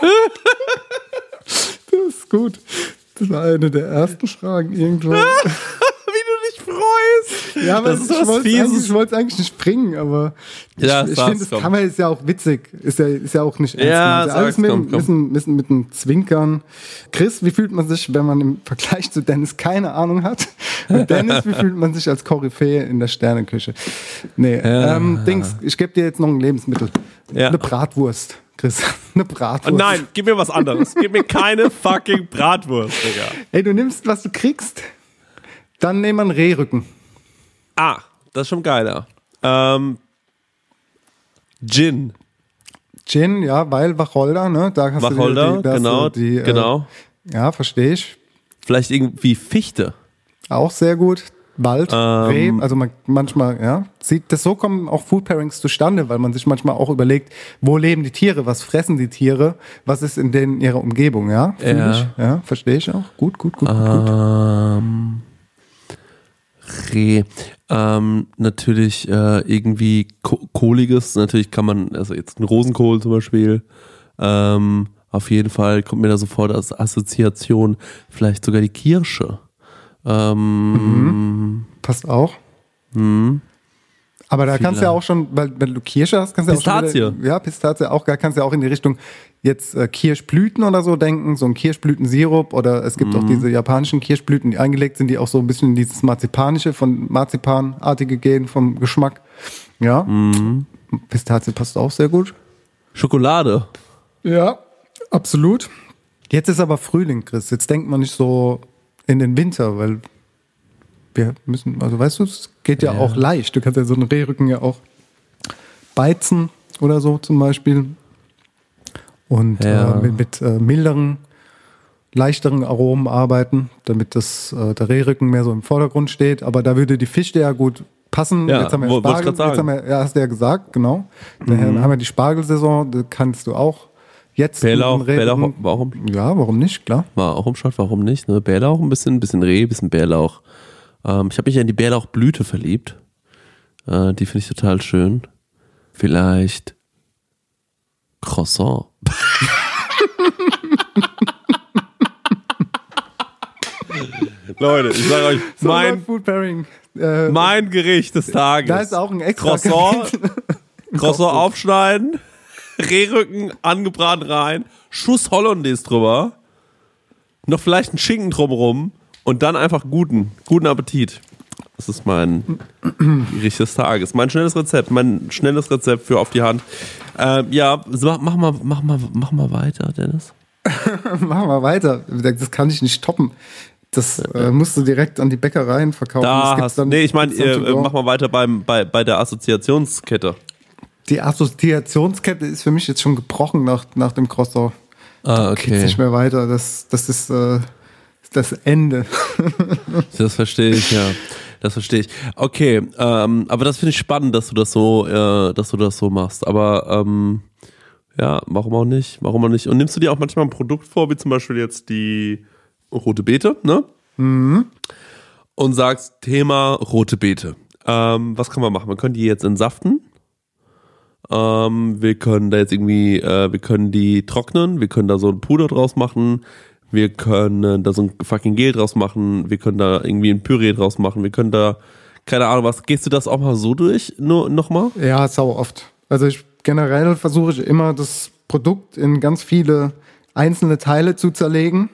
Das ist gut. Das war eine der ersten Fragen irgendwo. Wie du dich freust. Ja, aber das ist ich was wollte Fieses. eigentlich, ich wollte eigentlich nicht bringen, aber ja, ich, ich finde, das Cover ist ja auch witzig. Ist ja, ist ja auch nicht ernst. Ja, ist ja alles mit, komm, komm. Müssen, müssen mit einem Zwinkern. Chris, wie fühlt man sich, wenn man im Vergleich zu Dennis keine Ahnung hat? Und Dennis, wie fühlt man sich als Koryphäe in der Sterneküche? Nee, ja. ähm, Dings, ich gebe dir jetzt noch ein Lebensmittel. Ja. Eine Bratwurst, Chris. Eine Bratwurst. Oh nein, gib mir was anderes. Gib mir keine fucking Bratwurst, Digga. Ey, du nimmst, was du kriegst. Dann nehmen wir einen Rehrücken. Ah, das ist schon geiler. Ähm, Gin. Gin, ja, weil Wacholder, ne? Da hast Wacholder, du die, da hast genau, du die, genau. Äh, ja, verstehe ich. Vielleicht irgendwie Fichte. Auch sehr gut. Wald, Ähm, Reh, also man, manchmal, ja, sieht das, so kommen auch Food Pairings zustande, weil man sich manchmal auch überlegt, wo leben die Tiere, was fressen die Tiere, was ist in denen ihrer Umgebung, ja, Fühl Ja. ich, ja, verstehe ich auch, gut, gut, gut, gut, Ähm, Reh. Ähm, natürlich äh, irgendwie Ko- Kohliges, natürlich kann man, also jetzt ein Rosenkohl zum Beispiel, ähm, auf jeden Fall kommt mir da sofort als Assoziation vielleicht sogar die Kirsche. Ähm, mhm. Passt auch. Mhm. Aber da Vielleicht. kannst du ja auch schon, weil wenn du Kirsche hast, kannst du ja auch schon Pistazie. wieder, ja, Pistazie auch, da kannst du ja auch in die Richtung jetzt äh, Kirschblüten oder so denken, so ein Kirschblütensirup oder es gibt Mhm. auch diese japanischen Kirschblüten, die eingelegt sind, die auch so ein bisschen in dieses Marzipanische, von Marzipanartige gehen, vom Geschmack. Ja, Mhm. Pistazie passt auch sehr gut. Schokolade. Ja, absolut. Jetzt ist aber Frühling, Chris. Jetzt denkt man nicht so in den Winter, weil wir müssen, also weißt du, es geht ja, Ja. auch leicht. Du kannst ja so einen Rehrücken ja auch beizen oder so zum Beispiel. Und Ja. äh, mit, mit äh, milderen, leichteren Aromen arbeiten, damit das, äh, der Rehrücken mehr so im Vordergrund steht. Aber da würde die Fichte ja gut passen. Ja, jetzt haben wir wo- wollte ich Spargel, grad sagen. jetzt haben wir, ja, hast du ja gesagt, genau. Daher Mhm. haben wir die Spargelsaison, da kannst du auch jetzt Bärlauch, einen Rehrücken- Bärlauch, warum? Ja, warum nicht, klar. War auch im Shot, warum nicht? Ne? Bärlauch ein bisschen, ein bisschen Reh, ein bisschen Bärlauch. Ähm, ich habe mich ja in die Bärlauchblüte verliebt. Äh, die finde ich total schön. Vielleicht Croissant. Leute, ich sage euch, So, mein, Food Pairing. Äh, mein Gericht des Tages. Da ist auch ein extra Croissant, Croissant aufschneiden, Rehrücken angebraten rein, Schuss Hollandaise drüber, noch vielleicht ein Schinken drumherum und dann einfach guten, guten Appetit. Das ist mein Gericht des Tages. Mein schnelles Rezept, mein schnelles Rezept für auf die Hand. Ähm, ja, so, mach mal, mach mal, mach mal weiter, Dennis. Machen wir weiter. Das kann ich nicht toppen. Das äh, musst du direkt an die Bäckereien verkaufen. Das Da gibt's hast, dann- nee, ich meine, gibt's dann äh, to go. mach mal weiter beim, bei, bei der Assoziationskette. Die Assoziationskette ist für mich jetzt schon gebrochen nach, nach dem Croissant. Ah, Geht's nicht mehr weiter. Das, das ist äh, das Ende. Das verstehe ich, ja. Das verstehe ich. Okay, ähm, aber das finde ich spannend, dass du das so, äh, dass du das so machst. Aber ähm, ja, warum auch nicht? Warum auch nicht? Und nimmst du dir auch manchmal ein Produkt vor, wie zum Beispiel jetzt die rote Beete, ne? Mhm. Und sagst, Thema rote Beete. Ähm, was kann man machen? Wir können die jetzt entsaften. Ähm, wir können da jetzt irgendwie, äh, wir können die trocknen, wir können da so ein Puder draus machen, wir können da so ein fucking Gel draus machen, wir können da irgendwie ein Püree draus machen, wir können da, keine Ahnung was, gehst du das auch mal so durch, nur nochmal? Ja, sau oft. Also ich generell versuche ich immer, das Produkt in ganz viele einzelne Teile zu zerlegen,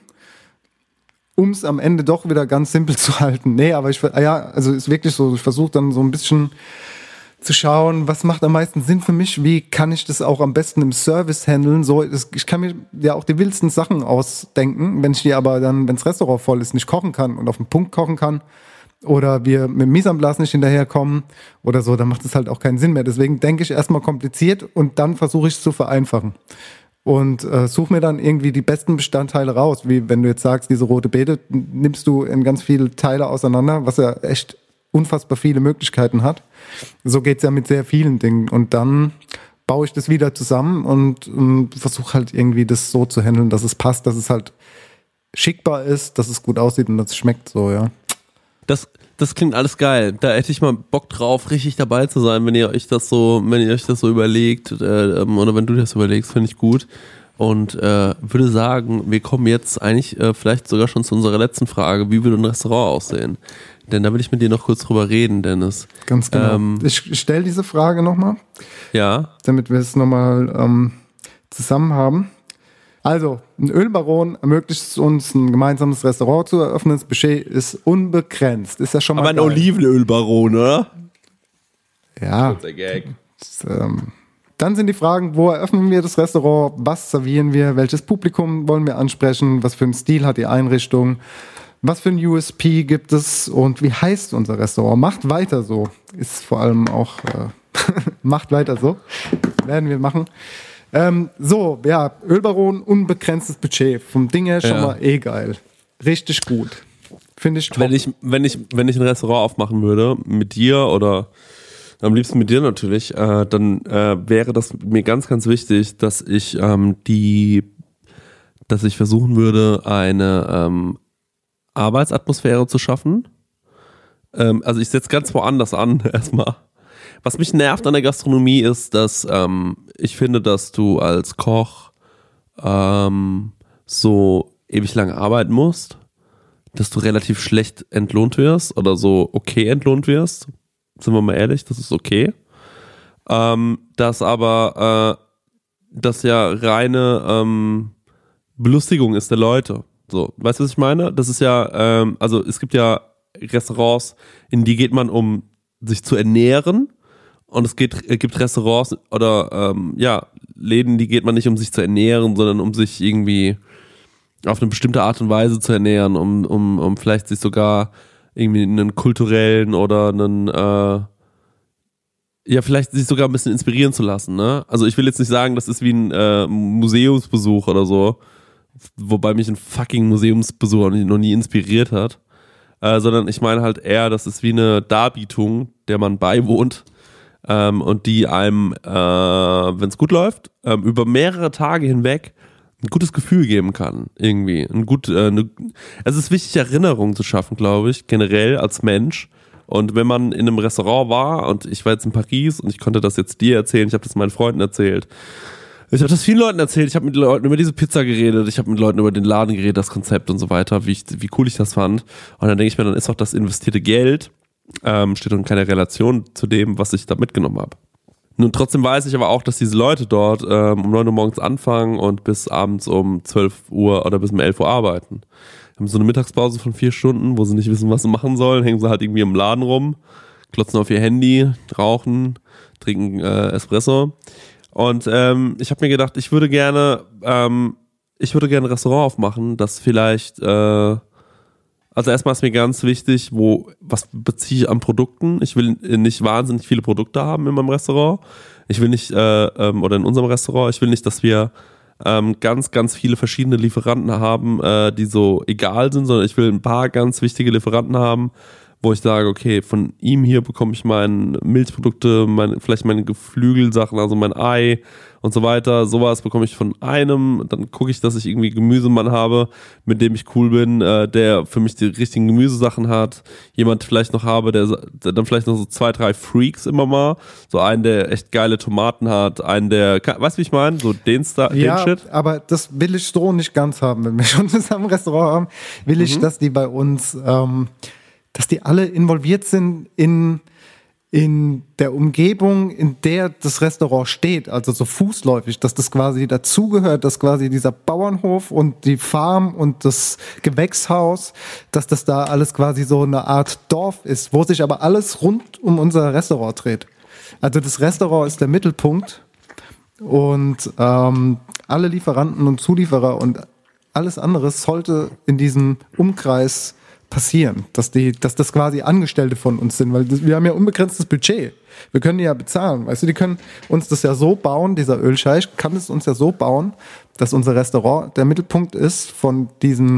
um es am Ende doch wieder ganz simpel zu halten. Nee, aber ich, ja, also ist wirklich so, ich versuche dann so ein bisschen zu schauen, was macht am meisten Sinn für mich, wie kann ich das auch am besten im Service handeln. So, das, ich kann mir ja auch die wildsten Sachen ausdenken, wenn ich die aber dann, wenn das Restaurant voll ist, nicht kochen kann und auf den Punkt kochen kann oder wir mit dem Mise en place nicht hinterherkommen oder so, dann macht es halt auch keinen Sinn mehr. Deswegen denke ich erstmal kompliziert und dann versuche ich es zu vereinfachen. und äh, suche mir dann irgendwie die besten Bestandteile raus. Wie wenn du jetzt sagst, diese rote Beete nimmst du in ganz viele Teile auseinander, was ja echt unfassbar viele Möglichkeiten hat. So geht's ja mit sehr vielen Dingen. Und dann baue ich das wieder zusammen und ähm, versuche halt irgendwie das so zu handeln, dass es passt, dass es halt schickbar ist, dass es gut aussieht und dass es schmeckt so, ja. Das, das klingt alles geil. Da hätte ich mal Bock drauf, richtig dabei zu sein, wenn ihr euch das so, wenn ihr euch das so überlegt, äh, oder wenn du das überlegst, finde ich gut. Und äh, würde sagen, wir kommen jetzt eigentlich äh, vielleicht sogar schon zu unserer letzten Frage. Wie würde ein Restaurant aussehen? Denn da will ich mit dir noch kurz drüber reden, Dennis. Ganz genau. Ähm, ich stelle diese Frage nochmal. Ja. Damit wir es nochmal ähm, zusammen haben. Also, ein Ölbaron ermöglicht es uns, ein gemeinsames Restaurant zu eröffnen. Das Budget ist unbegrenzt. Ist ja schon mal Aber ein geil. Olivenölbaron, oder? Ja. Das ist der Gag. Das, ähm, dann sind die Fragen, wo eröffnen wir das Restaurant? Was servieren wir? Welches Publikum wollen wir ansprechen? Was für einen Stil hat die Einrichtung? Was für ein U S P gibt es? Und wie heißt unser Restaurant? Macht weiter so. Ist vor allem auch, äh, macht weiter so. Werden wir machen. Ähm, so, ja, Ölbaron, unbegrenztes Budget. Vom Ding her schon Ja. mal eh geil. Richtig gut. Finde ich top. Wenn ich, wenn ich, wenn ich ein Restaurant aufmachen würde, mit dir oder am liebsten mit dir natürlich, äh, dann äh, wäre das mir ganz, ganz wichtig, dass ich ähm, die, dass ich versuchen würde, eine ähm, Arbeitsatmosphäre zu schaffen. Ähm, also ich setze ganz woanders an erstmal. Was mich nervt an der Gastronomie ist, dass ähm, ich finde, dass du als Koch ähm, so ewig lange arbeiten musst, dass du relativ schlecht entlohnt wirst oder so okay entlohnt wirst. Sind wir mal ehrlich, das ist okay. Ähm, dass aber äh, das ja reine ähm, Belustigung ist der Leute. So, weißt du, was ich meine? Das ist ja, ähm, also es gibt ja Restaurants, in die geht man, um sich zu ernähren. Und es geht, es gibt Restaurants oder ähm, ja, Läden, die geht man nicht, um sich zu ernähren, sondern um sich irgendwie auf eine bestimmte Art und Weise zu ernähren, um, um, um vielleicht sich sogar irgendwie einen kulturellen oder einen, äh, ja, vielleicht sich sogar ein bisschen inspirieren zu lassen, ne? Also ich will jetzt nicht sagen, das ist wie ein äh, Museumsbesuch oder so, wobei mich ein fucking Museumsbesuch noch nie inspiriert hat, äh, sondern ich meine halt eher, das ist wie eine Darbietung, der man beiwohnt. Ähm, und die einem, äh, wenn es gut läuft, ähm, über mehrere Tage hinweg ein gutes Gefühl geben kann, irgendwie. Ein gut, äh, ne, es ist wichtig, Erinnerungen zu schaffen, glaube ich, generell als Mensch. Und wenn man in einem Restaurant war, und ich war jetzt in Paris und ich konnte das jetzt dir erzählen, ich habe das meinen Freunden erzählt, ich habe das vielen Leuten erzählt, ich habe mit Leuten über diese Pizza geredet, ich habe mit Leuten über den Laden geredet, das Konzept und so weiter, wie, ich, wie cool ich das fand. Und dann denke ich mir, dann ist auch das investierte Geld, Ähm, steht in keiner Relation zu dem, was ich da mitgenommen habe. Nun, trotzdem weiß ich aber auch, dass diese Leute dort ähm, um neun Uhr morgens anfangen und bis abends um zwölf Uhr oder bis um elf Uhr arbeiten. Haben so eine Mittagspause von vier Stunden, wo sie nicht wissen, was sie machen sollen, hängen sie halt irgendwie im Laden rum, klotzen auf ihr Handy, rauchen, trinken äh, Espresso. Und ähm, ich habe mir gedacht, ich würde gerne, ähm, ich würde gerne ein Restaurant aufmachen, das vielleicht äh, Also erstmal ist mir ganz wichtig, wo, was beziehe ich an Produkten? Ich will nicht wahnsinnig viele Produkte haben in meinem Restaurant. Ich will nicht, äh, ähm, oder in unserem Restaurant, ich will nicht, dass wir ähm, ganz, ganz viele verschiedene Lieferanten haben, äh, die so egal sind, sondern ich will ein paar ganz wichtige Lieferanten haben, wo ich sage, okay, von ihm hier bekomme ich meine Milchprodukte, meine, vielleicht meine Geflügelsachen, also mein Ei und so weiter. Sowas bekomme ich von einem. Dann gucke ich, dass ich irgendwie Gemüsemann habe, mit dem ich cool bin, äh, der für mich die richtigen Gemüsesachen hat. Jemand vielleicht noch habe, der, der dann vielleicht noch so zwei, drei Freaks immer mal. So einen, der echt geile Tomaten hat, einen, der, weißt du, wie ich meine? So den, Star, ja, den Shit. Aber das will ich so nicht ganz haben. Wenn wir schon zusammen ein Restaurant haben, will ich, mhm. dass die bei uns... Ähm, dass die alle involviert sind in, in der Umgebung, in der das Restaurant steht, also so fußläufig, dass das quasi dazugehört, dass quasi dieser Bauernhof und die Farm und das Gewächshaus, dass das da alles quasi so eine Art Dorf ist, wo sich aber alles rund um unser Restaurant dreht. Also das Restaurant ist der Mittelpunkt und ähm, alle Lieferanten und Zulieferer und alles andere sollte in diesem Umkreis passieren, dass die, dass das quasi Angestellte von uns sind, weil das, wir haben ja unbegrenztes Budget. Wir können die ja bezahlen, weißt du, die können uns das ja so bauen, dieser Ölscheich kann es uns ja so bauen, dass unser Restaurant der Mittelpunkt ist von diesem,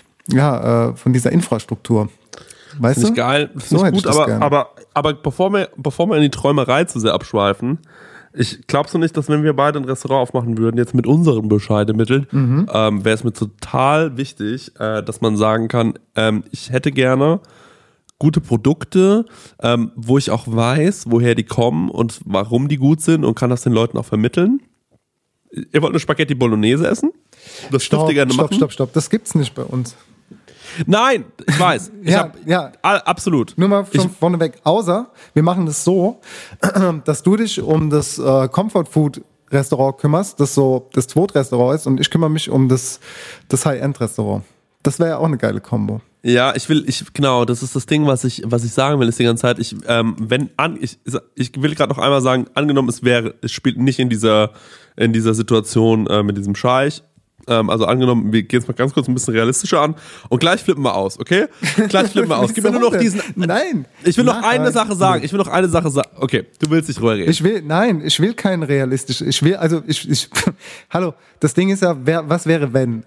ja, äh, von dieser Infrastruktur. Weißt Finde du? ich geil, finde So ich hätte gut, ich das aber, gerne. aber, aber bevor wir, bevor wir in die Träumerei zu sehr abschweifen, ich glaubst du nicht, dass wenn wir beide ein Restaurant aufmachen würden, jetzt mit unseren bescheidenen Mitteln, Mhm. ähm, wäre es mir total wichtig, äh, dass man sagen kann, ähm, ich hätte gerne gute Produkte, ähm, wo ich auch weiß, woher die kommen und warum die gut sind und kann das den Leuten auch vermitteln. Ihr wollt eine Spaghetti Bolognese essen? Das Stopp, dürft ihr gerne stopp, machen. stopp, stopp, das gibt's nicht bei uns. Nein, ich weiß. Ich Ja, hab, ja. a- absolut. Nur mal schon Ich- vorneweg, außer wir machen das so, dass du dich um das äh, Comfort Food Restaurant kümmerst, das so das Zweit-Restaurant ist und ich kümmere mich um das, das High-End-Restaurant. Das wäre ja auch eine geile Kombo. Ja, ich will, ich genau, das ist das Ding, was ich, was ich sagen will, ist die ganze Zeit. Ich, ähm, wenn an, ich, ich will gerade noch einmal sagen, angenommen, es wäre, es spielt nicht in dieser, in dieser Situation äh, mit diesem Scheich. Ähm, also angenommen, wir gehen es mal ganz kurz ein bisschen realistischer an und gleich flippen wir aus, okay? Gleich flippen wir aus. Gib mir nur noch diesen. Nein. Ich will noch Nein. eine Sache sagen. Ich will noch eine Sache sagen. Okay, du willst nicht drüber reden. Ich will, nein, ich will kein realistisch. Ich will, also ich, ich hallo, das Ding ist ja, wer, was wäre wenn?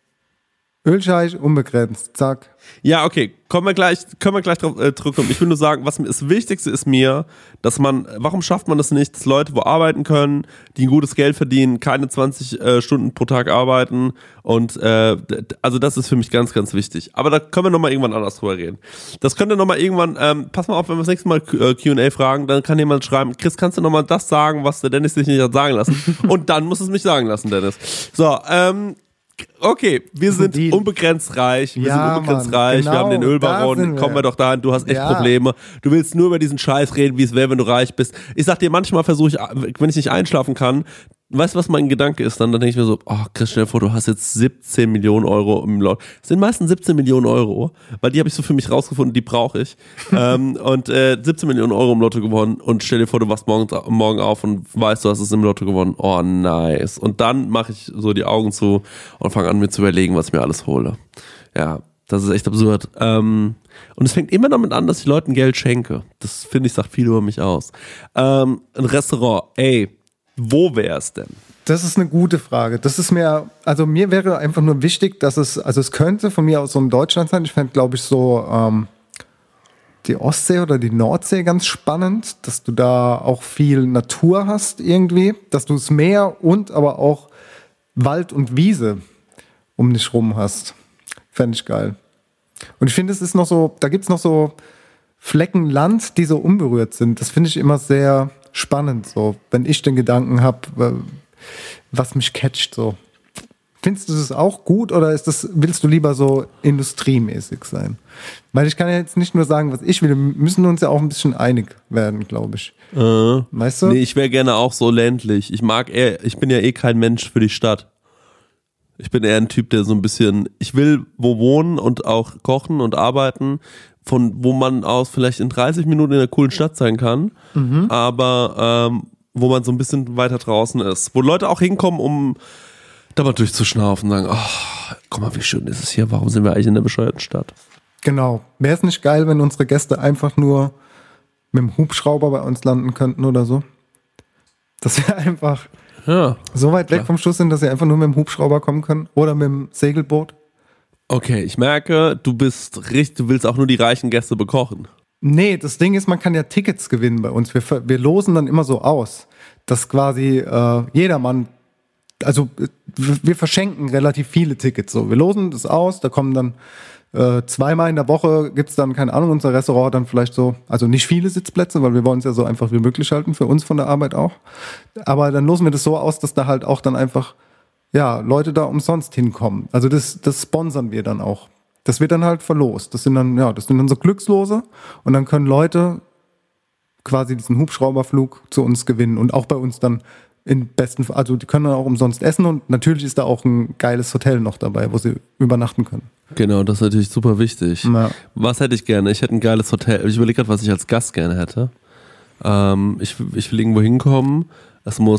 Ölscheich unbegrenzt, zack. Ja, okay, kommen wir gleich, können wir gleich drauf äh, zurückkommen. Ich will nur sagen, was mir, das Wichtigste ist mir, dass man, warum schafft man das nicht, dass Leute wo arbeiten können, die ein gutes Geld verdienen, keine zwanzig äh, Stunden pro Tag arbeiten und äh, d- also das ist für mich ganz, ganz wichtig. Aber da können wir nochmal irgendwann anders drüber reden. Das könnte nochmal irgendwann, ähm, pass mal auf, wenn wir das nächste Mal Q- äh, Q und A fragen, dann kann jemand schreiben, Chris, kannst du nochmal das sagen, was der Dennis sich nicht hat sagen lassen? Und dann muss es mich sagen lassen, Dennis. So, ähm, okay, wir sind Deal. unbegrenzt reich, wir Ja, sind unbegrenzt Mann, reich, wir genau, haben den da Ölbaron, sind wir. kommen wir doch dahin, du hast echt Ja. Probleme. Du willst nur über diesen Scheiß reden, wie es wäre, wenn du reich bist. Ich sag dir, manchmal versuche ich, wenn ich nicht einschlafen kann, weißt du, was mein Gedanke ist dann? Dann denke ich mir so, oh, Chris, stell dir vor, du hast jetzt siebzehn Millionen Euro im Lotto. Das sind meistens siebzehn Millionen Euro, weil die habe ich so für mich rausgefunden, die brauche ich. ähm, und äh, siebzehn Millionen Euro im Lotto gewonnen und stell dir vor, du wachst morgens, morgen auf und weißt, du hast es im Lotto gewonnen. Oh, nice. Und dann mache ich so die Augen zu und fange an, mir zu überlegen, was ich mir alles hole. Ja, das ist echt absurd. Ähm, und es fängt immer damit an, dass ich Leuten Geld schenke. Das, finde ich, sagt viel über mich aus. Ähm, ein Restaurant, ey, wo wär's denn? Das ist eine gute Frage. Das ist mir, also mir wäre einfach nur wichtig, dass es, also es könnte von mir aus so in Deutschland sein. Ich fände, glaube ich, so ähm, die Ostsee oder die Nordsee ganz spannend, dass du da auch viel Natur hast irgendwie, dass du das Meer und aber auch Wald und Wiese um dich rum hast. Fände ich geil. Und ich finde, es ist noch so, da gibt es noch so Flecken Land, die so unberührt sind. Das finde ich immer sehr spannend, so, wenn ich den Gedanken habe, was mich catcht, so. Findest du das auch gut oder ist das, willst du lieber so industriemäßig sein? Weil ich kann ja jetzt nicht nur sagen, was ich will, wir müssen uns ja auch ein bisschen einig werden, glaube ich. Äh, weißt du? Nee, ich wäre gerne auch so ländlich. Ich mag eher, ich bin ja eh kein Mensch für die Stadt. Ich bin eher ein Typ, der so ein bisschen, ich will wo wohnen und auch kochen und arbeiten, von wo man aus vielleicht in dreißig Minuten in einer coolen Stadt sein kann, Mhm. aber ähm, wo man so ein bisschen weiter draußen ist. Wo Leute auch hinkommen, um da mal durchzuschnaufen und sagen, oh, guck mal, wie schön ist es hier, warum sind wir eigentlich in der bescheuerten Stadt? Genau. Wäre es nicht geil, wenn unsere Gäste einfach nur mit dem Hubschrauber bei uns landen könnten oder so? Dass wir einfach Ja. so weit weg Klar. vom Schuss sind, dass sie einfach nur mit dem Hubschrauber kommen können oder mit dem Segelboot. Okay, ich merke, du bist richtig, du willst auch nur die reichen Gäste bekochen. Nee, das Ding ist, man kann ja Tickets gewinnen bei uns. Wir, ver- wir losen dann immer so aus, dass quasi äh, jedermann, also äh, wir verschenken relativ viele Tickets. So, wir losen das aus, da kommen dann äh, zweimal in der Woche, gibt's dann, keine Ahnung, unser Restaurant dann vielleicht so, also nicht viele Sitzplätze, weil wir wollen es ja so einfach wie möglich halten, für uns von der Arbeit auch. Aber dann losen wir das so aus, dass da halt auch dann einfach, ja, Leute da umsonst hinkommen. Also das, das sponsern wir dann auch. Das wird dann halt verlost. Das sind dann, ja, das sind dann so Glückslose und dann können Leute quasi diesen Hubschrauberflug zu uns gewinnen und auch bei uns dann in besten Fall, also die können dann auch umsonst essen und natürlich ist da auch ein geiles Hotel noch dabei, wo sie übernachten können. Genau, das ist natürlich super wichtig. Ja. Was hätte ich gerne? Ich hätte ein geiles Hotel. Ich überlege gerade, was ich als Gast gerne hätte. Ähm, ich, ich will irgendwo hinkommen. Es muss ein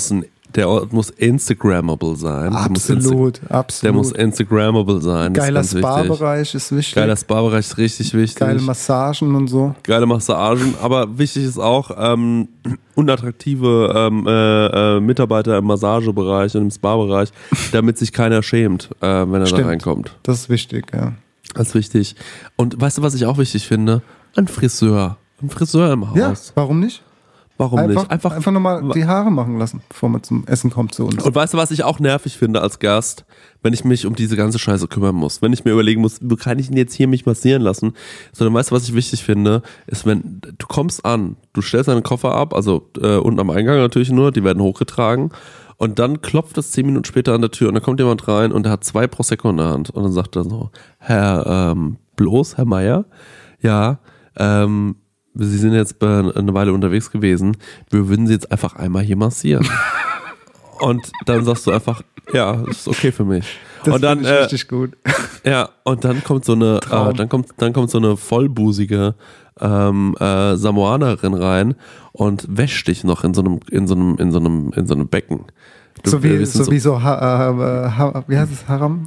Der Ort muss Instagrammable sein. Absolut, der muss Insta- absolut. Der muss Instagrammable sein. Das Geiler ist ganz Spa-Bereich ist wichtig. Geiler Spa-Bereich ist richtig wichtig. Geile Massagen und so. Geile Massagen, aber wichtig ist auch ähm, unattraktive ähm, äh, äh, Mitarbeiter im Massagebereich und im Spa-Bereich, damit sich keiner schämt, äh, wenn er Stimmt. da reinkommt. Das ist wichtig, ja. Das ist wichtig. Und weißt du, was ich auch wichtig finde? Ein Friseur. Ein Friseur im Haus. Ja, warum nicht? Warum einfach, nicht? Einfach, einfach nochmal die Haare machen lassen, bevor man zum Essen kommt zu uns. Und weißt du, was ich auch nervig finde als Gast? Wenn ich mich um diese ganze Scheiße kümmern muss. Wenn ich mir überlegen muss, wie kann ich ihn jetzt hier mich massieren lassen? Sondern weißt du, was ich wichtig finde? Ist, wenn du kommst an, du stellst deinen Koffer ab, also äh, unten am Eingang natürlich nur, die werden hochgetragen. Und dann klopft es zehn Minuten später an der Tür und dann kommt jemand rein und der hat zwei Prosecco in der Hand. Und dann sagt er so, Herr ähm, Bloß, Herr Meier, ja, ähm, Sie sind jetzt eine Weile unterwegs gewesen, wir würden Sie jetzt einfach einmal hier massieren. Und dann sagst du einfach, ja, das ist okay für mich. Das und dann, finde ich äh, richtig gut. Ja, und dann kommt so eine, äh, dann kommt, dann kommt so eine vollbusige ähm, äh, Samoanerin rein und wäscht dich noch in so einem, in so einem, in so einem, in so einem Becken. Du, so wie wir so, so, wie so ha, äh, ha, wie heißt es, Haram?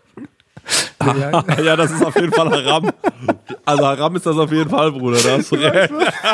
ja, das ist auf jeden Fall Haram. Also Haram ist das auf jeden Fall, Bruder. Da hast du recht.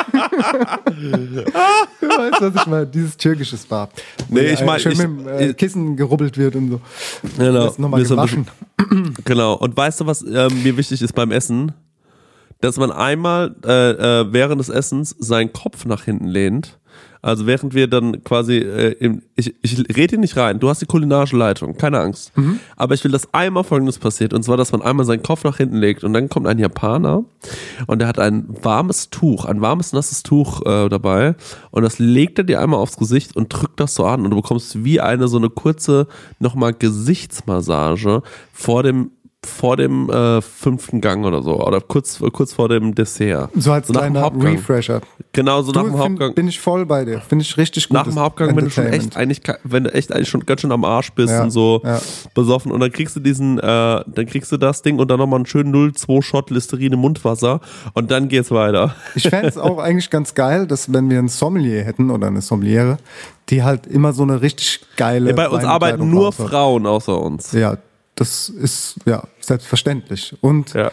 Du weißt, was ich meine. Dieses türkische Spa. Nee, ich meine, schön ich, mit dem äh, Kissen gerubbelt wird und so. Genau. Das nochmal gewaschen. Genau. Und weißt du, was äh, mir wichtig ist beim Essen? Dass man einmal äh, äh, während des Essens seinen Kopf nach hinten lehnt. Also während wir dann quasi, äh, im, ich, ich rede hier nicht rein, du hast die kulinarische Leitung, keine Angst. Mhm. Aber ich will, dass einmal Folgendes passiert, und zwar, dass man einmal seinen Kopf nach hinten legt und dann kommt ein Japaner und der hat ein warmes Tuch, ein warmes, nasses Tuch äh, dabei und das legt er dir einmal aufs Gesicht und drückt das so an und du bekommst wie eine so eine kurze nochmal Gesichtsmassage vor dem vor dem äh, fünften Gang oder so oder kurz, kurz vor dem Dessert. So als so kleiner Refresher. Genau, so du, nach dem Hauptgang. Find, bin ich voll bei dir. Finde ich richtig gut. Nach dem Hauptgang, wenn du schon echt eigentlich, wenn du echt eigentlich schon ganz schön am Arsch bist ja, und so ja. besoffen und dann kriegst du diesen, äh, dann kriegst du das Ding und dann nochmal einen schönen null Komma zwei Shot Listerine Mundwasser und dann geht's weiter. Ich fände es auch eigentlich ganz geil, dass wenn wir einen Sommelier hätten oder eine Sommeliere, die halt immer so eine richtig geile ja, bei uns arbeiten nur Frauen außer uns. Ja, das ist ja selbstverständlich. Und ja.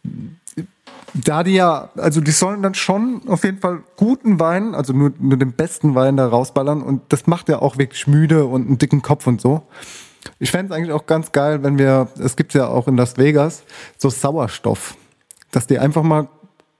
da die ja, also die sollen dann schon auf jeden Fall guten Wein, also nur, nur den besten Wein da rausballern und das macht ja auch wirklich müde und einen dicken Kopf und so. Ich fände es eigentlich auch ganz geil, wenn wir, es gibt ja auch in Las Vegas, so Sauerstoff, dass die einfach mal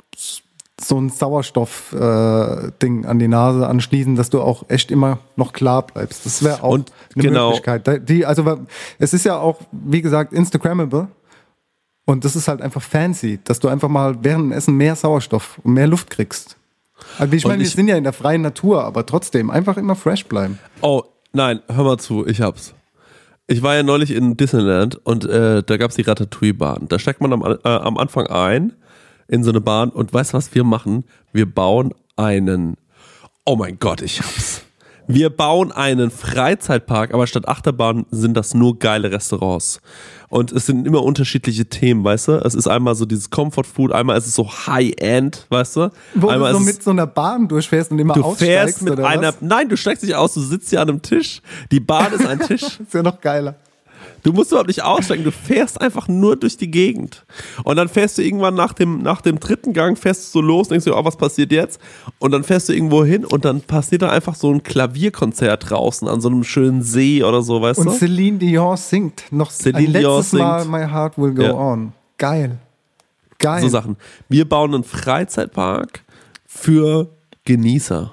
so ein Sauerstoff-Ding äh, an die Nase anschließen, dass du auch echt immer noch klar bleibst. Das wäre auch und eine genau. Möglichkeit. Die, also es ist ja auch, wie gesagt, Instagrammable und das ist halt einfach fancy, dass du einfach mal während dem Essen mehr Sauerstoff und mehr Luft kriegst. Also ich meine, wir sind ja in der freien Natur, aber trotzdem einfach immer fresh bleiben. Oh, nein, hör mal zu, ich hab's. Ich war ja neulich in Disneyland und äh, da gab's die Ratatouille-Bahn. Da steigt man am, äh, am Anfang ein in so eine Bahn und weißt du, was wir machen? Wir bauen einen, oh mein Gott, ich hab's. Wir bauen einen Freizeitpark, aber statt Achterbahn sind das nur geile Restaurants. Und es sind immer unterschiedliche Themen, weißt du? Es ist einmal so dieses Comfort Food, einmal ist es so High-End, weißt du? Wo einmal du so ist mit so einer Bahn durchfährst und immer du aussteigst, fährst mit oder einer, was? Nein, du steigst nicht aus, du sitzt hier an einem Tisch. Die Bahn ist ein Tisch. Ist ja noch geiler. Du musst überhaupt nicht aussteigen, du fährst einfach nur durch die Gegend. Und dann fährst du irgendwann nach dem, nach dem dritten Gang, fährst du so los, denkst du, oh, was passiert jetzt? Und dann fährst du irgendwo hin und dann passiert da einfach so ein Klavierkonzert draußen an so einem schönen See oder so, weißt und du? Und Celine Dion singt noch Celine ein letztes Dion Mal singt. My Heart Will Go Ja. On. Geil. Geil. So Sachen. Wir bauen einen Freizeitpark für Genießer.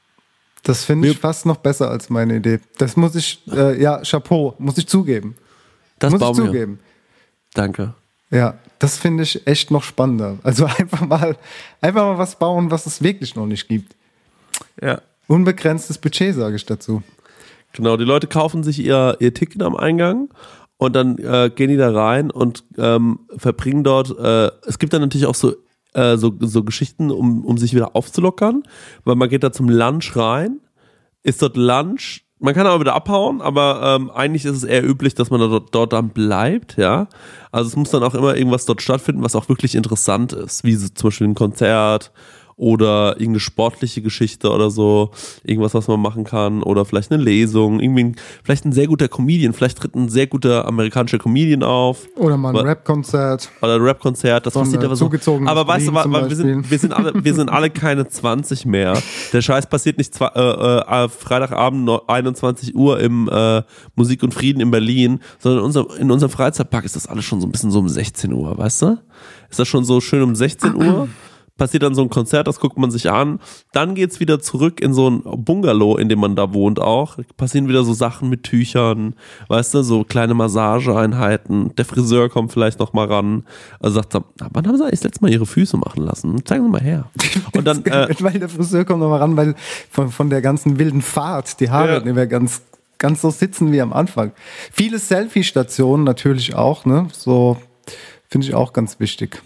Das finde ich fast noch besser als meine Idee. Das muss ich, äh, ja, Chapeau, muss ich zugeben. Das muss bauen ich zugeben. Wir. Danke. Ja, das finde ich echt noch spannender. Also einfach mal, einfach mal was bauen, was es wirklich noch nicht gibt. Ja. Unbegrenztes Budget, sage ich dazu. Genau, die Leute kaufen sich ihr, ihr Ticket am Eingang und dann äh, gehen die da rein und ähm, verbringen dort, äh, es gibt dann natürlich auch so, äh, so, so Geschichten, um, um sich wieder aufzulockern, weil man geht da zum Lunch rein, ist dort Lunch, man kann aber wieder abhauen, aber ähm, eigentlich ist es eher üblich, dass man dort, dort dann bleibt, ja. Also es muss dann auch immer irgendwas dort stattfinden, was auch wirklich interessant ist, wie so zum Beispiel ein Konzert oder irgendeine sportliche Geschichte oder so, irgendwas, was man machen kann oder vielleicht eine Lesung, irgendwie ein, vielleicht ein sehr guter Comedian, vielleicht tritt ein sehr guter amerikanischer Comedian auf. Oder mal ein Rap-Konzert. Oder ein Rap-Konzert, das So passiert eine aber so. zugezogenes Aber weißt du, wa- Berlin wa- zum wir sind, wir, sind alle, wir sind alle keine zwanzig mehr. Der Scheiß passiert nicht zwei, äh, äh, Freitagabend einundzwanzig Uhr im äh, Musik und Frieden in Berlin, sondern in unserem, in unserem Freizeitpark ist das alles schon so ein bisschen so um sechzehn Uhr, weißt du? Ist das schon so schön um sechzehn Uhr? Passiert dann so ein Konzert, das guckt man sich an. Dann geht's wieder zurück in so ein Bungalow, in dem man da wohnt auch. Passieren wieder so Sachen mit Tüchern, weißt du, so kleine Massageeinheiten. Der Friseur kommt vielleicht noch mal ran. Also sagt er, wann haben sie eigentlich das letzte Mal ihre Füße machen lassen? Zeigen Sie mal her. Und dann, äh, weil der Friseur kommt noch mal ran, weil von, von der ganzen wilden Fahrt, die Haare, Ja. die wir ganz, ganz so sitzen wie am Anfang. Viele Selfie-Stationen natürlich auch, ne? So finde ich auch ganz wichtig.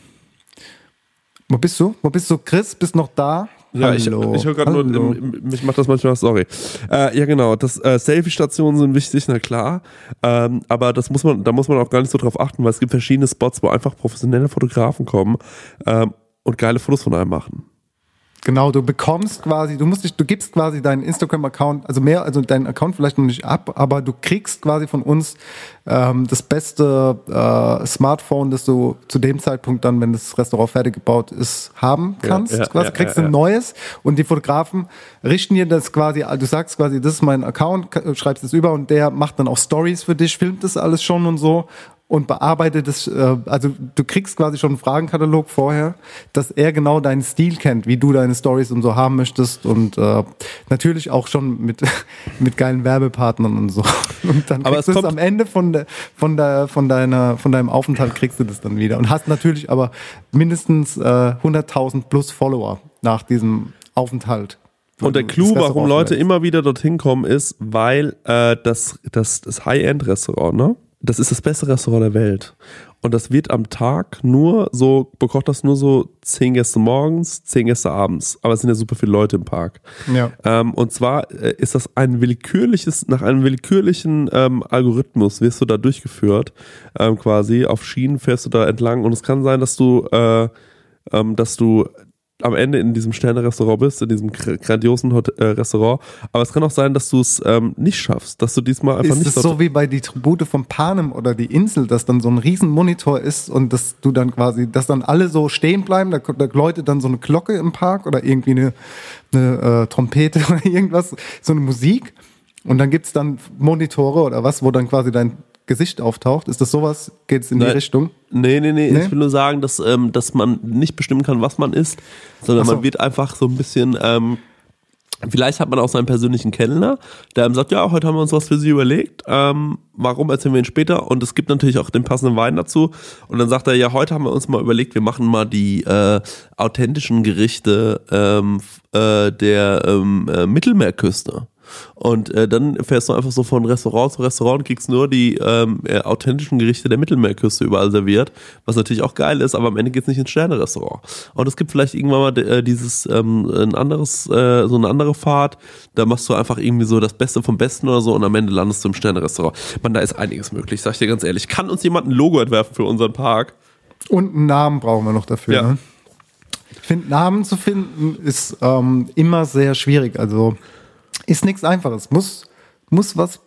Wo bist du? Wo bist du, Chris? Bist noch da? Ja, ich, Hallo. ich höre gerade Hallo. nur, mich macht das manchmal, sorry. Äh, ja, genau, das äh, Selfie-Stationen sind wichtig, na klar. Ähm, aber das muss man, da muss man auch gar nicht so drauf achten, weil es gibt verschiedene Spots, wo einfach professionelle Fotografen kommen ähm, und geile Fotos von einem machen. Genau, du bekommst quasi, du musst dich, du gibst quasi deinen Instagram-Account, also mehr, also deinen Account vielleicht noch nicht ab, aber du kriegst quasi von uns ähm, das beste äh, Smartphone, das du zu dem Zeitpunkt dann, wenn das Restaurant fertig gebaut ist, haben kannst. Ja, ja, quasi ja, kriegst ja, ein ja. neues und die Fotografen richten dir das quasi, du sagst quasi, das ist mein Account, schreibst es über und der macht dann auch Stories für dich, filmt das alles schon und so. Und bearbeitet es, äh, also du kriegst quasi schon einen Fragenkatalog vorher, dass er genau deinen Stil kennt, wie du deine Stories und so haben möchtest und äh, natürlich auch schon mit mit geilen Werbepartnern und so. Und dann Aber kriegst es du es kommt- am Ende von der von der von deiner von deinem Aufenthalt kriegst du das dann wieder und hast natürlich aber mindestens äh, hunderttausend plus Follower nach diesem Aufenthalt. Und der Das Clou, Restaurant warum Leute vielleicht. immer wieder dorthin kommen, ist, weil äh, das, das, das High-End-Restaurant, ne? Das ist das beste Restaurant der Welt. Und das wird am Tag nur so, bekocht das nur so zehn Gäste morgens, zehn Gäste abends. Aber es sind ja super viele Leute im Park. Ja. Ähm, und zwar äh, ist das ein willkürliches, nach einem willkürlichen ähm, Algorithmus wirst du da durchgeführt, ähm, quasi. Auf Schienen fährst du da entlang und es kann sein, dass du, äh, ähm, dass du am Ende in diesem Sterne-Restaurant bist, in diesem gr- grandiosen Hot- äh, Restaurant. Aber es kann auch sein, dass du es ähm, nicht schaffst, dass du diesmal einfach Ist nicht es so wie bei die Tribute von Panem oder die Insel, dass dann so ein riesen Monitor ist und dass du dann quasi, dass dann alle so stehen bleiben, da, da läutet dann so eine Glocke im Park oder irgendwie eine, eine äh, Trompete oder irgendwas, so eine Musik und dann gibt's dann Monitore oder was, wo dann quasi dein Gesicht auftaucht. Ist das sowas? Geht es in die Nein. Richtung? Nee, nee, nee, Nee? ich will nur sagen, dass, ähm, dass man nicht bestimmen kann, was man isst, sondern Ach so. man wird einfach so ein bisschen, ähm, vielleicht hat man auch seinen persönlichen Kellner, der einem sagt, ja, heute haben wir uns was für Sie überlegt, ähm, warum, erzählen wir Ihnen später, und es gibt natürlich auch den passenden Wein dazu, und dann sagt er, ja, heute haben wir uns mal überlegt, wir machen mal die äh, authentischen Gerichte ähm, f- äh, der ähm, äh, Mittelmeerküste. Und äh, dann fährst du einfach so von Restaurant zu Restaurant und kriegst nur die ähm, äh, authentischen Gerichte der Mittelmeerküste überall serviert, was natürlich auch geil ist, aber am Ende geht's nicht ins Sterne-Restaurant. Und es gibt vielleicht irgendwann mal äh, dieses, ähm, ein anderes, äh, so eine andere Fahrt, da machst du einfach irgendwie so das Beste vom Besten oder so und am Ende landest du im Sterne-Restaurant. Man, da ist einiges möglich, sag ich dir ganz ehrlich. Kann uns jemand ein Logo entwerfen für unseren Park? Und einen Namen brauchen wir noch dafür. Ja. Ne? Ich finde, Namen zu finden ist ähm, immer sehr schwierig. Also ist nichts Einfaches. Muss, muss was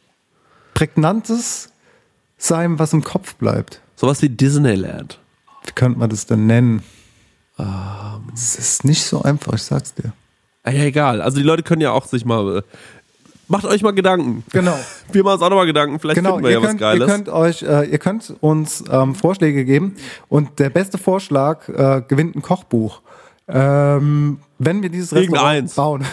Prägnantes sein, was im Kopf bleibt. Sowas wie Disneyland. Wie könnte man das denn nennen? Es ist nicht so einfach, ich sag's dir. Ah, ja, egal. Also die Leute können ja auch sich mal... Äh, macht euch mal Gedanken. Genau. Wir machen uns auch noch mal Gedanken. Vielleicht Genau, finden wir ihr, ja was könnt, Geiles. ihr könnt euch, äh, ihr könnt uns ähm, Vorschläge geben und der beste Vorschlag äh, gewinnt ein Kochbuch. Ähm, wenn wir dieses Restaurant Irgendeins. bauen.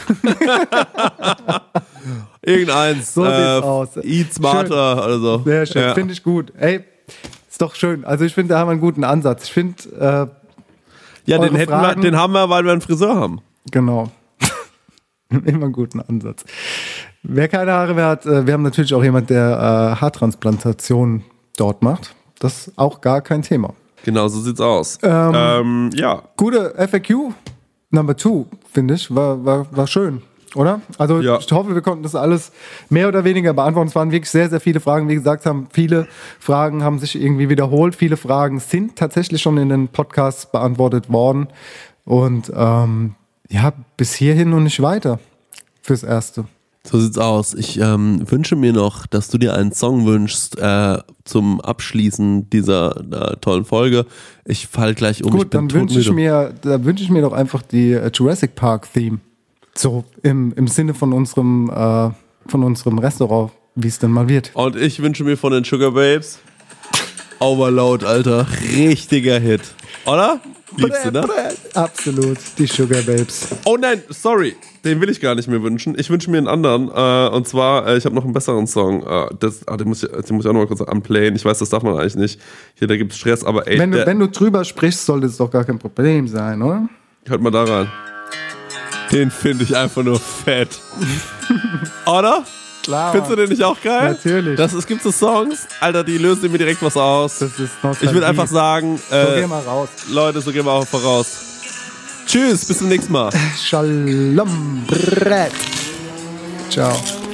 Irgendeins. So äh, sieht's aus. Eat smarter Schön. oder so. Sehr schön, Ja. finde ich gut. Ey, ist doch schön. Also ich finde, da haben wir einen guten Ansatz. Ich finde, äh, Ja, den, eure hätten wir, Fragen- den haben wir, weil wir einen Friseur haben. genau. Immer einen guten Ansatz. Wer keine Haare mehr hat, äh, wir haben natürlich auch jemand, der äh, Haartransplantation dort macht. Das ist auch gar kein Thema. Genau, so sieht's aus. Ähm, Ähm, ja. Gute F A Q Number Two, finde ich, war, war, war schön, oder? Also Ja. ich hoffe, wir konnten das alles mehr oder weniger beantworten. Es waren wirklich sehr, sehr viele Fragen. Wie gesagt, haben viele Fragen haben sich irgendwie wiederholt. Viele Fragen sind tatsächlich schon in den Podcasts beantwortet worden. Und ähm, ja, bis hierhin und nicht weiter fürs Erste. So sieht's aus. Ich ähm, wünsche mir noch, dass du dir einen Song wünschst äh, zum Abschließen dieser äh, tollen Folge. Ich fall gleich um. Gut, ich bin dann wünsche ich mir, da wünsche ich mir doch einfach die äh, Jurassic Park Theme. So im, im Sinne von unserem, äh, von unserem Restaurant, wie es denn mal wird. Und ich wünsche mir von den Sugar Babes Overload, Alter. Richtiger Hit. Oder? Liebst du, ne? Absolut, die Sugar Babes. Oh nein, sorry. Den will ich gar nicht mehr wünschen. Ich wünsche mir einen anderen. Äh, und zwar, äh, ich habe noch einen besseren Song. Äh, das, ah, den, muss ich, den muss ich auch noch mal kurz unplayen. Ich weiß, das darf man eigentlich nicht. Hier, da gibt es Stress, aber ey. Wenn du, der, wenn du drüber sprichst, sollte es doch gar kein Problem sein, oder? Hört mal da rein. Den finde ich einfach nur fett. Oder? Klar. Findest du den nicht auch geil? Natürlich. Das, es gibt so Songs, Alter, die lösen mir direkt was aus. Das ist Nostalgie. Ich will einfach sagen, äh, so gehen wir raus. Leute, so gehen wir auch voraus. Tschüss, bis zum nächsten Mal. Shalom, Brett. Ciao.